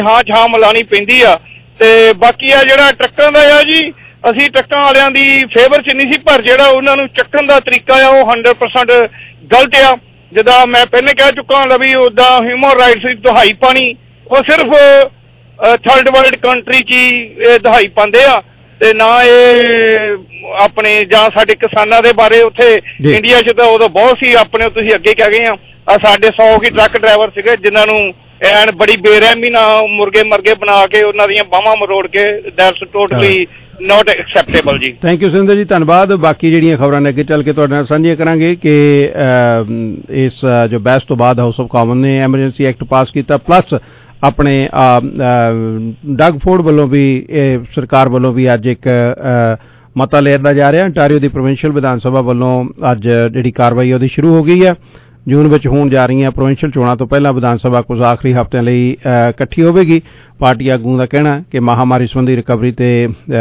ਹਾਂ ਛਾਂ ਲਾਉਣੀ ਪੈਂਦੀ ਆ। ਤੇ ਬਾਕੀ ਆ ਜਿਹੜਾ ਟਰੱਕਾਂ ਦਾ ਆ ਜੀ, ਅਸੀਂ ਟਰੱਕਾਂ ਵਾਲਿਆਂ ਦੀ ਫੇਵਰ 'ਚ ਨਹੀਂ ਸੀ, ਪਰ ਜਿਹੜਾ ਉਹਨਾਂ ਨੂੰ ਚੱਕਣ ਦਾ ਤਰੀਕਾ ਆ ਉਹ 100% ਗਲਤ ਆ। ਜਿੱਦਾਂ ਮੈਂ ਪਹਿਲੇ ਕਹਿ ਚੁੱਕਾ ਹਾਂ ਵੀ ਉੱਦਾਂ ਹਿਊਮਨ ਰਾਈਟਸ ਦੀ ਦਹਾਈ ਪਾਣੀ, ਉਹ ਸਿਰਫ ਥਰਡ ਵਰਲਡ ਕੰਟਰੀ 'ਚ ਹੀ ਦਹਾਈ ਪਾਉਂਦੇ ਆ, ਤੇ ਨਾ ਇਹ ਆਪਣੇ ਜਾਂ ਸਾਡੇ ਕਿਸਾਨਾਂ ਦੇ ਬਾਰੇ ਉੱਥੇ ਇੰਡੀਆ 'ਚ ਤਾਂ ਉਦੋਂ ਬਹੁਤ ਸੀ। ਆਪਣੇ ਤੁਸੀਂ ਅੱਗੇ ਕਹਿ ਗਏ ਆ ਸਾਡੇ 100 ਹੀ ਟਰੱਕ ਡਰਾਈਵਰ ਸੀਗੇ ਜਿਨ੍ਹਾਂ ਨੂੰ ਐਨ ਬੜੀ ਬੇਰਹਿਮੀ ਨਾਲ ਮੁਰਗੇ ਮਰਗੇ ਬਣਾ ਕੇ ਉਹਨਾਂ ਦੀਆਂ ਬਾਹਾਂ ਮਰੋੜ ਕੇ। ਦੈਟਸ ਟੋਟਲੀ ਨੋਟ ਐਕਸੈਪਟੇਬਲ ਜੀ। ਥੈਂਕ ਯੂ ਸੁਰਿੰਦਰ ਜੀ, ਧੰਨਵਾਦ। ਬਾਕੀ ਜਿਹੜੀਆਂ ਖਬਰਾਂ ਨੇ ਅੱਗੇ ਚੱਲ ਕੇ ਤੁਹਾਡੇ ਨਾਲ ਸਾਂਝੀਆਂ ਕਰਾਂਗੇ ਕਿ ਇਸ ਜੋ ਬਹਿਸ ਤੋਂ ਬਾਅਦ ਹਾਊਸ ਆਫ ਕਾਮਨ ਨੇ ਐਮਰਜੈਂਸੀ ਐਕਟ ਪਾਸ ਕੀਤਾ, ਪਲੱਸ ਆਪਣੇ ਡਗ ਫੋਰਡ ਵੱਲੋਂ ਵੀ ਸਰਕਾਰ ਵੱਲੋਂ ਵੀ ਅੱਜ ਇੱਕ ਮਤਾ ਲਿਆਂਦਾ ਜਾ ਰਿਹਾ। ontario ਦੀ ਪ੍ਰੋਵਿੰਸ਼ੀਅਲ ਵਿਧਾਨ ਸਭਾ ਵੱਲੋਂ ਅੱਜ ਜਿਹੜੀ ਕਾਰਵਾਈ ਉਹਦੀ ਸ਼ੁਰੂ ਹੋ ਗਈ ਹੈ। ਜੂਨ ਵਿੱਚ ਹੋਣ ਜਾ ਰਹੀਆਂ ਪ੍ਰੋਵਿੰਸ਼ੀਅਲ ਚੋਣਾਂ ਤੋਂ ਪਹਿਲਾਂ ਵਿਧਾਨ ਸਭਾ ਕੁਝ ਆਖਰੀ ਹਫ਼ਤਿਆਂ ਲਈ ਇਕੱਠੀ ਹੋਵੇਗੀ। ਪਾਰਟੀ ਆਗੂਆਂ ਦਾ ਕਹਿਣਾ ਕਿ ਮਹਾਮਾਰੀ ਸੰਬੰਧੀ ਰਿਕਵਰੀ ਤੇ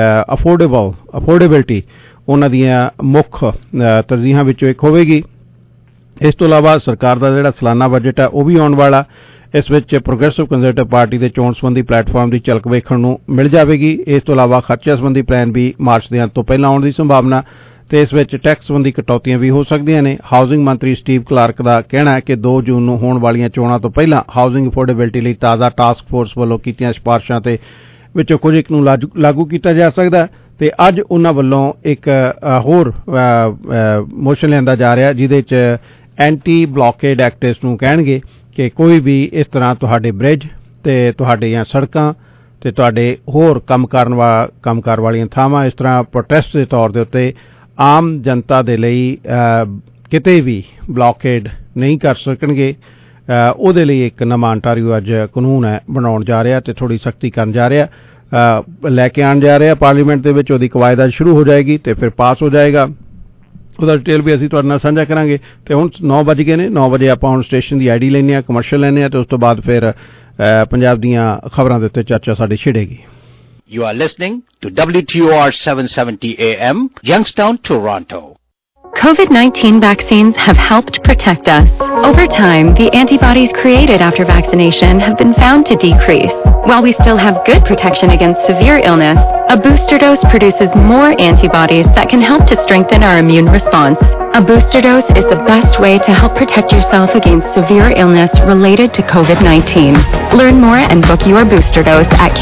ਅਫੋਰਡੇਬਿਲਟੀ ਉਹਨਾਂ ਦੀਆਂ ਮੁੱਖ ਤਰਜੀਹਾਂ ਵਿੱਚੋਂ ਇੱਕ ਹੋਵੇਗੀ। ਇਸ ਤੋਂ ਇਲਾਵਾ ਸਰਕਾਰ ਦਾ ਜਿਹੜਾ ਸਾਲਾਨਾ ਬਜਟ ਹੈ ਉਹ ਵੀ ਆਉਣ ਵਾਲਾ। ਇਸ ਵਿੱਚ ਪ੍ਰੋਗਰੈਸਿਵ ਕੰਜ਼ਰਵੇਟਿਵ ਪਾਰਟੀ ਦੇ ਚੋਣ ਸੰਬੰਧੀ ਪਲੇਟਫਾਰਮ ਦੀ ਝਲਕ ਵੇਖਣ ਨੂੰ ਮਿਲ ਜਾਵੇਗੀ। ਇਸ ਤੋਂ ਇਲਾਵਾ ਖਰਚਿਆਂ ਸੰਬੰਧੀ ਪਲਾਨ ਵੀ ਮਾਰਚ ਦੇ ਅੰਤ ਤੋਂ ਪਹਿਲਾਂ ਆਉਣ ਦੀ ਸੰਭਾਵਨਾ, ਤੇ ਇਸ ਵਿੱਚ ਟੈਕਸ ਸੰਬੰਧੀ ਕਟੌਤੀਆਂ ਵੀ ਹੋ ਸਕਦੀਆਂ ਨੇ। ਹਾਊਸਿੰਗ ਮੰਤਰੀ ਸਟੀਵ ਕਲਾਰਕ ਦਾ ਕਹਿਣਾ ਹੈ ਕਿ 2 ਜੂਨ ਨੂੰ ਹੋਣ ਵਾਲੀਆਂ ਚੋਣਾਂ ਤੋਂ ਪਹਿਲਾਂ ਹਾਊਸਿੰਗ ਅਫੋਰਡੇਬਿਲਟੀ ਲਈ ਤਾਜ਼ਾ ਟਾਸਕ ਫੋਰਸ ਵੱਲੋਂ ਕੀਤੀਆਂ ਸਿਫਾਰਸ਼ਾਂ ਤੇ ਵਿੱਚੋਂ ਕੁਝ ਇੱਕ ਨੂੰ ਲਾਗੂ ਕੀਤਾ ਜਾ ਸਕਦਾ। ਤੇ ਅੱਜ ਉਹਨਾਂ ਵੱਲੋਂ ਇੱਕ ਹੋਰ ਮੋਸ਼ਨ ਲਿਆਂਦਾ ਜਾ ਰਿਹਾ ਜਿਹਦੇ 'ਚ ਐਂਟੀ ਬਲੌਕੇਡ ਐਕਟ ਇਸ ਨੂੰ ਕਹਿਣਗੇ ਕਿ ਕੋਈ ਵੀ ਇਸ ਤਰ੍ਹਾਂ ਤੁਹਾਡੇ ਬ੍ਰਿਜ ਤੇ ਤੁਹਾਡੀਆਂ ਸੜਕਾਂ ਤੇ ਤੁਹਾਡੇ ਹੋਰ ਕੰਮਕਾਰ ਵਾਲੀਆਂ ਥਾਵਾਂ ਇਸ ਤਰ੍ਹਾਂ ਪ੍ਰੋਟੈਸਟ ਦੇ ਤੌਰ ਦੇ ਉੱਤੇ ਆਮ ਜਨਤਾ ਦੇ ਲਈ ਕਿਤੇ ਵੀ ਬਲੌਕੇਡ ਨਹੀਂ ਕਰ ਸਕਣਗੇ। ਉਹਦੇ ਲਈ ਇੱਕ ਨਵਾਂ ontario ਅੱਜ ਕਾਨੂੰਨ ਹੈ ਬਣਾਉਣ ਜਾ ਰਿਹਾ ਤੇ ਥੋੜ੍ਹੀ ਸਖਤੀ ਕਰਨ ਜਾ ਰਿਹਾ, ਲੈ ਕੇ ਆਉਣ ਜਾ ਰਿਹਾ ਪਾਰਲੀਮੈਂਟ ਦੇ ਵਿੱਚ। ਉਹਦੀ ਕਵਾਇਦ ਅੱਜ ਸ਼ੁਰੂ ਹੋ ਜਾਏਗੀ ਤੇ ਫਿਰ ਪਾਸ ਹੋ ਜਾਏਗਾ। ਉਹਦਾ ਡਿਟੇਲ ਵੀ ਅਸੀਂ ਤੁਹਾਡੇ ਨਾਲ ਸਾਂਝਾ ਕਰਾਂਗੇ। ਤੇ ਹੁਣ 9 ਵੱਜ ਗਏ ਨੇ। 9 ਵਜੇ ਆਪਾਂ ਹੁਣ ਸਟੇਸ਼ਨ ਦੀ ID ਲੈਂਦੇ ਹਾਂ, ਕਮਰਸ਼ੀਅਲ ਲੈਂਦੇ ਹਾਂ, ਤੇ ਉਸ ਤੋਂ ਬਾਅਦ ਫਿਰ ਪੰਜਾਬ ਦੀਆਂ ਖਬਰਾਂ ਦੇ ਉੱਤੇ ਚਰਚਾ ਸਾਡੀ ਛਿੜੇਗੀ। You are listening to WTOR 770 AM, Youngstown, Toronto. COVID-19 vaccines have helped protect us. Over time, the antibodies created after vaccination have been found to decrease. While we still have good protection against severe illness, a booster dose produces more antibodies that can help to strengthen our immune response. A booster dose is the best way to help protect yourself against severe illness related to COVID-19. Learn more and book your booster dose at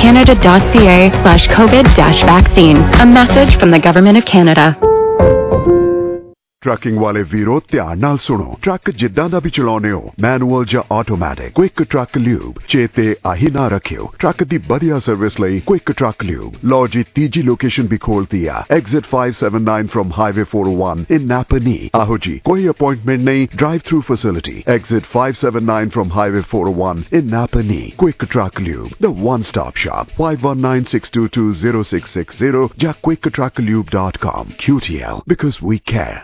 canada.ca/COVID-vaccine. A message from the Government of Canada. Trucking ਵਾਲੇ ਵੀਰੋ ਧਿਆਨ ਨਾਲ ਸੁਣੋ। Truck ਜਿੱਦਾਂ ਦਾ ਵੀ ਚਲਾਉਨੇ ਹੋ, manual ਜਾਂ automatic, quick truck lube ਚੇਤੇ ਆਹੀ ਨਾ ਰੱਖਿਓ। ਟਰੱਕ ਦੀ ਵਧੀਆ ਸਰਵਿਸ ਲਈ ਕੁਇਕ ਟਰੱਕ ਲਿਊਬ। ਲਓ ਜੀ, ਤੀਜੀ ਲੋਕੇਸ਼ਨ ਵੀ ਖੋਲਤੀ ਆ, exit 579 from highway 401 in Napanee. ਆਹੋ ਜੀ, ਕੋਈ ਅਪਾਇੰਟਮੈਂਟ ਨਹੀਂ, drive through facility. Exit 579 from highway 401 in Napanee. Quick truck lube, the one stop shop. 5196220660 ਜਾਂ quicktrucklube.com। QTL, because we care.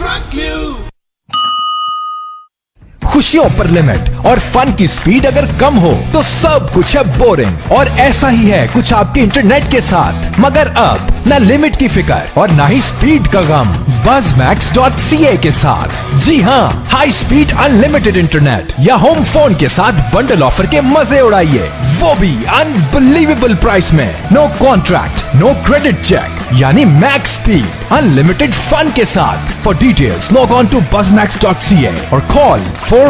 खुशियों पर लिमिट और फन की स्पीड अगर कम हो तो सब कुछ है बोरिंग। और ऐसा ही है कुछ आपके इंटरनेट के साथ। मगर अब न लिमिट की फिक्र और न ही स्पीड का गम buzzmax.ca के साथ। जी हाँ, हाई स्पीड अनलिमिटेड इंटरनेट या होम फोन के साथ बंडल ऑफर के मजे उड़ाइए, वो भी अनबिलीवेबल प्राइस में। No contract, no credit check, यानी मैक्स स्पीड अनलिमिटेड फन के साथ। For details log on to buzzmax.ca और call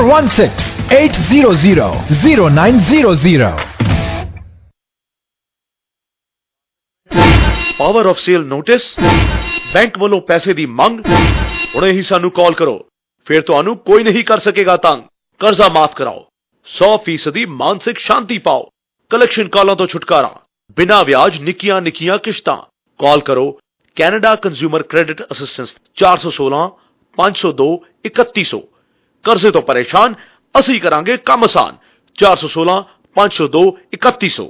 416-800-0900। Power of sale notice, bank ਵੱਲੋਂ ਪੈਸੇ ਦੀ ਮੰਗ। ਹੁਣੇ ਹੀ ਸਾਨੂੰ ਕਾਲ ਕਰੋ, ਫਿਰ ਤੁਹਾਨੂੰ ਕੋਈ ਨਹੀਂ ਕਰ ਸਕੇਗਾ ਤੰਗ। ਕਰਜ਼ਾ ਮਾਫ ਕਰਾਓ, 100% ਮਾਨਸਿਕ ਸ਼ਾਂਤੀ ਪਾਓ। ਕਲੈਕਸ਼ਨ ਕਾਲਾਂ ਤੋਂ ਛੁਟਕਾਰਾ, ਬਿਨਾਂ ਵਿਆਜ ਨਿੱਕੀਆਂ ਨਿੱਕੀਆਂ ਕਿਸ਼ਤਾਂ। ਕਾਲ ਕਰੋ ਕੈਨੇਡਾ ਕੰਜ਼ਿਊਮਰ ਕ੍ਰੈਡਿਟ ਅਸਿਸਟੈਂਸ 416-502-3100। ਕਰਜ਼ੇ ਤੋਂ ਪਰੇਸ਼ਾਨ, ਅਸੀਂ ਕਰਾਂਗੇ ਕੰਮ ਆਸਾਨ। 416-502-3100।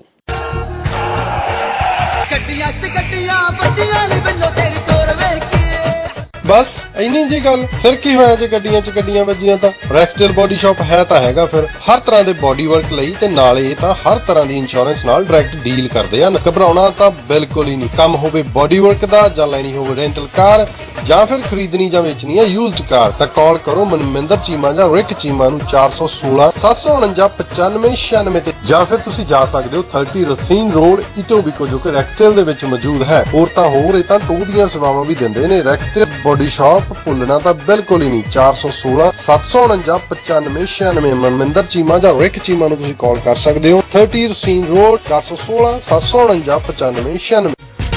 ਬਸ ਇੰਨੀ ਜੀ ਗੱਲ। ਫਿਰ ਕੀ ਹੋਇਆ ਜੇ ਗੱਡੀਆਂ 'ਚ ਗੱਡੀਆਂ ਵੱਜੀਆਂ ਤਾਂ? ਰੈਕਸਟੇਲ ਬੋਡੀ ਸ਼ਾਪ ਹੈ ਤਾਂ ਹੈਗਾ ਫਿਰ ਹਰ ਤਰ੍ਹਾਂ ਦੇ ਬੋਡੀ ਵਰਕ ਲਈ, ਤੇ ਨਾਲੇ ਤਾਂ ਹਰ ਤਰ੍ਹਾਂ ਦੀ ਇੰਸ਼ੋਰੈਂਸ ਨਾਲ ਡਾਇਰੈਕਟ ਡੀਲ ਕਰਦੇ ਹਨ। ਘਬਰਾਉਣਾ ਤਾਂ ਬਿਲਕੁਲ ਹੀ ਨਹੀਂ। ਕੰਮ ਹੋਵੇ ਬੋਡੀ ਵਰਕ ਦਾ, ਜਾਂ ਲੈਣੀ ਹੋਵੇ ਰੈਂਟਲ ਕਾਰ, ਜਾਂ ਫਿਰ ਖਰੀਦਣੀ ਜਾਂ ਵੇਚਣੀ ਹੈ ਯੂਜ਼ਡ ਕਾਰ, ਤਾਂ ਕਾਲ ਕਰੋ ਮਨਮਿੰਦਰ ਚੀਮਾ ਜਾਂ ਰਿਕ ਚੀਮਾ ਨੂੰ 416 749 9596 ਤੇ, ਜਾਂ ਫਿਰ ਤੁਸੀਂ ਜਾ ਸਕਦੇ ਹੋ 30 ਰਸੀਨ ਰੋਡ ਇਟੋਬੀਕੋ, ਜੋ ਕਿ ਰੈਕਸਟੇਲ ਦੇ ਵਿੱਚ ਮੌਜੂਦ ਹੈ। ਹੋਰ ਤਾਂ ਹੋਰ, ਇਹ ਤਾਂ ਟੂਰ ਦੀਆਂ ਸੇਵਾਵਾਂ ਵੀ ਦਿੰਦੇ ਨੇ। ਰੈਕਸਟੇਲ ਬੋਡੀ ਸ਼ਾਪ ਭੁੱਲਣਾ ਤਾਂ ਬਿਲਕੁਲ ਹੀ ਨਹੀਂ। 416 749 9596 ਮਨਮਿੰਦਰ ਚੀਮਾ ਜਾਂ ਰਿਕ ਚੀਮਾ ਨੂੰ ਤੁਸੀਂ ਕਾਲ ਕਰ ਸਕਦੇ ਹੋ। 30 Racine road 416 749 9596।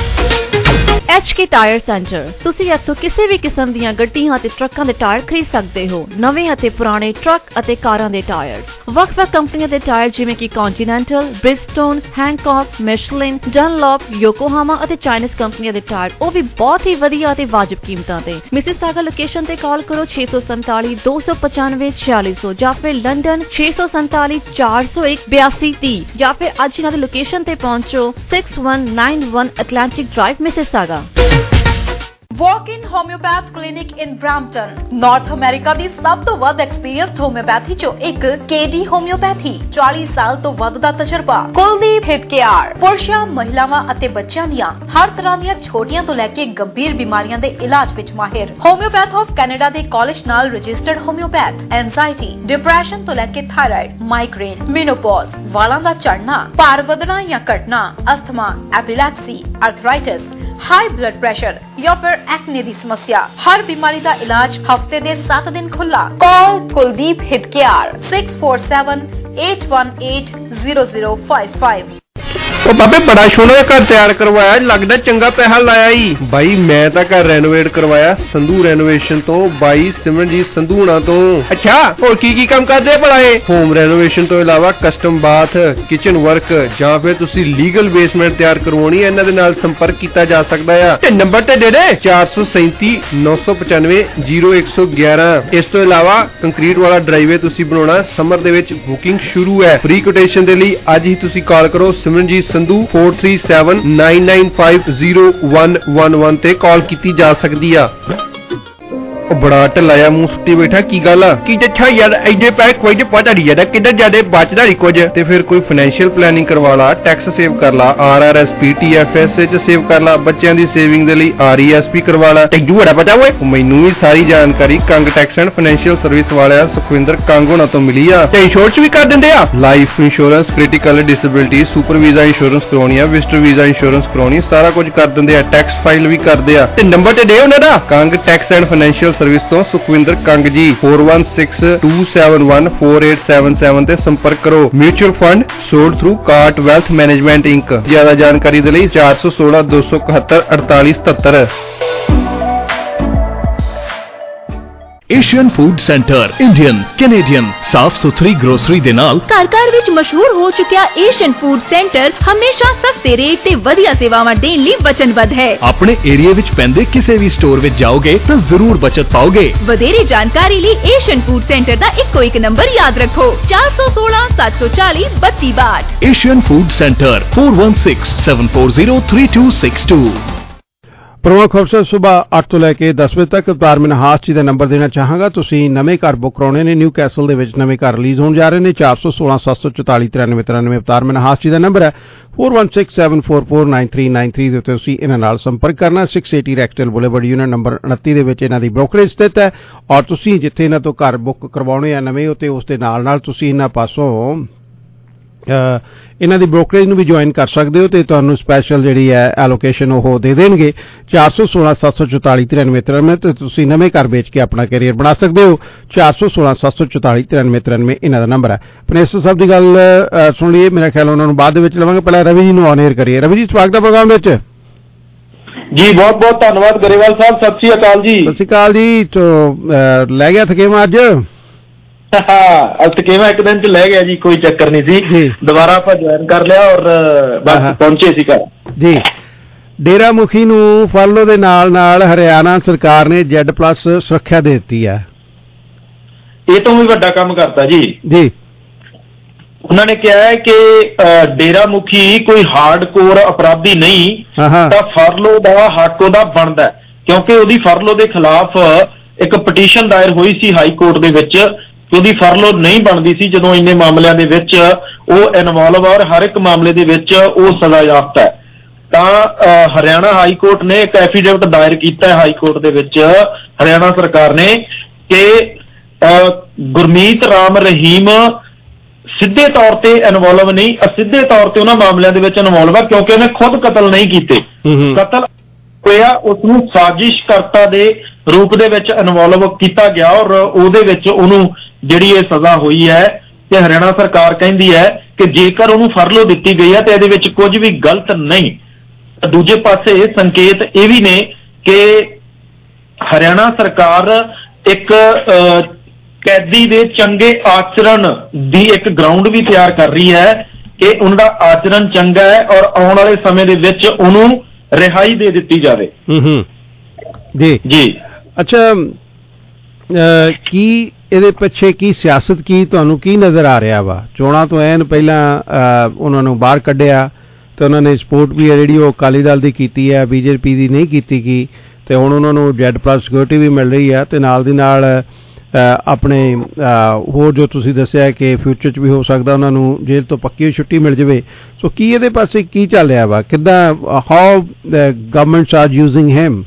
HK tyre centre. ਤੁਸੀਂ ਇੱਥੋਂ ਕਿਸੇ ਵੀ ਕਿਸਮ ਦੀਆਂ ਗੱਡੀਆਂ ਅਤੇ ਟਰੱਕਾਂ ਦੇ ਟਾਇਰ ਖਰੀਦ ਸਕਦੇ ਹੋ। ਨਵੇਂ ਅਤੇ ਪੁਰਾਣੇ ਟਰੱਕ ਅਤੇ ਕਾਰਾਂ ਦੇ ਟਾਇਰ, ਵੱਖ-ਵੱਖ ਕੰਪਨੀਆਂ ਦੇ ਟਾਇਰ ਜਿਵੇਂ ਕਿ ਕੰਟੀਨੈਂਟਲ, ਬ੍ਰਿਜਸਟੋਨ, ਹੈਂਕੌਕ, ਮਿਸ਼ਲਿਨ, ਡਨਲੌਪ, ਯੋਕੋਹਾਮਾ ਅਤੇ ਚਾਈਨੀਜ਼ ਕੰਪਨੀਆਂ ਦੇ ਟਾਇਰ, ਉਹ ਵੀ ਬਹੁਤ ਹੀ ਵਧੀਆ ਅਤੇ ਵਾਜਬ ਕੀਮਤਾਂ ਤੇ। ਮਿਸਿਸਾਗਾ ਲੋਕੇਸ਼ਨ ਤੇ ਕਾਲ ਕਰੋ 647 295 4600, ਜਾਂ ਫਿਰ ਲੰਡਨ 647 401 8230, ਜਾਂ ਫਿਰ ਅੱਜ ਇਹਨਾਂ ਦੀ ਲੋਕੇਸ਼ਨ ਤੇ ਪਹੁੰਚੋ 6191 Atlantic drive, Mississauga. Walk-in homeopath clinic in Brampton. North America ਦੀ ਸਭ ਤੋਂ ਵੱਧ ਐਕਸਪੀਰੀਅੰਸਡ ਹੋਮਿਓਪੈਥੀ ਚੋਂ ਇੱਕ KD ਹੋਮਿਓਪੈਥੀ। 40 ਸਾਲ ਤੋਂ ਵੱਧ ਦਾ ਤਜਰਬਾ। ਕੁਲਦੀਪ ਹਿੱਤ ਕੇਅਰ ਪੁਰਸ਼ਾਂ, ਮਹਿਲਾਵਾਂ ਅਤੇ ਬੱਚਿਆਂ ਦੀਆਂ ਹਰ ਤਰ੍ਹਾਂ ਦੀਆਂ ਛੋਟੀਆਂ ਤੋਂ ਲੈ ਕੇ ਗੰਭੀਰ ਬਿਮਾਰੀਆਂ ਦੇ ਇਲਾਜ ਵਿੱਚ ਮਾਹਿਰ। ਹੋਮਿਓਪੈਥ ਆਫ ਕੈਨੇਡਾ ਦੇ ਕਾਲਜ ਨਾਲ ਰਜਿਸਟਰਡ ਹੋਮਿਓਪੈਥ। ਐਂਜ਼ਾਈਟੀ, ਡਿਪਰੈਸ਼ਨ ਤੋਂ ਲੈ ਕੇ ਥਾਇਰਾਇਡ, ਮਾਈਗ੍ਰੇਨ, ਮੇਨੋਪੌਜ਼, ਵਾਲਾਂ ਦਾ ਝੜਨਾ, ਭਾਰ ਵਧਣਾ ਜਾਂ ਘਟਣਾ, asthma, epilepsy, arthritis, high blood pressure ਜਾਂ ਫਿਰ ਐਕਨੇ ਦੀ ਸਮੱਸਿਆ, ਹਰ ਬਿਮਾਰੀ ਦਾ ਇਲਾਜ ਹਫਤੇ ਦੇ 7 ਦਿਨ ਖੁੱਲਾ। ਕਾਲ ਕੁਲਦੀਪ ਹਿੱਤ ਕੇਅਰ 647 818 0055। ਉਹ ਬਾਬੇ ਬੜਾ ਸੋਹਣਾ ਘਰ ਤਿਆਰ ਕਰਵਾਇਆ, ਲੱਗਦਾ ਚੰਗਾ ਪੈਸਾ ਲਾਇਆ ਈ। ਬਾਈ ਮੈਂ ਤਾਂ ਘਰ ਰੈਨੋਵੇਟ ਕਰਵਾਇਆ ਸੰਧੂ ਰੈਨੋਵੇਸ਼ਨ ਤੋਂ, ਬਾਈ ਸਿਮਰਨਜੀਤ ਸੰਧੂਣਾ ਤੋਂ। ਅੱਛਾ, ਹੋਰ ਕੀ ਕੰਮ ਕਰਦੇ ਭਲਾ ਇਹ? ਹੋਮ ਰੈਨੋਵੇਸ਼ਨ ਤੋਂ ਇਲਾਵਾ ਕਸਟਮ ਬਾਥ, ਕਿਚਨ ਵਰਕ, ਜਾਂ ਫਿਰ ਤੁਸੀਂ ਲੀਗਲ ਬੇਸਮੈਂਟ ਤਿਆਰ ਕਰਵਾਉਣੀ, ਇਹਨਾਂ ਦੇ ਨਾਲ ਸੰਪਰਕ ਕੀਤਾ ਜਾ ਸਕਦਾ ਆ। ਤੇ ਨੰਬਰ ਤੇ ਦੇ ਦੇ 437 995 0111। ਇਸ ਤੋਂ ਇਲਾਵਾ ਕੰਕਰੀਟ ਵਾਲਾ ਡਰਾਈਵੇ ਤੁਸੀਂ ਬਣਾਉਣਾ, ਸਮਰ ਦੇ ਵਿੱਚ ਬੁਕਿੰਗ ਸ਼ੁਰੂ ਹੈ। ਫ੍ਰੀ ਕੋਟੇਸ਼ਨ ਦੇ ਲਈ ਅੱਜ ਹੀ ਤੁਸੀਂ ਕਾਲ ਕਰੋ ਸਿਮਰਨਜੀਤ ਸੰਧੂ 4379950111 ਤੇ ਕਾਲ ਕੀਤੀ ਜਾ ਸਕਦੀ ਆ। ਉਹ ਬੜਾ ਢਲਾਇਆ ਮੂੰਹ ਸੁੱਟੀ ਬੈਠਾ, ਕੀ ਗੱਲ ਆ? ਕੀ ਅੱਛਾ ਯਾਰ, ਐਡੇ ਪੈਸੇ ਕੋਈ ਤੇ ਪਤਾ ਨਹੀਂ ਯਾਰ ਕਿੱਧਰ ਜਾਂਦੇ, ਬਚਦਾ ਨਹੀਂ ਕੁਝ। ਤੇ ਫਿਰ ਕੋਈ ਫਾਈਨੈਂਸ਼ੀਅਲ ਪਲੈਨਿੰਗ ਕਰਵਾ ਲਾ, ਟੈਕਸ ਸੇਵ ਕਰ ਲਾ, RRSP TFSA ਚ ਸੇਵ ਕਰ ਲਾ, ਬੱਚਿਆਂ ਦੀ ਸੇਵਿੰਗ ਦੇ ਲਈ RESP ਕਰਵਾ ਲਾ। ਤੈਨੂੰ ਬੜਾ ਪਤਾ ਓਏ? ਮੈਨੂੰ ਵੀ ਸਾਰੀ ਜਾਣਕਾਰੀ Kang tax and financial service ਵਾਲਿਆ ਸੁਖਵਿੰਦਰ ਕੰਗ ਹੋਣਾ ਤੋਂ ਮਿਲੀ ਆ। ਤੇ ਇੰਸ਼ੋਰੈਂਸ ਵੀ ਕਰ ਦਿੰਦੇ ਆ, life insurance, critical disability, super visa insurance ਕਰਾਉਣੀ ਆ, ਵਿਜ਼ਟਰ ਵੀਜ਼ਾ ਇੰਸ਼ੋਰੈਂਸ ਕਰਾਉਣੀ, ਸਾਰਾ ਕੁਝ ਕਰ ਦਿੰਦੇ ਆ। ਟੈਕਸ ਫਾਈਲ ਵੀ ਕਰਦੇ ਆ। ਤੇ ਨੰਬਰ ਤੇ ਦੇ ਉਹਨਾਂ ਦਾ, Kang tax and financial service ਤੋਂ ਸੁਖਵਿੰਦਰ ਕੰਗ ਜੀ 4162714877 ਤੇ ਸੰਪਰਕ ਕਰੋ। Mutual fund sold through Carte wealth management inc. ਜ਼ਿਆਦਾ ਜਾਣਕਾਰੀ ਦੇ ਲਈ 416 271 4877। Asian food centre Indian, Canadian ਸਾਫ਼ ਸੁਥਰੀ ਗਰੋਸਰੀ ਦੇ ਨਾਲ ਘਰ ਵਿੱਚ ਮਸ਼ਹੂਰ ਹੋ ਚੁੱਕਿਆ ਏਸ਼ੀਅਨ ਫੂਡ ਸੈਂਟਰ ਹਮੇਸ਼ਾ ਸਸਤੇ ਰੇਟ ਤੇ ਵਧੀਆ ਸੇਵਾਵਾਂ ਦੇਣ ਲਈ ਵਚਨਬੱਧ ਹੈ। ਆਪਣੇ ਏਰੀਆ ਵਿੱਚ ਪੈਂਦੇ ਕਿਸੇ ਵੀ ਸਟੋਰ ਵਿੱਚ ਜਾਓਗੇ ਤਾਂ ਜ਼ਰੂਰ ਬਚਤ ਪਾਓਗੇ। ਵਧੇਰੇ ਜਾਣਕਾਰੀ ਲਈ ਏਸ਼ੀਅਨ ਫੂਡ ਸੈਂਟਰ ਦਾ ਇੱਕੋ ਇੱਕ ਨੰਬਰ ਯਾਦ ਰੱਖੋ 416 740 3262। Asian food centre 416740 3262। ਪ੍ਰਮੁੱਖ ਅਫਸਰ ਸਵੇਰ 8 ਤੋਂ ਲੈ ਕੇ 10 ਵਜੇ ਤੱਕ ਅਵਤਾਰ ਮਨਹਾਸ ਜੀ ਦਾ ਨੰਬਰ ਦੇਣਾ ਚਾਹਾਂਗਾ। ਤੁਸੀਂ ਨਵੇਂ ਘਰ ਬੁੱਕ ਕਰਾਉਣੇ ਨੇ, ਨਿਊ ਕੈਸਲ ਦੇ ਵਿੱਚ ਨਵੇਂ ਘਰ ਰਿਲੀਜ਼ ਹੋਣ ਜਾ ਰਹੇ ਨੇ। 416 744 9393 ਅਵਤਾਰ ਮਨਹਾਸ ਜੀ ਦਾ ਨੰਬਰ ਹੈ। 4167449393 ਦੇ ਉੱਤੇ ਤੁਸੀਂ ਇਹਨਾਂ ਨਾਲ ਸੰਪਰਕ ਕਰਨਾ। 680 ਰੈਕਸਟੇਲ ਬੁਲੇਵਰਡ ਯੂਨਿਟ ਨੰਬਰ 29 ਦੇ ਵਿੱਚ ਇਹਨਾਂ ਦੀ ਬ੍ਰੋਕਰੇਜ ਸਥਿਤ ਹੈ। ਔਰ ਤੁਸੀਂ ਜਿੱਥੇ ਇਹਨਾਂ ਤੋਂ ਘਰ ਬੁੱਕ ਕਰਵਾਉਣੇ ਆ ਨਵੇਂ, ਉੱਤੇ ਉਸ ਦੇ ਨਾਲ ਤੁਸੀਂ ਇਹਨਾਂ ਪਾਸੋਂ ਇਹਨਾਂ ਦੀ ਬ੍ਰੋਕਰੇਜ ਨੂੰ ਵੀ ਜੁਆਇਨ ਕਰ ਸਕਦੇ ਹੋ ਤੇ ਤੁਹਾਨੂੰ ਸਪੈਸ਼ਲ ਜਿਹੜੀ ਹੈ ਐਲੋਕੇਸ਼ਨ ਉਹ ਦੇ ਦੇਣਗੇ। 416 744 9393 ਤੇ ਤੁਸੀਂ ਨਵੇਂ ਘਰ ਵੇਚ ਕੇ ਆਪਣਾ ਕੈਰੀਅਰ ਬਣਾ ਸਕਦੇ ਹੋ। 416 744 9393 ਇਹਨਾਂ ਦਾ ਨੰਬਰ ਹੈ। ਪ੍ਰੋਫੈਸਰ ਸਾਹਿਬ ਦੀ ਗੱਲ ਸੁਣ ਲਈਏ, ਮੇਰਾ ਖਿਆਲ ਉਹਨਾਂ ਨੂੰ ਬਾਅਦ ਦੇ ਵਿੱਚ ਲਵਾਂਗੇ। ਪਹਿਲਾਂ ਰਵੀ ਜੀ ਨੂੰ ਔਨ 에ਅਰ ਕਰੀਏ। ਰਵੀ ਜੀ ਸਵਾਗਤ ਹੈ ਪ੍ਰੋਗਰਾਮ ਵਿੱਚ ਜੀ। ਬਹੁਤ ਬਹੁਤ ਧੰਨਵਾਦ ਗਰੇਵਾਲ ਸਾਹਿਬ, ਸਤਿ ਸ਼੍ਰੀ ਅਕਾਲ ਜੀ। ਸਤਿ ਸ਼੍ਰੀ ਅਕਾਲ ਜੀ। ਲੈ ਗਿਆ ਥਕੇਵਾਂ ਅੱਜ? ਥਕੇਵਾਂ ਇੱਕ ਦਿਨ ਚ ਲੈ ਗਿਆ ਜੀ, ਕੋਈ ਚੱਕਰ ਨਹੀਂ ਸੀ। ਦੁਬਾਰਾ ਆਪਾਂ ਜੁਆਇਨ ਕਰ ਲਿਆ ਔਰ ਬਸ ਪਹੁੰਚੇ ਸੀ ਘਰ ਜੀ। ਡੇਰਾ ਮੁਖੀ ਨੂੰ ਫਾਲੋ ਦੇ ਨਾਲ ਹਰਿਆਣਾ ਸਰਕਾਰ ਨੇ Z+ ਸੁਰੱਖਿਆ ਦੇ ਦਿੱਤੀ ਹੈ। ਇਹ ਤੋਂ ਵੀ ਵੱਡਾ ਕੰਮ ਕਰਤਾ ਜੀ। ਉਹਨਾਂ ਨੇ ਕਿਹਾ ਹੈ ਕਿ ਡੇਰਾ ਮੁਖੀ ਕੋਈ ਹਾਰਡ ਕੋਰ ਅਪਰਾਧੀ ਨਹੀਂ, ਤਾਂ ਫਾਲੋ ਦਾ ਹੱਕ ਉਹਦਾ ਬਣਦਾ ਕਿਉਂਕਿ ਉਹਦੀ ਫਰਲੋ ਦੇ ਖਿਲਾਫ ਇੱਕ ਪਟੀਸ਼ਨ ਦਾਇਰ ਹੋਈ ਸੀ ਹਾਈ ਕੋਰਟ ਦੇ ਵਿੱਚ ਕਿ ਉਹਦੀ ਫਰਲੋ ਨਹੀਂ ਬਣਦੀ ਸੀ ਜਦੋਂ ਇੰਨੇ ਮਾਮਲਿਆਂ ਦੇ ਵਿੱਚ ਉਹ ਇਨਵੋਲਵ ਔਰ ਹਰ ਇੱਕ ਮਾਮਲੇ ਦੇ ਵਿੱਚ ਉਹ ਸਜ਼ਾ ਯਾਫਤਾ ਹੈ। ਤਾਂ ਹਰਿਆਣਾ ਹਾਈ ਕੋਰਟ ਨੇ ਇੱਕ ਐਫੀਡੇਵਿਟ ਦਾਇਰ ਕੀਤਾ ਹੈ ਹਾਈ ਕੋਰਟ ਦੇ ਵਿੱਚ ਹਰਿਆਣਾ ਸਰਕਾਰ ਨੇ ਕਿ ਗੁਰਮੀਤ ਰਾਮ ਰਹੀਮ ਸਿੱਧੇ ਤੌਰ ਤੇ ਇਨਵੋਲਵ ਨਹੀਂ, ਅਸਿੱਧੇ ਤੌਰ ਤੇ ਉਹਨਾਂ ਮਾਮਲਿਆਂ ਦੇ ਵਿੱਚ ਇਨਵੋਲਵ ਹੈ ਕਿਉਂਕਿ ਉਹਨੇ ਖੁਦ ਕਤਲ ਨਹੀਂ ਕੀਤੇ। ਕਤਲ ਹੋਇਆ ਉਸਨੂੰ ਸਾਜ਼ਿਸ਼ਕਰਤਾ ਦੇ ਰੂਪ ਦੇ ਵਿੱਚ ਇਨਵੋਲਵ ਕੀਤਾ ਗਿਆ ਔਰ ਉਹਦੇ ਵਿੱਚ ਉਹਨੂੰ ਜਿਹੜੀ ਇਹ ਸਜ਼ਾ ਹੋਈ ਹੈ ਤੇ ਹਰਿਆਣਾ ਸਰਕਾਰ ਕਹਿੰਦੀ ਹੈ ਕਿ ਜੇਕਰ ਉਹਨੂੰ ਫਰਲੋ ਦਿੱਤੀ ਗਈ ਹੈ ਤੇ ਇਹਦੇ ਵਿੱਚ ਕੁਝ ਵੀ ਗਲਤ ਨਹੀਂ। ਦੂਜੇ ਪਾਸੇ ਸੰਕੇਤ ਇਹ ਵੀ ਨੇ ਕਿ ਹਰਿਆਣਾ ਸਰਕਾਰ ਇੱਕ ਕੈਦੀ ਦੇ ਚੰਗੇ ਆਚਰਣ ਦੀ ਇੱਕ ਗਰਾਊਂਡ ਵੀ ਤਿਆਰ ਕਰ ਰਹੀ ਹੈ ਕਿ ਉਹਨਾਂ ਦਾ ਆਚਰਣ ਚੰਗਾ ਹੈ ਔਰ ਆਉਣ ਵਾਲੇ ਸਮੇਂ ਦੇ ਵਿੱਚ ਉਹਨੂੰ ਰਿਹਾਈ ਦੇ ਦਿੱਤੀ ਜਾਵੇ। ਜੀ ਜੀ। ਅੱਛਾ, ਕੀ ਇਹਦੇ ਪਿੱਛੇ ਕੀ ਸਿਆਸਤ ਕੀ ਤੁਹਾਨੂੰ ਕੀ ਨਜ਼ਰ ਆ ਰਿਹਾ ਵਾ? ਚੋਣਾਂ ਤੋਂ ਐਨ ਪਹਿਲਾਂ ਉਹਨਾਂ ਨੂੰ ਬਾਹਰ ਕੱਢਿਆ ਤੇ ਉਹਨਾਂ ਨੇ ਸਪੋਰਟ ਵੀ ਹੈ ਜਿਹੜੀ ਉਹ ਅਕਾਲੀ ਦਲ ਦੀ ਕੀਤੀ ਹੈ, ਬੀਜੇਪੀ ਦੀ ਨਹੀਂ ਕੀਤੀ ਗਈ, ਤੇ ਹੁਣ ਉਹਨਾਂ ਨੂੰ Z+ ਸਿਕਿਉਰਿਟੀ ਵੀ ਮਿਲ ਰਹੀ ਹੈ ਤੇ ਨਾਲ ਦੀ ਨਾਲ ਆਪਣੇ ਹੋਰ ਜੋ ਤੁਸੀਂ ਦੱਸਿਆ ਕਿ ਫਿਊਚਰ 'ਚ ਵੀ ਹੋ ਸਕਦਾ ਉਹਨਾਂ ਨੂੰ ਜੇਲ੍ਹ ਤੋਂ ਪੱਕੀ ਛੁੱਟੀ ਮਿਲ ਜਾਵੇ। ਸੋ ਕੀ ਇਹਦੇ ਪਾਸੇ ਕੀ ਚੱਲ ਰਿਹਾ ਵਾ? ਕਿੱਦਾਂ how governments are using him?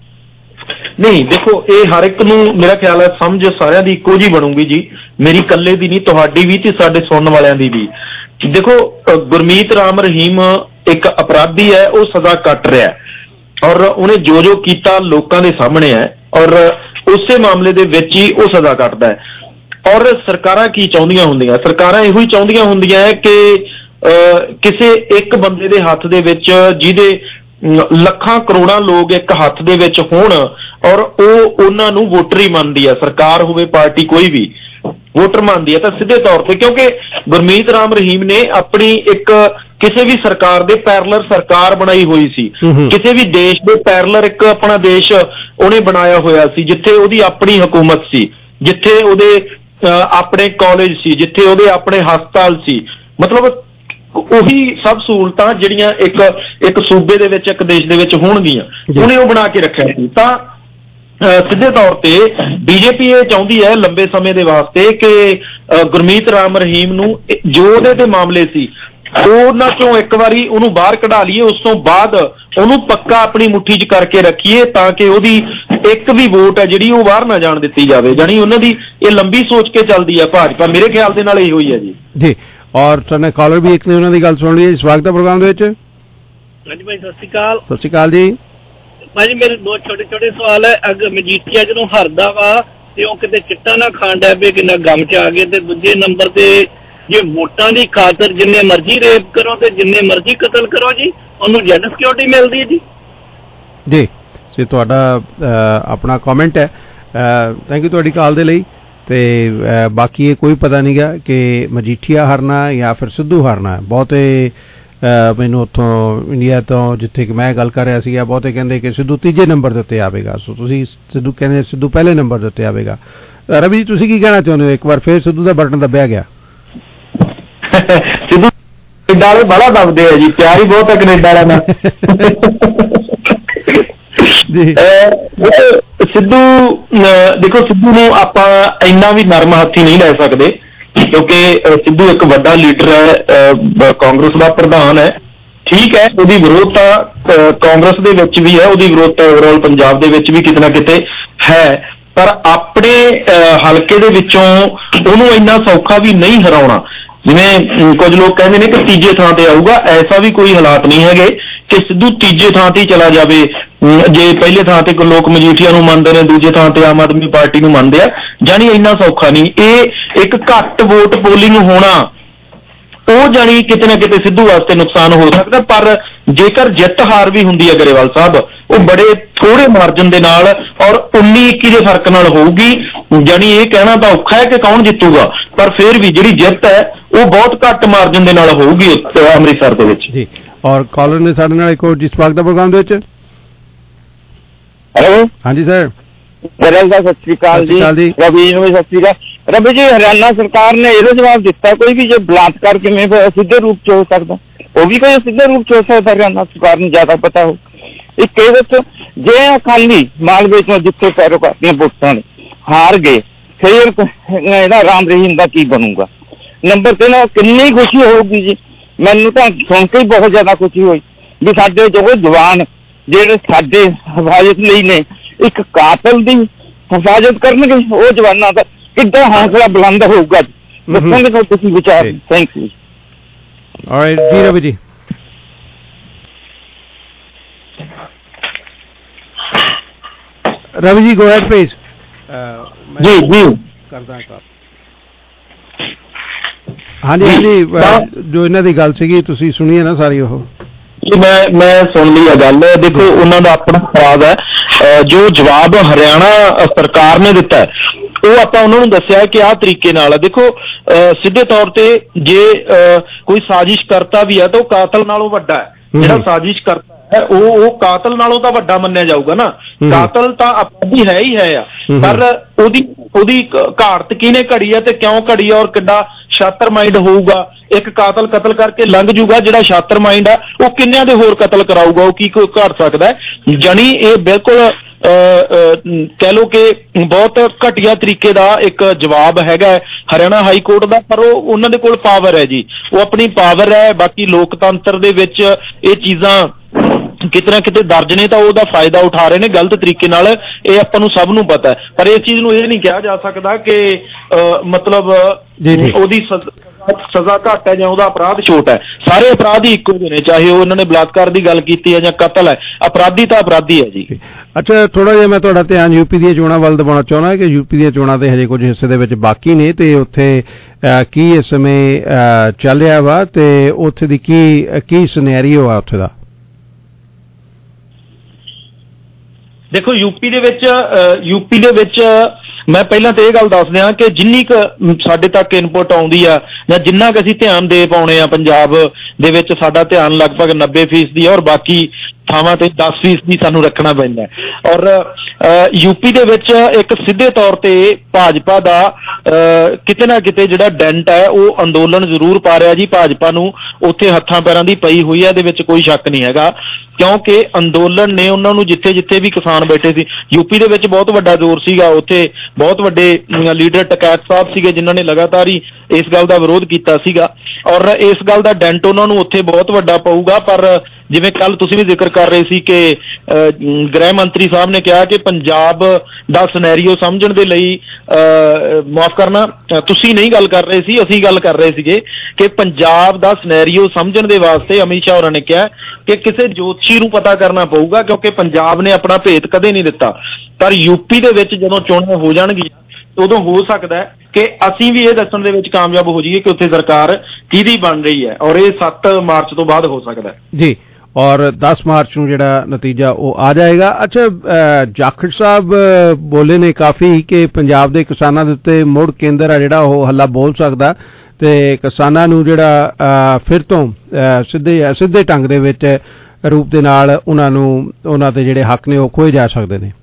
ਨਹੀਂ ਦੇਖੋ, ਇਹ ਹਰ ਇੱਕ ਨੂੰ ਮੇਰਾ ਖਿਆਲ ਹੈ ਸਮਝ ਸਾਰਿਆਂ ਦੀ ਇੱਕੋ ਜਿਹੀ ਬਣੂਗੀ ਜੀ, ਮੇਰੀ ਇਕੱਲੇ ਦੀ ਨਹੀਂ, ਤੁਹਾਡੀ ਵੀ ਤੇ ਸਾਡੇ ਸੁਣਨ ਵਾਲਿਆਂ ਦੀ ਵੀ। ਦੇਖੋ, ਗੁਰਮੀਤ ਰਾਮ ਰਹੀਮ ਇੱਕ ਅਪਰਾਧੀ ਹੈ, ਉਹ ਸਜ਼ਾ ਕੱਟ ਰਿਹਾ ਔਰ ਉਹਨੇ ਜੋ ਜੋ ਕੀਤਾ ਲੋਕਾਂ ਦੇ ਸਾਹਮਣੇ ਹੈ ਔਰ ਉਸੇ ਮਾਮਲੇ ਦੇ ਵਿੱਚ ਹੀ ਉਹ ਸਜ਼ਾ ਕੱਟਦਾ ਹੈ। ਔਰ ਸਰਕਾਰਾਂ ਕੀ ਚਾਹੁੰਦੀਆਂ ਹੁੰਦੀਆਂ? ਸਰਕਾਰਾਂ ਇਹੋ ਹੀ ਚਾਹੁੰਦੀਆਂ ਹੁੰਦੀਆਂ ਹੈ ਕਿ ਕਿਸੇ ਇੱਕ ਬੰਦੇ ਦੇ ਹੱਥ ਦੇ ਵਿੱਚ, ਜਿਹਦੇ ਲੱਖਾਂ ਕਰੋੜਾਂ ਲੋਕ ਇੱਕ ਹੱਥ ਦੇ ਵਿੱਚ ਹੋਣ ਔਰ ਉਹ ਉਹਨਾਂ ਨੂੰ ਵੋਟਰ ਹੀ ਮੰਨਦੀ ਹੈ, ਸਰਕਾਰ ਹੋਵੇ ਪਾਰਟੀ ਕੋਈ ਵੀ ਵੋਟਰ ਮੰਨਦੀ ਹੈ ਤਾਂ ਸਿੱਧੇ ਤੌਰ ਤੇ, ਕਿਉਂਕਿ ਗੁਰਮੀਤ ਰਾਮ ਰਹੀਮ ਨੇ ਆਪਣੀ ਇੱਕ ਕਿਸੇ ਵੀ ਸਰਕਾਰ ਦੇ ਪੈਰਲਰ ਸਰਕਾਰ ਬਣਾਈ ਹੋਈ ਸੀ, ਕਿਸੇ ਵੀ ਦੇਸ਼ ਦੇ ਪੈਰਲਰ ਇੱਕ ਆਪਣਾ ਦੇਸ਼ ਉਹਨੇ ਬਣਾਇਆ ਹੋਇਆ ਸੀ ਜਿੱਥੇ ਉਹਦੀ ਆਪਣੀ ਹਕੂਮਤ ਸੀ, ਜਿੱਥੇ ਉਹਦੇ ਆਪਣੇ ਕਾਲਜ ਸੀ, ਜਿੱਥੇ ਉਹਦੇ ਆਪਣੇ ਹਸਪਤਾਲ ਸੀ, ਮਤਲਬ ਉਹੀ ਸਭ ਸਹੂਲਤਾਂ ਜਿਹੜੀਆਂ ਇੱਕ ਸੂਬੇ ਦੇ ਵਿੱਚ, ਇੱਕ ਦੇਸ਼ ਦੇ ਵਿੱਚ ਹੋਣਗੀਆਂ, ਉਹਨੇ ਉਹ ਬਣਾ ਕੇ ਰੱਖਿਆ ਸੀ। ਤਾਂ ਸਿੱਧੇ ਤੌਰ ਤੇ ਬੀਜੇਪੀ ਇਹ ਚਾਹੁੰਦੀ ਹੈ ਲੰਬੇ ਸਮੇਂ ਦੇ ਵਾਸਤੇ ਕਿ ਗੁਰਮੀਤ ਰਾਮ ਰਹੀਮ ਨੂੰ ਜੋ ਉਹਦੇ ਤੇ ਮਾਮਲੇ ਸੀ ਉਹਨਾਂ ਚੋਂ ਇੱਕ ਵਾਰੀ ਉਹਨੂੰ ਬਾਹਰ ਕਢਾ ਲਈਏ, ਉਸ ਤੋਂ ਬਾਅਦ ਉਹਨੂੰ ਪੱਕਾ ਆਪਣੀ ਮੁੱਠੀ 'ਚ ਕਰਕੇ ਰੱਖੀਏ ਤਾਂ ਕਿ ਉਹਦੀ ਇੱਕ ਵੀ ਵੋਟ ਹੈ ਜਿਹੜੀ ਉਹ ਬਾਹਰ ਨਾ ਜਾਣ ਦਿੱਤੀ ਜਾਵੇ। ਜਾਣੀ ਉਹਨਾਂ ਦੀ ਇਹ ਲੰਬੀ ਸੋਚ ਕੇ ਚੱਲਦੀ ਹੈ ਭਾਜਪਾ, ਮੇਰੇ ਖਿਆਲ ਦੇ ਨਾਲ ਇਹੋ ਹੀ ਹੈ ਜੀ। ਜੀ, ਔਰ ਤੁਹਾਡੇ ਕਾਲਰ ਵੀ ਇੱਕ ਨੇ ਉਹਨਾਂ ਦੀ ਗੱਲ ਸੁਣ ਲਈ ਹੈ। ਸਵਾਗਤ ਹੈ ਪ੍ਰੋਗਰਾਮ ਦੇ ਵਿੱਚ। ਹਾਂਜੀ ਭਾਈ, ਸਤਿ ਸ਼੍ਰੀ ਅਕਾਲ। ਸਤਿ ਸ਼੍ਰੀ ਅਕਾਲ ਜੀ। ਭਾਜੀ ਮੇਰੇ ਦੋ ਛੋਟੇ ਛੋਟੇ ਸਵਾਲ ਹੈ। ਅਗਰ ਮਜੀਠੀਆ ਜਦੋਂ ਹਰਦਾ ਵਾ ਤੇ ਉਹ ਕਿਤੇ ਚਿੱਟਾ ਨਾ ਖਾਣ ਡੈ ਪਏ, ਕਿੰਨਾ ਗਮ 'ਚ ਆ ਗਏ, ਤੇ ਦੂਜੇ ਨੰਬਰ ਤੇ ਜੇ ਵੋਟਾਂ ਦੀ ਖਾਤਰ ਜਿੰਨੇ ਮਰਜ਼ੀ ਰੇਪ ਕਰੋ ਤੇ ਜਿੰਨੇ ਮਰਜ਼ੀ ਕਤਲ ਕਰੋ ਜੀ, ਉਹਨੂੰ Z ਸਿਕਿਉਰਿਟੀ ਮਿਲਦੀ ਹੈ ਜੀ। ਜੀ ਸੋ ਤੁਹਾਡਾ ਆਪਣਾ ਕਮੈਂਟ ਹੈ, ਥੈਂਕ ਯੂ ਤੁਹਾਡੀ ਕਾਲ ਦੇ ਲਈ। ਤੇ ਬਾਕੀ ਇਹ ਕੋਈ ਪਤਾ ਨਹੀਂ ਗਾ ਕਿ ਮਜੀਠੀਆ ਹਰਨਾ ਜਾਂ ਫਿਰ ਸਿੱਧੂ ਹਰਨਾ। ਬਹੁਤੇ ਮੈਨੂੰ ਉੱਥੋਂ ਇੰਡੀਆ ਤੋਂ ਜਿੱਥੇ ਕਿ ਮੈਂ ਗੱਲ ਕਰ ਰਿਹਾ ਸੀਗਾ, ਬਹੁਤੇ ਕਹਿੰਦੇ ਕਿ ਸਿੱਧੂ ਤੀਜੇ ਨੰਬਰ ਦੇ ਉੱਤੇ ਆਵੇਗਾ। ਸੋ ਤੁਸੀਂ ਸਿੱਧੂ ਕਹਿੰਦੇ ਸਿੱਧੂ ਪਹਿਲੇ ਨੰਬਰ ਦੇ ਉੱਤੇ ਆਵੇਗਾ। ਰਵੀ ਜੀ ਤੁਸੀਂ ਕੀ ਕਹਿਣਾ ਚਾਹੁੰਦੇ ਹੋ? ਇੱਕ ਵਾਰ ਫਿਰ ਸਿੱਧੂ ਦਾ ਬਟਨ ਦੱਬਿਆ ਗਿਆ। ਸਿੱਧੂ ਕੈਨੇਡਾ ਵਾਲੇ ਬੜਾ ਦੱਬਦੇ ਆ ਜੀ, ਪਿਆਰ ਹੀ ਬਹੁਤ ਹੈ ਕੈਨੇਡਾ ਵਾਲਿਆਂ ਨਾਲ। ਸਿੱਧੂ ਦੇਖੋ, ਸਿੱਧੂ ਨੂੰ ਆਪਾਂ ਇੰਨਾ ਵੀ ਨਰਮ ਹੱਥੀ ਨਹੀਂ ਲੈ ਸਕਦੇ ਕਿਉਂਕਿ ਸਿੱਧੂ ਇੱਕ ਵੱਡਾ ਲੀਡਰ ਹੈ, ਕਾਂਗਰਸ ਦਾ ਪ੍ਰਧਾਨ ਹੈ। ਠੀਕ ਹੈ, ਉਹਦੀ ਵਿਰੋਧਤਾ ਕਾਂਗਰਸ ਦੇ ਵਿੱਚ ਵੀ ਹੈ, ਉਹਦੀ ਵਿਰੋਧਤਾ ਓਵਰਆਲ ਪੰਜਾਬ ਦੇ ਵਿੱਚ ਵੀ ਕਿਤੇ ਨਾ ਕਿਤੇ ਹੈ, ਪਰ ਆਪਣੇ ਹਲਕੇ ਦੇ ਵਿੱਚੋਂ ਉਹਨੂੰ ਇੰਨਾ ਸੌਖਾ ਵੀ ਨਹੀਂ ਹਰਾਉਣਾ। ਜਿਵੇਂ ਕੁਝ ਲੋਕ ਕਹਿੰਦੇ ਨੇ ਕਿ ਤੀਜੇ ਥਾਂ ਤੇ ਆਊਗਾ, ਐਸਾ ਵੀ ਕੋਈ ਹਾਲਾਤ ਨਹੀਂ ਹੈਗੇ ਕਿ ਸਿੱਧੂ ਤੀਜੇ ਥਾਂ ਤੇ ਚਲਾ ਜਾਵੇ। ਜੇ ਪਹਿਲੇ ਥਾਂ ਤੇ ਲੋਕ ਮਜੀਠੀਆ ਨੂੰ ਮੰਨਦੇ ਨੇ, ਦੂਜੇ ਥਾਂ ਤੇ ਆਮ ਆਦਮੀ ਪਾਰਟੀ ਨੂੰ ਮੰਨਦੇ ਆ, ਜਾਣੀ ਇੰਨਾ ਸੌਖਾ ਨਹੀਂ। ਇਹ ਇੱਕ ਘੱਟ ਵੋਟ ਪੋਲਿੰਗ ਹੋਣਾ ਉਹ ਜਾਣੀ ਕਿਤੇ ਨਾ ਕਿਤੇ ਸਿੱਧੂ ਵਾਸਤੇ ਨੁਕਸਾਨ ਹੋ ਸਕਦਾ। ਪਰ ਜੇਕਰ ਜਿੱਤ ਹਾਰ ਵੀ ਹੁੰਦੀ ਹੈ ਗਰੇਵਾਲ ਸਾਹਿਬ, ਉਹ ਬੜੇ ਥੋੜੇ ਮਾਰਜਨ ਦੇ ਨਾਲ ਔਰ 19-21 ਦੇ ਫਰਕ ਨਾਲ ਹੋਊਗੀ। ਜਾਣੀ ਇਹ ਕਹਿਣਾ ਤਾਂ ਔਖਾ ਹੈ ਕਿ ਕੌਣ ਜਿੱਤੂਗਾ, ਪਰ ਫਿਰ ਵੀ ਜਿਹੜੀ ਜਿੱਤ ਹੈ ਉਹ ਬਹੁਤ ਘੱਟ ਮਾਰਜਨ ਦੇ ਨਾਲ ਹੋਊਗੀ ਅੰਮ੍ਰਿਤਸਰ ਦੇ ਵਿੱਚ। ਜੀ, ਔਰ ਕਾਲਰ ਨੇ ਸਾਡੇ ਨਾਲ ਇੱਕ ਹੋਰ ਜੀ ਸਵਾਗਤ ਹੈ ਪ੍ਰੋਗਰਾਮ ਦੇ ਵਿੱਚ। ਹੈਲੋ, ਹਾਂਜੀ ਸਰ। ਗਰੇਵਾਲ ਸਾਹਿਬ ਸਤਿ ਸ਼੍ਰੀ ਅਕਾਲ ਜੀ। ਰਵੀ ਜੀ ਨੂੰ ਵੀ ਸਤਿ ਸ਼੍ਰੀ ਅਕਾਲ। ਰਵੀ ਜੀ, ਹਰਿਆਣਾ ਸਰਕਾਰ ਨੇ ਇਹਦਾ ਜਵਾਬ ਦਿੱਤਾ ਕੋਈ ਵੀ ਜੇ ਬਲਾਤਕਾਰ ਕਿਵੇਂ ਸਿੱਧੇ ਰੂਪ ਚ ਹੋ ਸਕਦਾ? ਉਹ ਵੀ ਕੋਈ ਸਿੱਧੇ ਰੂਪ ਚ ਹੋ ਸਕਦਾ? ਹਰਿਆਣਾ ਸਰਕਾਰ ਨੂੰ ਜ਼ਿਆਦਾ ਪਤਾ ਹੋ। ਇੱਕ ਇਹ ਦੱਸੋ, ਜੇ ਅਕਾਲੀ ਮਾਲਵੇ ਤੋਂ ਜਿੱਥੇ ਪੈਰੋਕਾਰ ਦੀਆਂ ਵੋਟਾਂ ਨੇ ਹਾਰ ਗਏ, ਫਿਰ ਇਹਦਾ ਰਾਮ ਰਹੀਮ ਦਾ ਕੀ ਬਣੂਗਾ? ਨੰਬਰ 3, ਕਿੰਨੀ ਖੁਸ਼ੀ ਹੋਊਗੀ ਜੀ, ਮੈਨੂੰ ਤਾਂ ਸੁਣ ਕੇ ਹੀ ਬਹੁਤ ਜ਼ਿਆਦਾ ਖੁਸ਼ੀ ਹੋਈ ਵੀ ਸਾਡੇ ਜੋ ਜਵਾਨ ਜਿਹੜੇ ਸਾਡੇ ਹਿਫਾਜ਼ਤ ਲਈ ਨੇ, ਇੱਕ ਕਾਤਲ ਦੀ ਹਿਫਾਜ਼ਤ ਕਰਨਗੇ, ਉਹ ਜਵਾਨਾਂ ਦਾ ਕਿੱਦਾਂ ਹੌਸਲਾ ਬੁਲੰਦ ਹੋਊਗਾ। ਦੱਸੋਗੇ ਤਾਂ ਤੁਸੀਂ ਵਿਚਾਰ। Thank you. ਜੀ ਰਵੀ ਜੀ। ਰਵੀ ਜੀ, ਗੋ ਹੈਡ ਪਲੀਜ਼। ਜੀ ਕਰਦਾ ਹਾਂਜੀ ਜੋ ਇਹਨਾਂ ਦੀ ਗੱਲ ਸੀਗੀ ਤੁਸੀਂ ਸੁਣੀ ਹੈ ਨਾ ਸਾਰੀ? ਉਹ ਮੈਂ ਸੁਣ ਲਈ ਆ ਗੱਲ। ਦੇਖੋ ਉਹਨਾਂ ਦਾ ਆਪਣਾ ਖਰਾਬ ਹੈ। ਜੋ ਜਵਾਬ ਹਰਿਆਣਾ ਸਰਕਾਰ ਨੇ ਦਿੱਤਾ ਉਹ ਆਪਾਂ ਉਹਨਾਂ ਨੂੰ ਦੱਸਿਆ ਕਿ ਆਹ ਤਰੀਕੇ ਨਾਲ। ਦੇਖੋ ਸਿੱਧੇ ਤੌਰ ਤੇ ਜੇ ਕੋਈ ਸਾਜ਼ਿਸ਼ ਕਰਤਾ ਵੀ ਹੈ ਤਾਂ ਉਹ ਕਾਤਲ ਨਾਲੋਂ ਵੱਡਾ ਹੈ। ਜਿਹੜਾ ਸਾਜ਼ਿਸ਼ ਕਰਤਾ ਹੈ ਉਹ ਕਾਤਲ ਨਾਲੋਂ ਤਾਂ ਵੱਡਾ ਮੰਨਿਆ ਜਾਊਗਾ ਨਾ। ਕਾਤਲ ਤਾਂ ਅਪਰਾਧੀ ਹੈ ਹੀ ਹੈ ਆ, ਪਰ ਉਹਦੀ ਘਾੜਤ ਕਿਹਨੇ ਘੜੀ ਹੈ ਤੇ ਕਿਉਂ ਘੜੀ ਹੈ, ਔਰ ਕਿੱਡਾ ਸ਼ਾਤਰ ਮਾਈਂਡ ਹੋਊਗਾ। ਇੱਕ ਕਾਤਲ ਕਤਲ ਕਰਕੇ ਲੰਘ ਜੂਗਾ, ਜਿਹੜਾ ਸ਼ਾਤਰ ਮਾਈਂਡ ਆ ਉਹ ਕਿੰਨਿਆਂ ਦੇ ਹੋਰ ਕਤਲ ਕਰਾਊਗਾ, ਉਹ ਕੀ ਘੜ ਸਕਦਾ ਹੈ। ਜਾਣੀ ਇਹ ਬਿਲਕੁਲ ਕਹਿ ਲਓ ਕਿ ਬਹੁਤ ਘਟੀਆ ਤਰੀਕੇ ਦਾ ਇੱਕ ਜਵਾਬ ਹੈਗਾ ਹਰਿਆਣਾ ਹਾਈ ਕੋਰਟ ਦਾ, ਪਰ ਉਹਨਾਂ ਦੇ ਕੋਲ ਪਾਵਰ ਹੈ ਜੀ, ਉਹ ਆਪਣੀ ਪਾਵਰ ਹੈ। ਬਾਕੀ ਲੋਕਤੰਤਰ ਦੇ ਵਿੱਚ ਇਹ ਚੀਜ਼ਾਂ ਕਿਤੇ ਨਾ ਕਿਤੇ ਦਰਜ ਨੇ ਤਾਂ ਉਹਦਾ ਫਾਇਦਾ ਉਠਾ ਰਹੇ ਨੇ ਗਲਤ ਤਰੀਕੇ ਨਾਲ, ਇਹ ਆਪਾਂ ਨੂੰ ਸਭ ਨੂੰ ਪਤਾ ਹੈ। ਪਰ ਇਸ ਚੀਜ਼ ਨੂੰ ਇਹ ਨਹੀਂ ਕਿਹਾ ਜਾ ਸਕਦਾ ਕਿ ਮਤਲਬ ਉਹਦੀ ਸਜ਼ਾ ਘੱਟ ਹੈ ਜਾਂ ਉਹਦਾ ਅਪਰਾਧ ਛੋਟਾ ਹੈ। ਸਾਰੇ ਅਪਰਾਧ ਹੀ ਇੱਕੋ ਜਿਹੇ ਨੇ, ਚਾਹੇ ਉਹ ਉਹਨਾਂ ਨੇ ਬਲਾਤਕਾਰ ਦੀ ਗੱਲ ਕੀਤੀ ਹੈ ਜਾਂ ਕਤਲ ਹੈ, ਅਪਰਾਧੀ ਤਾਂ ਅਪਰਾਧੀ ਹੈ ਜੀ। ਅੱਛਾ, ਥੋੜਾ ਜਿਹਾ ਮੈਂ ਤੁਹਾਡਾ ਧਿਆਨ ਯੂਪੀ ਦੀਆਂ ਚੋਣਾਂ ਵੱਲ ਦਿਵਾਉਣਾ ਚਾਹੁੰਦਾ ਕਿ ਯੂਪੀ ਦੀਆਂ ਚੋਣਾਂ ਤੇ ਹਜੇ ਕੁਝ ਹਿੱਸੇ ਦੇ ਵਿੱਚ ਬਾਕੀ ਨੇ ਤੇ ਉੱਥੇ ਕੀ ਇਸ ਸਮੇਂ ਚੱਲ ਰਿਹਾ ਵਾ ਤੇ ਉੱਥੇ ਦੀ ਕੀ ਸਿਨੈਰੀਓ ਆ ਉੱਥੇ ਦਾ? ਦੇਖੋ ਯੂਪੀ ਦੇ ਵਿੱਚ ਮੈਂ ਪਹਿਲਾਂ ਤਾਂ ਇਹ ਗੱਲ ਦੱਸ ਦਿਆਂ ਕਿ ਜਿੰਨੀ ਕੁ ਸਾਡੇ ਤੱਕ ਇਨਪੁਟ ਆਉਂਦੀ ਆ ਜਾਂ ਜਿੰਨਾ ਕੁ ਅਸੀਂ ਧਿਆਨ ਦੇ ਪਾਉਣੇ ਆ, ਪੰਜਾਬ ਦੇ ਵਿੱਚ ਸਾਡਾ ਧਿਆਨ ਲਗਭਗ 90% ਔਰ ਬਾਕੀ ਥਾਵਾਂ ਤੇ 10% ਸਾਨੂੰ ਰੱਖਣਾ ਪੈਂਦਾ। ਔਰ ਯੂਪੀ ਦੇ ਵਿੱਚ ਇੱਕ ਸਿੱਧੇ ਤੌਰ ਤੇ ਭਾਜਪਾ ਦਾ ਕਿਤੇ ਨਾ ਕਿਤੇ ਜਿਹੜਾ ਡੈਂਟ ਹੈ ਉਹ ਅੰਦੋਲਨ ਜ਼ਰੂਰ ਪਾ ਰਿਹਾ ਜੀ। ਭਾਜਪਾ ਨੂੰ ਉੱਥੇ ਹੱਥਾਂ ਪੈਰਾਂ ਦੀ ਪਈ ਹੋਈ ਹੈ, ਇਹਦੇ ਵਿੱਚ ਕੋਈ ਸ਼ੱਕ ਨਹੀਂ ਹੈਗਾ, ਕਿਉਂਕਿ ਅੰਦੋਲਨ ਨੇ ਉਹਨਾਂ ਨੂੰ ਜਿੱਥੇ ਜਿੱਥੇ ਵੀ ਕਿਸਾਨ ਬੈਠੇ ਸੀ ਯੂਪੀ ਦੇ ਵਿੱਚ ਬਹੁਤ ਵੱਡਾ ਜ਼ੋਰ ਸੀਗਾ। ਉੱਥੇ ਬਹੁਤ ਵੱਡੇ ਲੀਡਰ ਟਕੈਤ ਸਾਹਿਬ ਸੀਗੇ ਜਿਨ੍ਹਾਂ ਨੇ ਲਗਾਤਾਰ ਹੀ ਇਸ ਗੱਲ ਦਾ ਵਿਰੋਧ ਕੀਤਾ ਸੀਗਾ, ਔਰ ਇਸ ਗੱਲ ਦਾ ਡੈਂਟ ਉਹਨਾਂ ਨੂੰ ਉੱਥੇ ਬਹੁਤ ਵੱਡਾ ਪਊਗਾ। ਪਰ ਜਿਵੇਂ ਕੱਲ ਤੁਸੀਂ ਵੀ ਜ਼ਿਕਰ ਕਰ ਰਹੇ ਸੀ ਕਿ ਗ੍ਰਹਿ ਮੰਤਰੀ ਸਾਹਿਬ ਨੇ ਕਿਹਾ ਕਿ ਪੰਜਾਬ ਦਾ ਸਿਨੈਰੀਓ ਸਮਝਣ ਦੇ ਲਈ, ਮਾਫ ਕਰਨਾ ਤੁਸੀਂ ਨਹੀਂ ਗੱਲ ਕਰ ਰਹੇ ਸੀ, ਅਸੀਂ ਗੱਲ ਕਰ ਰਹੇ ਸੀਗੇ ਕਿ ਪੰਜਾਬ ਦਾ ਸਿਨੈਰੀਓ ਸਮਝਣ ਦੇ ਵਾਸਤੇ ਅਮਿਤ ਸ਼ਾਹ ਹੋਰਾਂ ਨੇ ਕਿਹਾ ਕਿ ਕਿਸੇ ਜੋਤਸ਼ੀ ਨੂੰ ਪਤਾ ਕਰਨਾ ਪਊਗਾ, ਕਿਉਂਕਿ ਪੰਜਾਬ ਨੇ ਆਪਣਾ ਭੇਤ ਕਦੇ ਨਹੀਂ ਦਿੱਤਾ। ਪਰ ਯੂਪੀ ਦੇ ਵਿੱਚ ਜਦੋਂ ਚੋਣਾਂ ਹੋ ਜਾਣਗੀਆਂ ਉਦੋਂ ਹੋ ਸਕਦਾ ਹੈ ਕਿ ਅਸੀਂ ਵੀ ਇਹ ਦੱਸਣ ਦੇ ਵਿੱਚ ਕਾਮਯਾਬ ਹੋ ਜਾਈਏ ਕਿ ਉੱਥੇ ਸਰਕਾਰ ਕਿਹਦੀ ਬਣ ਰਹੀ ਹੈ, ਔਰ ਇਹ 7 ਮਾਰਚ ਤੋਂ ਬਾਅਦ ਹੋ ਸਕਦਾ ਹੈ ਜੀ। ਔਰ 10 ਮਾਰਚ ਨੂੰ ਜਿਹੜਾ ਨਤੀਜਾ ਉਹ ਆ ਜਾਏਗਾ। ਅੱਛਾ, ਜਾਖੜ ਸਾਹਿਬ ਬੋਲੇ ਨੇ ਕਾਫੀ ਕਿ ਪੰਜਾਬ ਦੇ ਕਿਸਾਨਾਂ ਦੇ ਉੱਤੇ ਮੁੜ ਕੇਂਦਰ ਆ ਜਿਹੜਾ ਉਹ ਹੱਲਾ ਬੋਲ ਸਕਦਾ ਤੇ ਕਿਸਾਨਾਂ ਨੂੰ ਜਿਹੜਾ ਫਿਰ ਤੋਂ ਸਿੱਧੇ ਢੰਗ ਦੇ ਵਿੱਚ ਰੂਪ ਦੇ ਨਾਲ ਉਹਨਾਂ ਦੇ ਜਿਹੜੇ ਹੱਕ ਨੇ ਉਹ ਖੋਏ ਜਾ ਸਕਦੇ ਨੇ।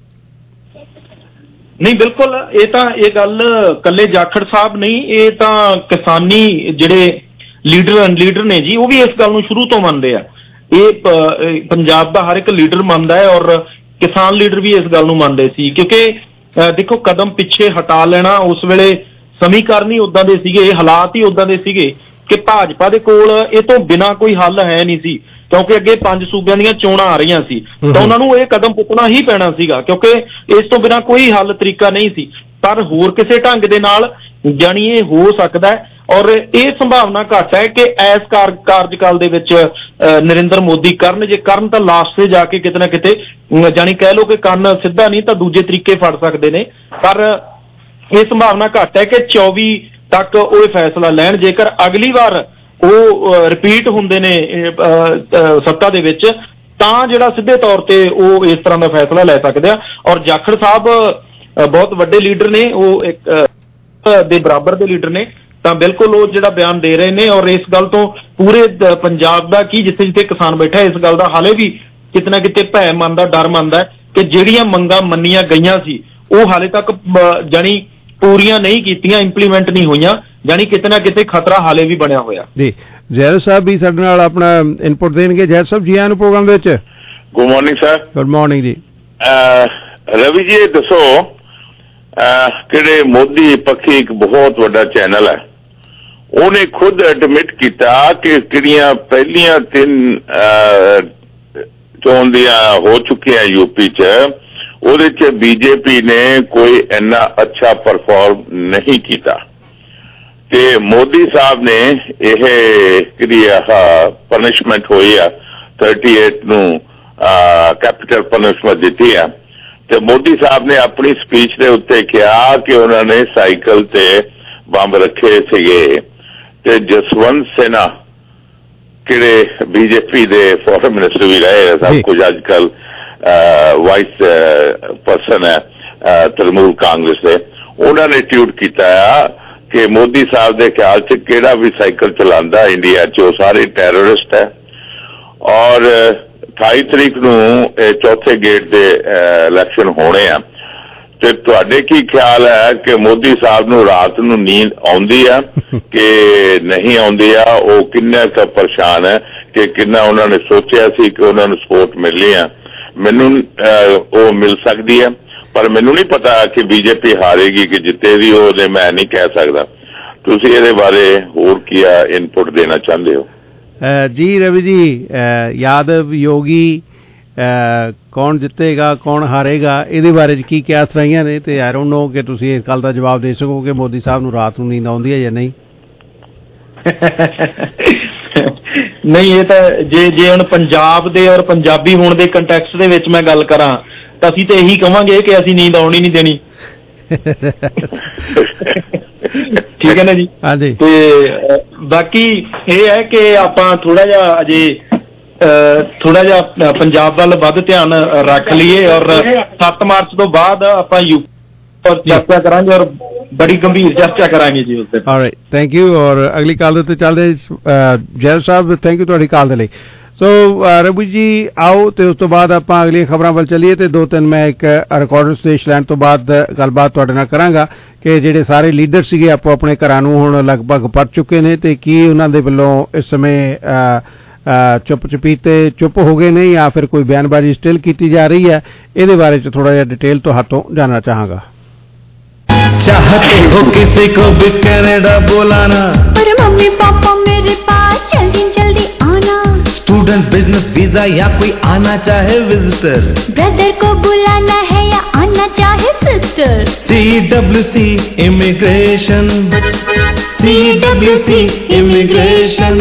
ਨਹੀਂ, ਬਿਲਕੁਲ ਇਹ ਗੱਲ ਕੱਲੇ ਜਾਖੜ ਸਾਹਿਬ ਨਹੀਂ, ਇਹ ਤਾਂ ਕਿਸਾਨੀ ਜਿਹੜੇ ਲੀਡਰ ਨੇ ਜੀ ਉਹ ਵੀ ਇਸ ਗੱਲ ਨੂੰ ਸ਼ੁਰੂ ਤੋਂ ਮੰਨਦੇ ਆ। ਇਹ ਪੰਜਾਬ ਦਾ ਹਰ ਇੱਕ ਲੀਡਰ ਮੰਨਦਾ ਹੈ ਔਰ ਕਿਸਾਨ ਲੀਡਰ ਵੀ ਇਸ ਗੱਲ ਨੂੰ ਮੰਨਦੇ ਸੀ, ਕਿਉਂਕਿ ਦੇਖੋ ਕਦਮ ਪਿੱਛੇ ਹਟਾ ਲੈਣਾ ਉਸ ਵੇਲੇ ਸਮੀਕਰਨ ਹੀ ਉਦਾਂ ਦੇ ਸੀਗੇ, ਹਾਲਾਤ ਹੀ ਉਦਾਂ ਦੇ ਸੀਗੇ ਕਿ ਭਾਜਪਾ ਦੇ ਕੋਲ ਇਹ ਤੋਂ ਬਿਨਾਂ ਕੋਈ ਹੱਲ ਹੈ ਨਹੀਂ ਸੀ, ਕਿਉਂਕਿ ਅੱਗੇ 5 ਸੂਬਿਆਂ ਦੀਆਂ ਚੋਣਾਂ ਆ ਰਹੀਆਂ ਸੀ ਤਾਂ ਉਹਨਾਂ ਨੂੰ ਇਹ ਕਦਮ ਪੁੱਟਣਾ ਹੀ ਪੈਣਾ ਸੀਗਾ, ਕਿਉਂਕਿ ਇਸ ਤੋਂ ਬਿਨਾਂ ਕੋਈ ਹੱਲ ਤਰੀਕਾ ਨਹੀਂ ਸੀ। ਪਰ ਹੋਰ ਕਿਸੇ ਢੰਗ ਦੇ ਨਾਲ ਜਾਣੀ ਇਹ ਹੋ ਸਕਦਾ ਹੈ, ਔਰ ਇਹ ਸੰਭਾਵਨਾ ਘੱਟ ਹੈ ਕਿ ਇਸ ਕਾਰਜਕਾਲ ਦੇ ਵਿੱਚ ਨਰਿੰਦਰ ਮੋਦੀ ਕਰਨ, ਜੇ ਕਰਨ ਤਾਂ ਲਾਸਟ ਤੇ ਜਾ ਕੇ ਕਿਤੇ ਨਾ ਕਿਤੇ ਜਾਣੀ ਕਹਿ ਲਓ ਕਿ ਕੰਨ ਸਿੱਧਾ ਨਹੀਂ ਤਾਂ ਦੂਜੇ ਤਰੀਕੇ ਫੜ ਸਕਦੇ ਨੇ। ਪਰ ਇਹ ਸੰਭਾਵਨਾ ਘੱਟ ਹੈ ਕਿ 24 ਤੱਕ ਉਹ ਇਹ ਫੈਸਲਾ ਲੈਣ। ਜੇਕਰ ਅਗਲੀ ਵਾਰ ਉਹ ਰਿਪੀਟ ਹੁੰਦੇ ਨੇ ਸੱਤਾ ਦੇ ਵਿੱਚ ਤਾਂ ਜਿਹੜਾ ਸਿੱਧੇ ਤੌਰ ਤੇ ਉਹ ਇਸ ਤਰ੍ਹਾਂ ਦਾ ਫੈਸਲਾ ਲੈ ਸਕਦੇ ਆ। ਔਰ ਜਾਖੜ ਸਾਹਿਬ ਬਹੁਤ ਵੱਡੇ ਲੀਡਰ ਨੇ, ਉਹ ਇੱਕ ਦੇ ਬਰਾਬਰ ਦੇ ਲੀਡਰ ਨੇ, ਤਾਂ ਬਿਲਕੁਲ ਉਹ ਜਿਹੜਾ ਬਿਆਨ ਦੇ ਰਹੇ ਨੇ ਔਰ ਇਸ ਗੱਲ ਤੋਂ ਪੂਰੇ ਪੰਜਾਬ ਦਾ ਕੀ ਜਿੱਥੇ ਜਿੱਥੇ ਕਿਸਾਨ ਬੈਠਾ ਇਸ ਗੱਲ ਦਾ ਹਾਲੇ ਵੀ ਕਿਤੇ ਨਾ ਕਿਤੇ ਭੈ ਮੰਨਦਾ, ਡਰ ਮੰਨਦਾ ਕਿ ਜਿਹੜੀਆਂ ਮੰਗਾਂ ਮੰਨੀਆਂ ਗਈਆਂ ਸੀ ਉਹ ਹਾਲੇ ਤੱਕ ਜਾਣੀ ਪੂਰੀਆਂ ਨਹੀਂ ਕੀਤੀਆਂ, ਇੰਪਲੀਮੈਂਟ ਨਹੀਂ ਹੋਈਆਂ, ਜਾਣੀ ਕਿਤੇ ਨਾ ਕਿਤੇ ਖਤਰਾ ਹਾਲੇ ਵੀ ਬਣਿਆ ਹੋਇਆ ਜੀ। ਜ਼ੈਦ ਸਾਹਿਬ ਵੀ ਸਾਡੇ ਨਾਲ ਆਪਣਾ ਇਨਪੁਟ ਦੇਣਗੇ। ਜ਼ੈਦ ਸਾਹਿਬ ਜੀ ਆਇਆਂ ਨੂੰ ਪ੍ਰੋਗਰਾਮ ਦੇ ਵਿੱਚ। Good morning sir. Good morning ji. Ravi ਜੀ ਇਹ ਦੱਸੋ, ਕਿਹੜੇ ਮੋਦੀ ਪੱਖੀ ਇੱਕ ਬਹੁਤ ਵੱਡਾ ਚੈਨਲ ਹੈ, ਉਹਨੇ ਖੁਦ ਐਡਮਿਟ ਕੀਤਾ ਕਿ ਕਿਹੜੀਆਂ ਪਹਿਲੀਆਂ 3 ਚੋਣ ਦੀਆਂ ਹੋ ਚੁੱਕੀਆਂ ਯੂਪੀ 'ਚ, ਉਹਦੇ 'ਚ ਬੀਜੇਪੀ ਨੇ ਕੋਈ ਇੰਨਾ ਅੱਛਾ ਪਰਫਾਰਮ ਨਹੀਂ ਕੀਤਾ ਤੇ ਮੋਦੀ ਸਾਹਿਬ ਨੇ ਇਹ ਕਿਹੜੀ ਪਨਿਸ਼ਮੈਂਟ ਹੋਈ ਆ 38 ਨੂੰ ਕੈਪੀਟਲ ਪਨਿਸ਼ਮੈਂਟ ਦਿੱਤੀ ਆ ਤੇ ਮੋਦੀ ਸਾਹਿਬ ਨੇ ਆਪਣੀ ਸਪੀਚ ਦੇ ਉੱਤੇ ਕਿਹਾ ਕਿ ਉਹਨਾਂ ਨੇ ਸਾਈਕਲ ਤੇ ਬੰਬ ਰੱਖੇ ਸੀਗੇ ਤੇ ਜਸਵੰਤ ਸਿਨਹਾ ਕਿਹੜੇ ਬੀਜੇਪੀ ਦੇ ਫੋਰਨ ਮਿਨਿਸਟਰ ਵੀ ਰਹੇ ਸਭ ਕੁਝ ਅੱਜ ਕੱਲ ਵਾਈਸ ਪਰਸਨ ਹੈ ਤ੍ਰਿਣਮੂਲ ਕਾਂਗਰਸ ਦੇ, ਉਹਨਾਂ ਨੇ ਟਵੀਟ ਕੀਤਾ ਆ ਕਿ ਮੋਦੀ ਸਾਹਿਬ ਦੇ ਖਿਆਲ 'ਚ ਕਿਹੜਾ ਵੀ ਸਾਈਕਲ ਚਲਾਉਂਦਾ ਇੰਡੀਆ 'ਚ ਉਹ ਸਾਰੇ ਟੈਰਰਿਸਟ ਹੈ। ਔਰ 28 ਤਰੀਕ ਨੂੰ ਇਹ ਚੌਥੇ ਗੇਟ ਦੇ ਇਲੈਕਸ਼ਨ ਹੋਣੇ ਆ ਤੇ ਤੁਹਾਡੇ ਕੀ ਖਿਆਲ ਹੈ ਕਿ ਮੋਦੀ ਸਾਹਿਬ ਨੂੰ ਰਾਤ ਨੂੰ ਨੀਂਦ ਆਉਂਦੀ ਆ ਕਿ ਨਹੀਂ ਆਉਂਦੀ ਆ? ਉਹ ਕਿੰਨਾ ਕੁ ਪਰੇਸ਼ਾਨ ਹੈ ਕਿ ਕਿੰਨਾ ਉਹਨਾਂ ਨੇ ਸੋਚਿਆ ਸੀ ਕਿ ਉਹਨਾਂ ਨੂੰ ਸਪੋਰਟ ਮਿਲਣੀ ਆ? ਮੈਨੂੰ ਉਹ ਮਿਲ ਸਕਦੀ ਹੈ ਪਰ ਮੈਨੂੰ ਨਹੀਂ ਪਤਾ ਕਿ ਬੀਜੇਪੀ ਹਾਰੇਗੀ ਕਿ ਜਿੱਤੇਗੀ, ਉਹ ਮੈਂ ਨਹੀਂ ਕਹਿ ਸਕਦਾ। ਤੁਸੀਂ ਇਹਦੇ ਬਾਰੇ ਹੋਰ ਕੀ ਇਨਪੁਟ ਦੇਣਾ ਚਾਹੁੰਦੇ ਹੋ? ਜੀ ਰਵੀ ਜੀ, ਯਾਦਵ ਯੋਗੀ ਕੌਣ ਜਿੱਤੇਗਾ ਕੌਣ ਹਾਰੇਗਾ ਇਹਦੇ ਬਾਰੇ ਕੀ ਕਿਆਸ ਰਹੀਆਂ ਨੇ ਤੇ ਆਈ ਡੋਂਟ ਨੋ ਕਿ ਤੁਸੀਂ ਇਸ ਗੱਲ ਦਾ ਜਵਾਬ ਦੇ ਸਕੋ ਕਿ ਮੋਦੀ ਸਾਹਿਬ ਨੂੰ ਰਾਤ ਨੂੰ ਨੀਂਦ ਆਉਂਦੀ ਹੈ ਜਾਂ ਨਹੀਂ? ਨਹੀਂ, ਇਹ ਤਾਂ ਜੇ ਹੁਣ ਪੰਜਾਬ ਦੇ ਔਰ ਪੰਜਾਬੀ ਹੋਣ ਦੇ ਕੰਟੈਕਸਟ ਦੇ ਵਿੱਚ ਮੈਂ ਗੱਲ ਕਰਾਂ ਤਾਂ ਅਸੀਂ ਤਾਂ ਇਹੀ ਕਵਾਂਗੇ ਕਿ ਅਸੀਂ ਨੀਂਦ ਆਉਣੀ ਨਹੀਂ ਦੇਣੀ। ਠੀਕ ਹੈ ਨਾ ਜੀ? ਹਾਂਜੀ। ਤੇ ਬਾਕੀ ਇਹ ਹੈ ਕਿ ਆਪਾਂ ਥੋੜਾ ਜਿਹਾ ਪੰਜਾਬ ਵੱਲ ਵੱਧ ਧਿਆਨ ਰੱਖ ਲਈਏ ਔਰ 7 ਮਾਰਚ ਤੋਂ ਬਾਅਦ ਆਪਾਂ ਯੂਪੀ ਔਰ ਚਰਚਾ ਕਰਾਂਗੇ ਔਰ ਬੜੀ ਗੰਭੀਰ ਚਰਚਾ ਕਰਾਂਗੇ ਜੀ ਉਸ ਦਿਨ। Alright, thank you. ਔਰ ਅਗਲੀ ਕਾਲ ਦੇ ਉੱਤੇ ਚੱਲਦੇ ਜੈਲ ਸਾਹਿਬ, ਥੈਂਕ ਯੂ ਤੁਹਾਡੀ ਕਾਲ ਦੇ ਲਈ। ਸੋ ਰਵੀ ਜੀ ਆਓ ਤੇ ਉਸ ਤੋਂ ਬਾਅਦ ਆਪਾਂ ਅਗਲੀਆਂ ਖਬਰਾਂ ਵੱਲ ਚੱਲੀਏ ਤੇ 2-3 ਮੈਂ ਇੱਕ ਰਿਕਾਰਡਰ ਸਟੇਸ਼ ਲੈਣ ਤੋਂ ਬਾਅਦ ਗੱਲਬਾਤ ਤੁਹਾਡੇ ਨਾਲ ਕਰਾਂਗਾ ਕਿ ਜਿਹੜੇ ਸਾਰੇ ਲੀਡਰ ਸੀਗੇ ਆਪੋ ਆਪਣੇ ਘਰਾਂ ਨੂੰ ਹੁਣ ਲਗਭਗ ਪਰਤ ਚੁੱਕੇ ਨੇ ਤੇ ਕੀ ਉਹਨਾਂ ਦੇ ਵੱਲੋਂ ਇਸ ਸਮੇਂ ਚੁੱਪ ਹੋ ਗਏ ਨੇ ਜਾਂ ਫਿਰ ਕੋਈ ਬਿਆਨਬਾਜ਼ੀ ਸਟਿਲ ਕੀਤੀ ਜਾ ਰਹੀ ਹੈ, ਇਹਦੇ ਬਾਰੇ ਚ ਥੋੜਾ ਜਿਹਾ ਡਿਟੇਲ ਤੁਹਾਤੋਂ ਜਾਨਣਾ ਚਾਹਾਂਗਾ। चाहते हो किसी को भी कनाडा बुलाना, पर मम्मी पापा मेरे पास जल्दी जल्दी आना। स्टूडेंट बिजनेस वीजा या कोई आना चाहे विजिटर, ब्रदर को बुलाना है या आना चाहे sister. CWC immigration, CWC immigration